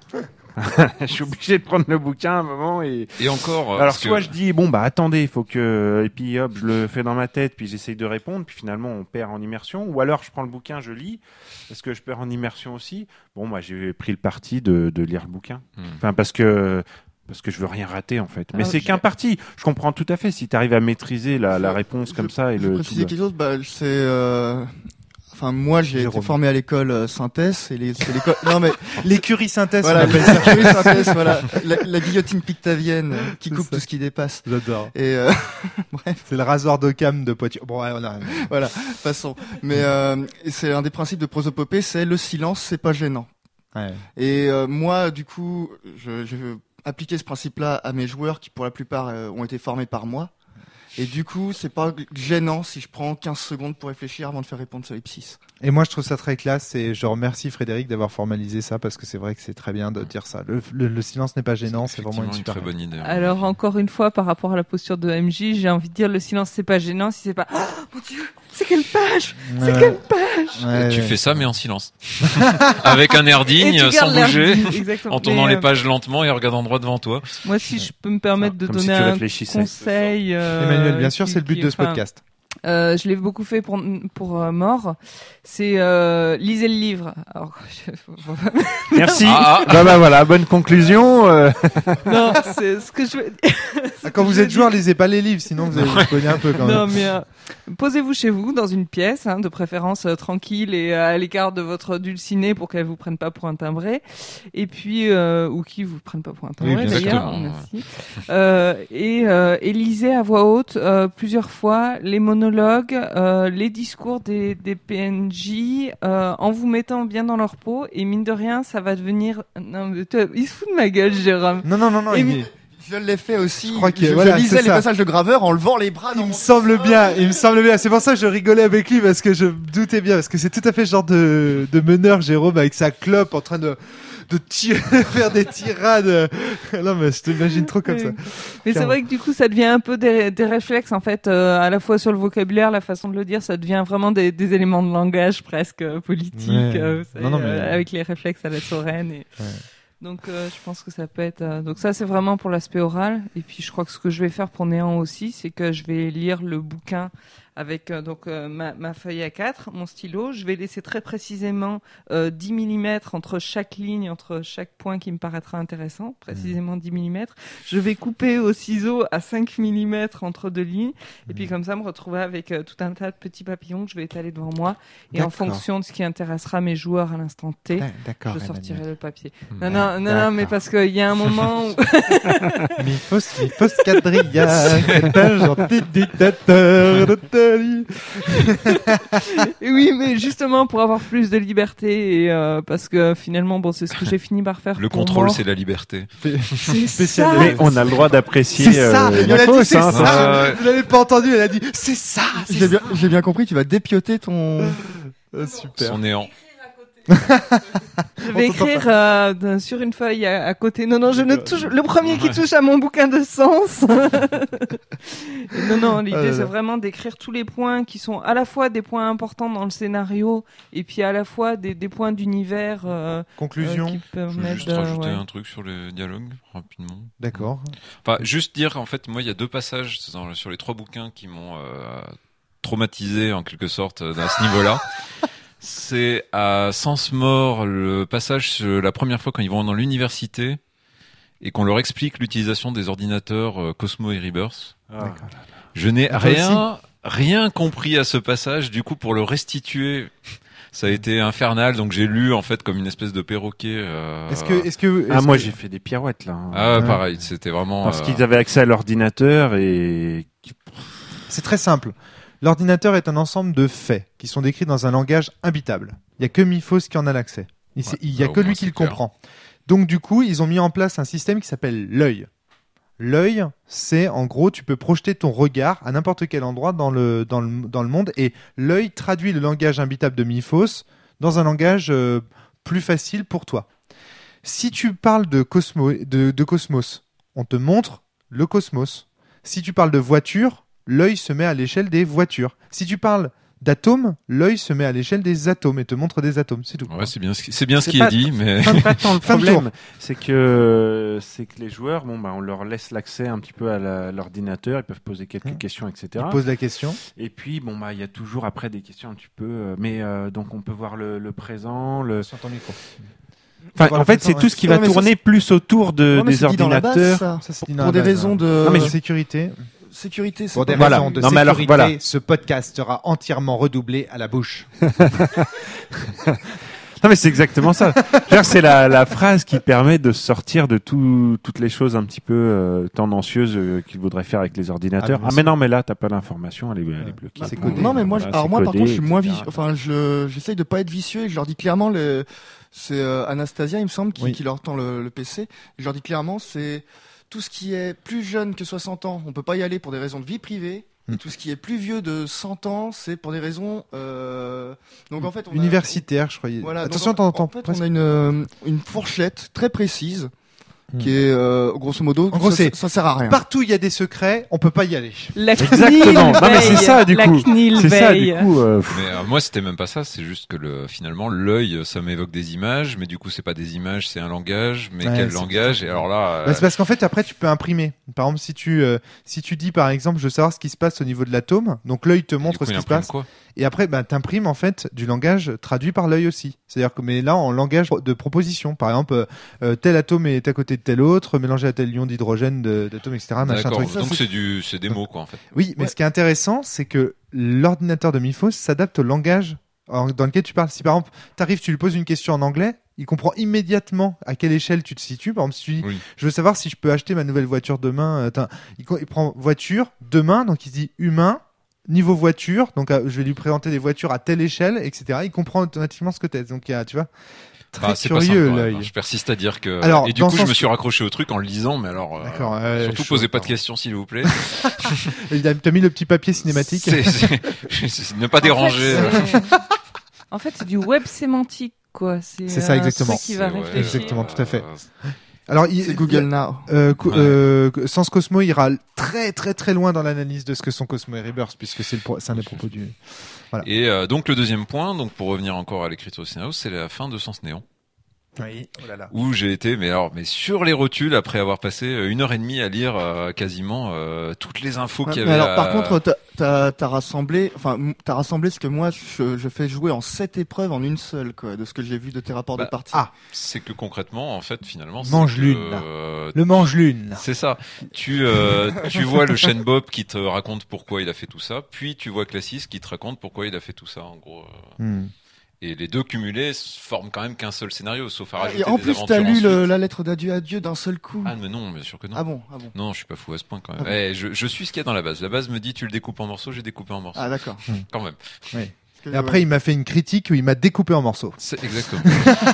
C: Je suis obligé de prendre le bouquin à un moment et.
D: Et encore.
C: Alors soit que... je dis bon bah attendez, il faut que et puis hop, je le fais dans ma tête, puis j'essaye de répondre, puis finalement on perd en immersion. Ou alors je prends le bouquin, je lis. Est-ce que je perds en immersion aussi? Bon, moi j'ai pris le parti de, de lire le bouquin. Hmm. Enfin parce que. Parce que je veux rien rater en fait. Mais ah, c'est je... qu'un parti. Je comprends tout à fait si tu arrives à maîtriser la, la réponse je, comme ça et
E: je
C: le.
E: Préciser quelque chose, bah, c'est. Euh... Enfin, moi, j'ai Jérôme. été formé à l'école euh, Synthèse et les, c'est l'école. Non mais
A: l'écurie Synthèse.
E: Voilà, l'écurie Synthèse. Voilà, la, la guillotine pictavienne euh, qui coupe tout ce qui dépasse.
A: J'adore.
E: Et euh... bref.
A: C'est le rasoir d'Occam de Poitiers. Bon, ouais, voilà.
E: Voilà, passons. Mais euh, c'est un des principes de prosopopée, c'est le silence, c'est pas gênant.
A: Ouais.
E: Et euh, moi, du coup, je, je veux appliquer ce principe-là à mes joueurs qui, pour la plupart, euh, ont été formés par moi. Et du coup, c'est pas gênant si je prends quinze secondes pour réfléchir avant de faire répondre solipsis.
A: Et moi, je trouve ça très classe et je remercie Frédéric d'avoir formalisé ça parce que c'est vrai que c'est très bien de dire ça. Le, le, le silence n'est pas gênant, c'est, c'est vraiment une super
D: une très bonne idée.
B: Alors, encore une fois, par rapport à la posture de M J, j'ai envie de dire le silence, c'est pas gênant si c'est pas, oh mon Dieu, c'est quelle page? Ouais. C'est quelle page?
D: Ouais, tu ouais. fais ça, mais en silence. Avec un air digne, sans bouger, en tournant mais, les pages lentement et en regardant droit devant toi.
B: Moi, si je peux me permettre de
C: Comme
B: donner
C: si
B: un conseil.
A: Euh, Emmanuel, bien sûr,
B: qui,
A: c'est le but
B: qui,
A: de ce
B: enfin,
A: podcast.
B: Euh, je l'ai beaucoup fait pour pour euh, Mort. C'est euh, lisez le livre. Alors, je...
C: Merci. Ah, ah. Bah, bah voilà, bonne conclusion. Euh...
B: Non, c'est ce que je veux.
A: Ah, quand vous êtes joueur, lisez pas les livres, sinon vous allez vous cogner un peu quand même.
B: Non, mais euh, posez-vous chez vous dans une pièce, hein, de préférence euh, tranquille et euh, à l'écart de votre dulcinée pour qu'elle vous prenne pas pour un timbré, et puis euh, ou qui vous prenne pas pour un timbré oui, d'ailleurs. Merci. Euh, et, euh, et lisez à voix haute euh, plusieurs fois les monologues, euh, les discours des, des P N J, euh, en vous mettant bien dans leur peau, et mine de rien, ça va devenir. Non, mais toi, il se fout de ma gueule, Jérôme.
A: Non, non, non, non.
E: Et
A: il
E: mi... Je l'ai fait aussi.
A: Je crois que
E: je,
A: voilà,
E: je lisais les ça. passages de Graveur en levant les bras.
A: Il me semble bien. Il me semble bien. C'est pour ça que je rigolais avec lui parce que je doutais bien parce que c'est tout à fait le genre de de meneur Jérôme avec sa clope en train de de tirer, faire des tirades. Non mais je t'imagine trop comme
B: mais,
A: ça.
B: Mais c'est vrai que du coup ça devient un peu des, des réflexes en fait, euh, à la fois sur le vocabulaire, la façon de le dire, ça devient vraiment des, des éléments de langage presque euh, politiques, ouais. euh, savez, non, non, mais... euh, avec les réflexes à la Soren. Et... Ouais. Donc euh, je pense que ça peut être euh... donc ça c'est vraiment pour l'aspect oral, et puis je crois que ce que je vais faire pour Néant aussi, c'est que je vais lire le bouquin avec euh, donc euh, ma, ma feuille A quatre, mon stylo, je vais laisser très précisément euh, dix millimètres entre chaque ligne, entre chaque point qui me paraîtra intéressant, précisément dix millimètres. Je vais couper au ciseau à cinq millimètres entre deux lignes, et puis comme ça me retrouver avec euh, tout un tas de petits papillons que je vais étaler devant moi, et D'accord. en fonction de ce qui intéressera mes joueurs à l'instant T, D'accord, je sortirai Emmanuel. Le papier. Non, non, non, non, mais parce qu'il y a un moment où...
A: Myphos, Myphos Quadrilla, c'est un gentil dictateur de
B: oui, mais justement pour avoir plus de liberté, et euh, parce que finalement, bon, c'est ce que j'ai fini par faire.
D: Le
B: pour
D: contrôle,
B: moi.
D: c'est la liberté.
B: C'est spécial.
C: Mais on a le droit d'apprécier.
A: C'est ça.
C: Euh,
A: elle a dit, c'est
C: hein,
A: ça. Euh... Vous l'avez pas entendu. Elle a dit, c'est ça. C'est
E: j'ai, ça. Bien, j'ai bien compris. Tu vas dépioter ton.
A: Oh, super.
D: Son néant.
B: Je vais écrire euh, sur une feuille à, à côté. Non, non, je ne touche. Le premier qui touche à mon bouquin de sens. non, non, l'idée euh, c'est vraiment d'écrire tous les points qui sont à la fois des points importants dans le scénario et puis à la fois des, des points d'univers. Euh,
A: Conclusion.
B: Euh, qui
D: je veux juste de, rajouter ouais. un truc sur les dialogues rapidement.
A: D'accord.
D: Enfin, juste dire en fait, moi, il y a deux passages dans, sur les trois bouquins qui m'ont euh, traumatisé en quelque sorte à ce niveau-là. C'est à Sens Mort, le passage la première fois quand ils vont dans l'université et qu'on leur explique l'utilisation des ordinateurs euh, Cosmo et Rebirth. Ah. Je n'ai rien, rien compris à ce passage. Du coup, pour le restituer, ça a été infernal. Donc j'ai lu en fait comme une espèce de perroquet. Euh...
A: Est-ce que, est-ce que, est-ce
C: ah
A: que...
C: moi j'ai fait des pirouettes là.
D: Ah ouais. Pareil, c'était vraiment.
C: Parce
D: euh...
C: qu'ils avaient accès à l'ordinateur et.
A: C'est très simple. L'ordinateur est un ensemble de faits qui sont décrits dans un langage imbitable. Il n'y a que Myphos qui en a l'accès. Il n'y ouais, a que lui qui le clair. comprend. Donc du coup, ils ont mis en place un système qui s'appelle l'œil. L'œil, c'est en gros, tu peux projeter ton regard à n'importe quel endroit dans le, dans le, dans le monde, et l'œil traduit le langage imbitable de Myphos dans un langage euh, plus facile pour toi. Si tu parles de, Cosmo, de, de cosmos, on te montre le cosmos. Si tu parles de voiture, l'œil se met à l'échelle des voitures. Si tu parles d'atomes, l'œil se met à l'échelle des atomes et te montre des atomes, c'est tout.
D: Ouais, c'est bien ce qui, c'est bien ce
C: C'est
D: qui
C: pas-
D: est dit, mais
C: C'est pas tant le
A: Fin de
C: problème, c'est que c'est que les joueurs, bon bah on leur laisse l'accès un petit peu à la- l'ordinateur, ils peuvent poser quelques
A: Mmh.
C: questions, et cetera.
A: Il pose la question.
C: Et puis bon bah il y a toujours après des questions un petit peu, euh, mais euh, donc on peut voir le, le présent, le.
A: Sur ton micro.
C: Enfin,
A: Voilà,
C: en fait,
A: présent,
C: c'est
A: ouais.
C: tout ce qui
E: Ouais,
C: va
E: mais ça,
C: tourner plus autour de
E: Ouais, mais
C: des
E: c'est dit dans la base,
C: ordinateurs.
E: ça.
A: Ça, c'est dit
E: Pour
A: dans la
E: des
A: base,
E: raisons
A: hein.
E: de
C: Non, mais je-
A: sécurité.
E: sécurité. c'est
A: Pour des
E: pas-
C: Voilà.
A: raisons de
C: Non, mais alors,
A: sécurité,
C: voilà.
A: ce podcast sera entièrement redoublé à la bouche.
C: Non mais c'est exactement ça. Je veux dire, c'est la, la phrase qui permet de sortir de tout, toutes les choses un petit peu euh, tendancieuses euh, qu'il voudrait faire avec les ordinateurs.
A: Ah,
C: Ah,
A: bien
C: mais
A: sûr.
C: non, mais là t'as pas l'information, elle est, elle est bloquée.
A: C'est
E: Bah,
A: codé.
E: Non mais moi, je-
C: Voilà,
E: alors
C: c'est
E: moi par
C: codé,
E: contre, je suis moins
C: et cetera.
E: visuel. Enfin, je j'essaye de pas être vicieux et je leur dis clairement le. C'est euh, Anastasia, il me semble, qui,
A: Oui.
E: qui leur tend le, le P C. Je leur dis clairement, c'est tout ce qui est plus jeune que soixante ans, on peut pas y aller pour des raisons de vie privée.
A: Mm.
E: Et tout ce qui est plus vieux de cent ans, c'est pour des raisons. Euh... Donc en fait, on a-
A: Universitaire, je croyais.
E: Voilà, donc,
A: Attention,
E: en-
A: t'en entends
E: en fait,
A: presque.
E: on a une, euh, une fourchette très précise
A: Hmm.
E: qui est, euh, grosso modo,
A: En gros,
E: ça,
A: c'est-
E: ça sert à rien.
A: Partout, il y a des secrets, on peut pas y aller.
B: La
C: Exactement.
B: CNIL
C: Non, mais c'est
B: veille.
C: ça, du
B: La
C: coup.
B: CNIL
C: C'est ça, du
B: veille.
C: coup. euh,
D: Mais euh, moi, c'était même pas ça. C'est juste que le, finalement, l'œil, ça m'évoque des images, mais du coup, c'est pas des images, c'est un langage. Mais
A: Ouais,
D: quel
A: c'est-
D: langage? Et alors là, euh,
A: Bah, c'est parce qu'en fait, après, tu peux imprimer. Par exemple, si tu, euh, si tu dis, par exemple, je veux savoir ce qui se passe au niveau de l'atome, donc l'œil te
D: du
A: montre
D: coup,
A: ce
D: il
A: qui se
D: imprime
A: passe,
D: quoi?
A: et après, bah, t'imprimes, en fait, du langage traduit par l'œil aussi. C'est-à-dire que, mais là, en langage de proposition. Par exemple, euh, euh, tel atome est à côté de tel autre, mélangé à tel ion d'hydrogène de- d'atome, et cetera. Machin
D: D'accord.
A: truc.
D: Donc c'est du, c'est des mots, quoi, en fait.
A: Oui, mais
E: Ouais.
A: ce qui est intéressant, c'est que l'ordinateur de Mifos s'adapte au langage en- dans lequel tu parles. Si par exemple, t'arrives, tu lui poses une question en anglais, il comprend immédiatement à quelle échelle tu te situes. Par exemple, si tu dis,
D: Oui.
A: je veux savoir si je peux acheter ma nouvelle voiture demain, euh, t'as- il, co- il prend voiture demain, donc il se dit humain, niveau voiture, donc euh, je vais lui présenter des voitures à telle échelle, et cetera. Il comprend automatiquement ce que t'es. Donc il y a, tu vois, très
D: Bah, c'est pas
A: curieux
D: simple, quand même,
A: l'œil.
D: hein. Je persiste à dire que.
A: Alors,
D: et du
A: dans
D: coup,
A: le
D: je
A: sens
D: me suis
A: que-
D: raccroché au truc en le lisant, mais alors. euh,
A: D'accord, ouais,
D: surtout,
A: chaud,
D: posez pas de
A: pardon.
D: questions, s'il vous plaît.
A: Il a- T'as mis le petit papier cinématique.
D: C'est- c'est- c'est- ne pas
B: En
D: déranger.
B: fait,
D: euh.
B: c'est- En fait, c'est du web sémantique, quoi. C'est
A: C'est ça,
B: euh,
A: exactement.
B: Qui va
D: C'est- ouais,
B: réfléchir.
A: Exactement, tout à fait.
D: euh,
A: Alors, il,
E: C'est Google Now.
A: Euh, co-
D: Ouais.
A: euh, Sens Cosmo ira très très très loin dans l'analyse de ce que sont Cosmo et Rebirth, puisque c'est le pro- c'est un des propos du.
D: Et euh, donc le deuxième point, donc pour revenir encore à l'écriture du scénario, c'est la fin de Sens Néant,
A: Oui. Oh là là.
D: où j'ai été, mais alors, mais sur les rotules après avoir passé euh, une heure et demie à lire euh, quasiment euh, toutes les infos
E: Ouais,
D: qu'il y
E: mais
D: avait.
E: alors, par
D: à-
E: contre, t'as- t'as t'as rassemblé, enfin, m- t'as rassemblé ce que moi je, je fais jouer en sept épreuves en une seule, quoi, de ce que j'ai vu de tes rapports
D: Bah,
E: de partie.
A: ah.
D: c'est que concrètement, en fait, finalement, c'est
A: Mange
D: que,
A: l'une, là.
D: euh,
A: Le mange-lune. là.
D: c'est ça. Tu euh, tu vois le Shane Bob qui te raconte pourquoi il a fait tout ça, puis tu vois Classis qui te raconte pourquoi il a fait tout ça, en gros. euh.
A: Hmm.
D: Et les deux cumulés forment quand même qu'un seul scénario, sauf à
E: Ah,
D: rajouter
E: et en
D: des
E: plus,
D: aventures
E: t'as lu
D: ensuite.
E: le- la lettre d'adieu à Dieu d'un seul coup.
D: Ah mais non, bien sûr que non.
E: Ah bon, ah bon.
D: Non, je suis pas fou à ce point quand même.
E: Ah bon.
D: Eh, je, je suis ce qu'il y a dans la base. La base me dit tu le découpes en morceaux, j'ai découpé en morceaux.
E: Ah d'accord.
D: Quand même.
E: Parce que,
A: Et après, il m'a fait une critique où il m'a découpé en morceaux.
D: C'est exactement.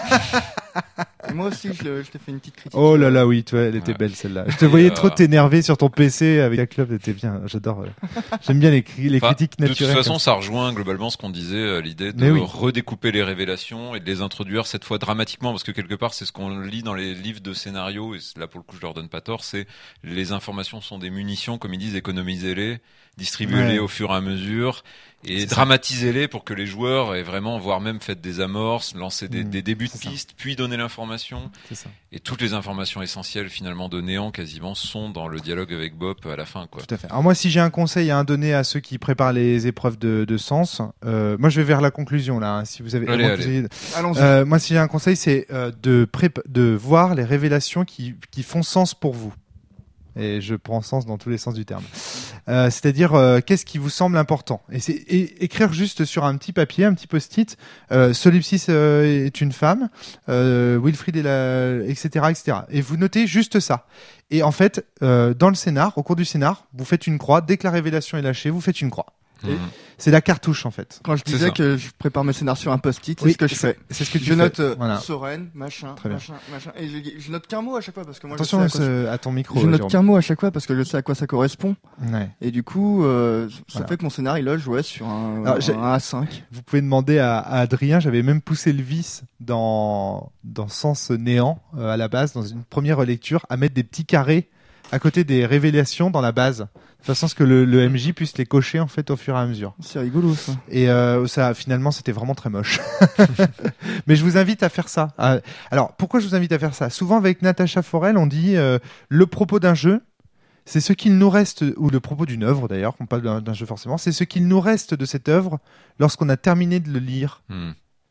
E: Et moi aussi, je, le- je t'ai fait une petite critique.
A: Oh là là, oui, toi, elle était
D: Ouais.
A: belle celle-là. Je te voyais
D: euh,
A: trop t'énerver sur ton P C avec la club, c'était bien. J'adore. euh, J'aime bien les, cri- les
D: Enfin,
A: critiques
D: de toute
A: naturelles.
D: façon,
A: comme
D: ça rejoint globalement ce qu'on disait, euh, l'idée de
A: Mais oui.
D: redécouper les révélations et de les introduire cette fois dramatiquement, parce que quelque part, c'est ce qu'on lit dans les livres de scénario, et là, pour le coup, je leur donne pas tort, c'est les informations sont des munitions, comme ils disent, économisez-les, distribuez-les
A: Ouais.
D: au fur et à mesure, et
A: C'est ça.
D: dramatisez-les pour que les joueurs aient vraiment, voire même fait des amorces, lancer des,
A: Mm,
D: des débuts de
A: c'est ça.
D: pistes, puis donner l'information.
A: C'est ça.
D: Et toutes les informations essentielles finalement de Néant quasiment sont dans le dialogue avec Bob à la fin, quoi.
A: Tout à fait. Alors moi, si j'ai un conseil à un donner à ceux qui préparent les épreuves de, de sens, euh, moi je vais vers la conclusion là. hein, si vous avez,
D: Allez,
A: moi,
D: allez.
A: vous avez-
E: Allons-y.
A: Euh, moi, si j'ai un conseil, c'est euh, de, prépa- de voir les révélations qui, qui font sens pour vous. Et je prends sens dans tous les sens du terme. Euh, c'est-à-dire, euh, qu'est-ce qui vous semble important. Et c'est et écrire juste sur un petit papier, un petit post-it, euh, Solipsis euh, est une femme, euh, Wilfried est la... et cetera, et cetera. Et vous notez juste ça. Et en fait, euh, dans le scénar, au cours du scénar, vous faites une croix. Dès que la révélation est lâchée, vous faites une croix.
E: Et-
D: Mhm.
A: C'est la cartouche, en fait.
E: Quand je
D: c'est
E: disais
D: ça.
E: que je prépare mes scénarios sur un post-it, c'est
A: Oui,
E: ce que je fais.
A: C'est ce que tu
E: Je
A: fais.
E: note euh,
A: Voilà.
E: sereine, machin,
A: Très bien.
E: machin, machin. Et je, je note qu'un mot à chaque fois parce que moi
A: Attention
E: je sais à quoi,
A: euh, à ton micro.
E: je note
A: Jérôme.
E: qu'un mot à chaque fois parce que je sais à quoi ça correspond.
A: Ouais.
E: Et du coup, euh, ça
A: Voilà.
E: fait que mon scénario là, je jouais sur un,
A: Alors, j'ai-
E: un A cinq.
A: Vous pouvez demander à, à Adrien, j'avais même poussé le vice dans, dans Sens Néant euh, à la base, dans une première lecture, à mettre des petits carrés à côté des révélations dans la base, de façon à ce que le, le M J puisse les cocher en fait au fur et à mesure.
E: C'est rigolo ça.
A: Et euh, ça, finalement, c'était vraiment très moche. Mais je vous invite à faire ça. Euh, alors, pourquoi je vous invite à faire ça ? Souvent, avec Natacha Forel, on dit euh, le propos d'un jeu, c'est ce qu'il nous reste, ou le propos d'une œuvre d'ailleurs, on parle d'un, d'un jeu forcément, c'est ce qu'il nous reste de cette œuvre lorsqu'on a terminé de le lire.
D: Mm.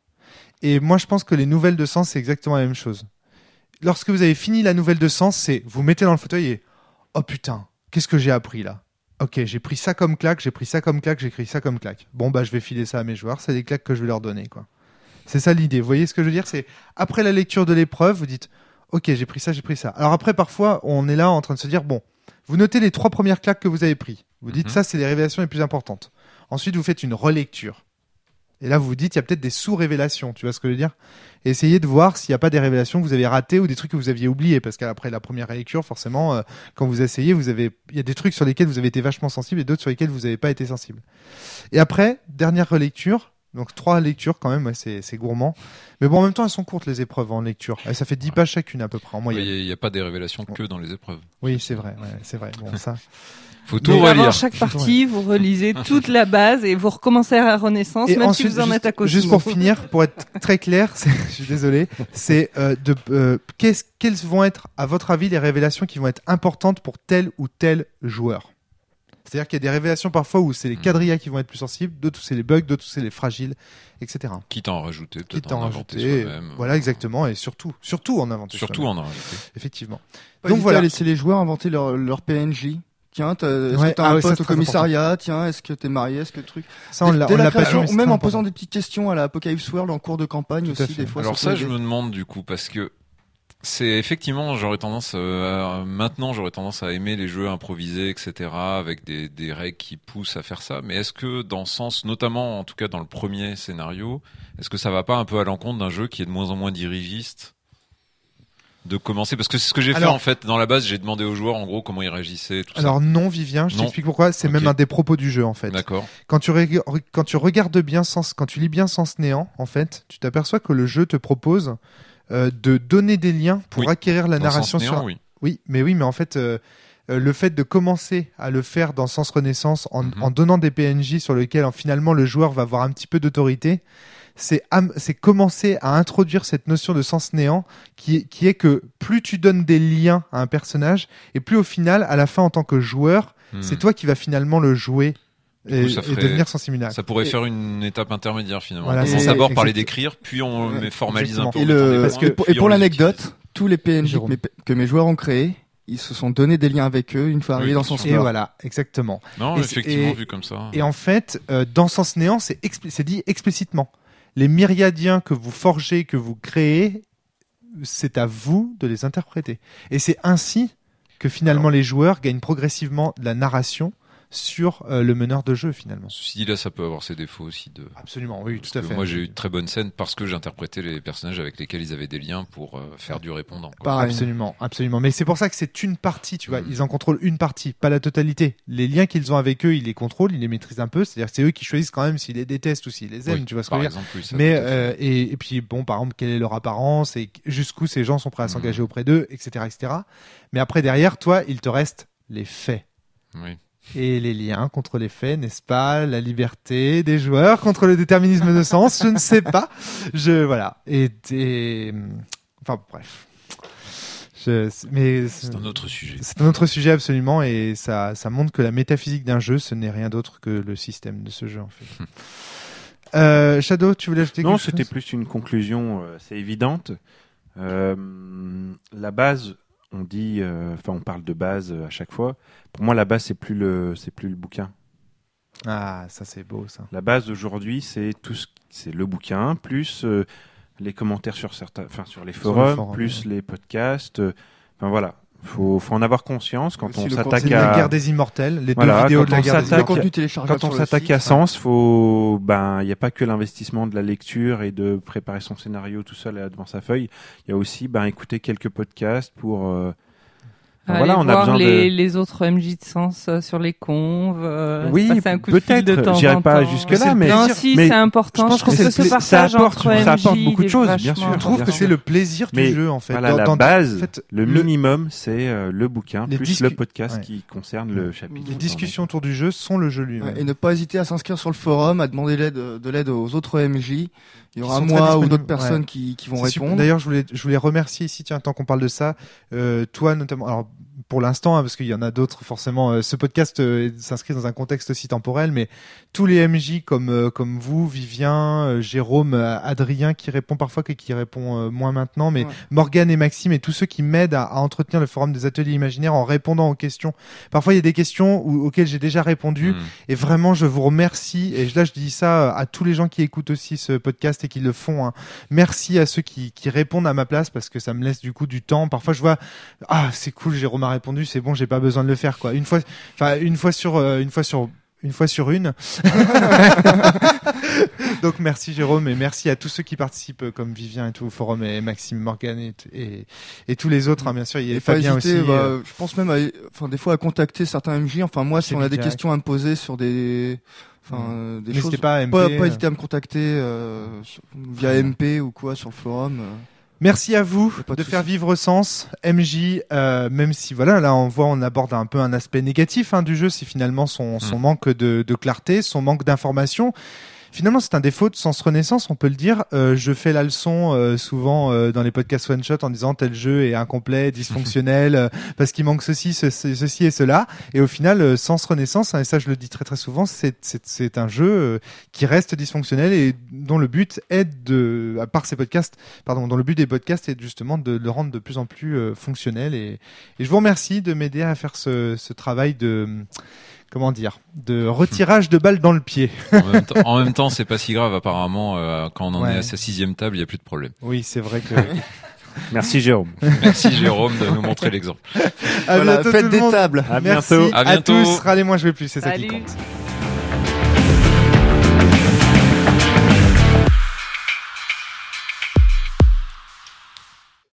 A: Et moi, je pense que les nouvelles de sens, c'est exactement la même chose. Lorsque vous avez fini la nouvelle de sens, c'est vous mettez dans le fauteuil et oh putain, qu'est-ce que j'ai appris là ? Ok, j'ai pris ça comme claque, j'ai pris ça comme claque, j'ai pris ça comme claque. Bon bah je vais filer ça à mes joueurs, c'est des claques que je vais leur donner quoi. C'est ça l'idée. Vous voyez ce que je veux dire ? C'est après la lecture de l'épreuve, vous dites ok, j'ai pris ça, j'ai pris ça. Alors après parfois on est là en train de se dire bon, vous notez les trois premières claques que vous avez pris. Vous dites mm-hmm. ça c'est les révélations les plus importantes. Ensuite vous faites une relecture. Et là, vous vous dites, il y a peut-être des sous-révélations, tu vois ce que je veux dire ? Et essayez de voir s'il n'y a pas des révélations que vous avez ratées ou des trucs que vous aviez oubliés. Parce qu'après la première lecture, forcément, euh, quand vous essayez, vous avez, il y a des trucs sur lesquels vous avez été vachement sensible et d'autres sur lesquels vous n'avez pas été sensible. Et après, dernière relecture. Donc trois lectures quand même, ouais, c'est, c'est gourmand. Mais bon, en même temps, elles sont courtes les épreuves en lecture. Et ça fait dix pages chacune à peu près en moyenne.
D: Il n'y a, a pas des révélations que dans les épreuves.
A: Oui, c'est vrai, ouais, c'est vrai. Bon, ça...
D: Faut tout relire.
B: Avant chaque partie, vous relisez toute la base et vous recommencez à la Renaissance, et même
A: ensuite,
B: si vous en
A: juste,
B: êtes à Cosmo.
A: Juste pour finir, pour être très clair, c'est, je suis désolé, c'est euh, de euh, qu'est-ce, quelles vont être, à votre avis, les révélations qui vont être importantes pour tel ou tel joueur. C'est-à-dire qu'il y a des révélations parfois où c'est les quadrillas qui vont être plus sensibles, d'autres où c'est les bugs, d'autres où c'est les fragiles, et cetera.
D: Quitte à en rajouter, peut-être
A: Quitte à
D: en,
A: en
D: inventer
A: rajouter,
D: soi-même.
A: Voilà, exactement, et surtout, surtout en inventer
D: Surtout
A: soi-même.
D: en en rajouter.
A: Effectivement.
E: Pas Donc voilà, laisser les joueurs inventer leur, leur P N J. Tiens, t'as, est-ce
A: ouais.
E: que t'as
A: ah
E: un
A: ouais,
E: pote
A: ça,
E: au commissariat important. Tiens, est-ce que t'es marié? Est-ce que le truc...
A: Ça, on l'a,
E: dès
A: on
E: la
A: l'a
E: création,
A: pas
E: ou même en
A: important.
E: posant des petites questions à la Apocalypse World en cours de campagne
A: Tout
E: aussi, des fois.
D: Alors ça, ça je me demande du coup, parce que c'est effectivement, j'aurais tendance, euh, maintenant, j'aurais tendance à aimer les jeux improvisés, et cetera, avec des, des règles qui poussent à faire ça. Mais est-ce que dans ce sens, notamment, en tout cas dans le premier scénario, est-ce que ça va pas un peu à l'encontre d'un jeu qui est de moins en moins dirigiste de commencer, parce que c'est ce que j'ai fait alors, en fait dans la base, j'ai demandé aux joueurs en gros comment ils réagissaient, tout
A: alors
D: ça.
A: non Vivien, je
D: non.
A: t'explique pourquoi, c'est okay. Même un des propos du jeu en fait.
D: D'accord.
A: Quand tu, ré- quand tu regardes bien Sens, quand tu lis bien Sens Néant en fait, tu t'aperçois que le jeu te propose euh, de donner des liens pour
D: oui.
A: acquérir la
D: dans
A: narration
D: Sens Néant,
A: sur...
D: oui.
A: oui, mais oui, mais en fait euh, euh, le fait de commencer à le faire dans Sens Renaissance en,
D: mm-hmm.
A: en donnant des P N J sur lesquels en, finalement le joueur va avoir un petit peu d'autorité, c'est, am- c'est commencer à introduire cette notion de sens néant qui est, qui est que plus tu donnes des liens à un personnage et plus au final, à la fin en tant que joueur, mmh. c'est toi qui vas finalement le jouer et, coup, ferait, et devenir sensimilac.
D: Ça pourrait
A: et,
D: faire une étape intermédiaire finalement.
A: Voilà,
D: on commence d'abord par les décrire, puis on ouais, formalise exactement. un peu.
E: Et, le, parce que, et pour l'anecdote, tous les P N J que mes, que mes joueurs ont créés, ils se sont donné des liens avec eux une fois arrivés oui, dans Sens Néant.
A: Et voilà, exactement.
D: Non,
A: et
D: effectivement,
A: et,
D: vu comme ça.
A: Et en fait, euh, dans Sens Néant, c'est, expli- c'est dit explicitement. Les myriadiens que vous forgez, que vous créez, c'est à vous de les interpréter. Et c'est ainsi que finalement Alors, les joueurs gagnent progressivement de la narration sur euh, le meneur de jeu finalement.
D: Ceci dit, là, ça peut avoir ses défauts aussi. De...
A: Absolument, oui, tout à fait.
D: Moi, j'ai eu de très bonnes scènes parce que j'interprétais les personnages avec lesquels ils avaient des liens pour euh, faire du répondant.
A: Quoi. Absolument, absolument. Mais c'est pour ça que c'est une partie, tu vois. Mmh. Ils en contrôlent une partie, pas la totalité. Les liens qu'ils ont avec eux, ils les contrôlent, ils les maîtrisent un peu. C'est-à-dire que c'est eux qui choisissent quand même s'ils les détestent ou s'ils les aiment,
D: oui,
A: tu vois ce que je veux dire.
D: Oui,
A: Mais euh, et, et puis bon, par exemple, quelle est leur apparence et jusqu'où ces gens sont prêts à s'engager mmh. auprès d'eux, et cetera, et cetera. Mais après derrière, toi, il te reste les faits.
D: Oui.
A: Et les liens contre les faits, n'est-ce pas? La liberté des joueurs contre le déterminisme de sens, je ne sais pas. Je, voilà. Et, et... enfin, bref. Je, mais
D: c'est un autre sujet.
A: C'est un autre sujet, absolument. Et ça, ça montre que la métaphysique d'un jeu, ce n'est rien d'autre que le système de ce jeu, en fait. euh, Shadow, tu voulais ajouter quelque
C: Non,
A: chose?
C: c'était plus une conclusion euh, assez évidente. Euh, la base... On dit, enfin, euh, on parle de base à chaque fois. Pour moi, la base, c'est plus le, c'est plus le bouquin.
A: Ah, ça c'est beau, ça.
C: La base d'aujourd'hui, c'est tout, ce, c'est le bouquin plus euh, les commentaires sur certains, enfin, sur les forums, sur forum, plus ouais. les podcasts. Enfin euh, voilà, faut, faut en avoir conscience quand on s'attaque
A: c'est
C: à
A: la guerre des immortels, les
C: voilà,
A: deux vidéos de la guerre des
E: immortels.
C: Quand on s'attaque à Sens, faut, ben, il n'y a pas que l'investissement de la lecture et de préparer son scénario tout seul devant sa feuille. Il y a aussi, ben, écouter quelques podcasts pour, euh,
B: Allez
C: voilà, on
B: voir
C: a besoin
B: les,
C: de...
B: les autres M J de sens euh, sur les conves. Euh,
C: oui,
B: un coup de fil de temps
C: j'irai
B: en
C: pas
B: temps.
C: jusque là, mais
B: non, si
C: mais
B: c'est important.
A: Je pense que,
B: je
A: c'est
B: que ce
A: pla-
B: partage
C: ça apporte,
B: entre
C: ça
B: M J,
C: apporte beaucoup de
B: il est
C: choses, bien
B: vachement
C: sûr.
A: Je trouve
B: important.
A: que c'est le plaisir du
C: mais
A: jeu en fait.
C: Voilà,
A: dans,
C: la
A: dans,
C: base,
A: en fait,
C: le, le minimum, c'est euh, le bouquin
A: les
C: plus
A: discu-
C: le podcast
A: ouais.
C: qui concerne le chapitre.
A: Les discussions autour du jeu sont le jeu lui-même.
E: Ouais, et ne pas hésiter à s'inscrire sur le forum, à demander l'aide, de l'aide aux autres M J. Il y aura
A: sont
E: moi
A: très
E: ou d'autres
A: disponibles.
E: personnes
A: Ouais.
E: qui, qui vont
A: C'est super.
E: répondre.
A: D'ailleurs, je voulais, je voulais remercier ici, tiens, tant qu'on parle de ça, euh, toi notamment. Alors, pour l'instant, hein, parce qu'il y en a d'autres, forcément, euh, ce podcast euh, s'inscrit dans un contexte aussi temporel, mais tous les M J comme euh, comme vous, Vivien, euh, Jérôme, euh, Adrien, qui répond parfois, que qui répond euh, moins maintenant, mais
E: Ouais.
A: Morgane et Maxime et tous ceux qui m'aident à, à entretenir le forum des ateliers imaginaires en répondant aux questions. Parfois, il y a des questions où, auxquelles j'ai déjà répondu,
D: Mmh.
A: et vraiment, je vous remercie. Et là, je dis ça à tous les gens qui écoutent aussi ce podcast et qui le font. Hein. Merci à ceux qui, qui répondent à ma place parce que ça me laisse du coup du temps. Parfois, je vois, ah, c'est cool, Jérôme a répondu, c'est bon, j'ai pas besoin de le faire, quoi. Une fois, enfin, une fois sur, euh, une fois sur, une fois sur une. Donc, merci Jérôme et merci à tous ceux qui participent, euh, comme Vivien et tout au forum et Maxime, Morgane et, et, et tous les autres, hein, bien sûr. Il y a
E: Et pas
A: Fabien
E: hésiter,
A: aussi.
E: bah,
A: euh,
E: je pense même à, enfin, des fois à contacter certains M J. Enfin, moi, si
A: C'est
E: on a des
A: direct.
E: questions à me poser sur des, enfin, euh, des
A: N'hésitez
E: choses,
A: pas à M P.
E: pas, pas
A: euh.
E: hésiter à me contacter euh, sur- via M P ou quoi sur le forum. euh.
A: Merci à vous
E: Y a pas
A: de
E: de
A: faire
E: souci.
A: vivre Sens, M J, euh, même si voilà, là on voit, on aborde un peu un aspect négatif hein, du jeu, c'est finalement son, son
D: Mm.
A: manque de, de clarté, son manque d'information. Finalement, c'est un défaut de Sens Renaissance, on peut le dire. Euh, je fais la leçon euh, souvent euh, dans les podcasts one shot en disant tel jeu est incomplet, dysfonctionnel, euh, parce qu'il manque ceci, ce- ce- ceci et cela. Et au final, euh, Sens Renaissance, hein, et ça je le dis très très souvent, c'est c'est, c'est un jeu euh, qui reste dysfonctionnel et dont le but est de, à part ces podcasts, pardon, dont le but des podcasts est justement de le rendre de plus en plus euh, fonctionnel. Et, et je vous remercie de m'aider à faire ce, ce travail de comment dire, de retirage de balles dans le pied.
D: En même temps, en même temps, c'est pas si grave apparemment. Euh, quand on en
A: Ouais.
D: est à sa sixième table, il y a plus de problème.
A: Oui, c'est vrai que.
C: Merci Jérôme.
D: Merci Jérôme de nous montrer l'exemple.
A: À
E: Voilà,
A: bientôt
E: faites
A: tout le
E: des
A: monde.
E: tables.
C: À
A: Merci
C: bientôt.
D: À bientôt.
A: tous. Râlez-moi, je vais plus, c'est ça qui
B: Salut.
A: compte.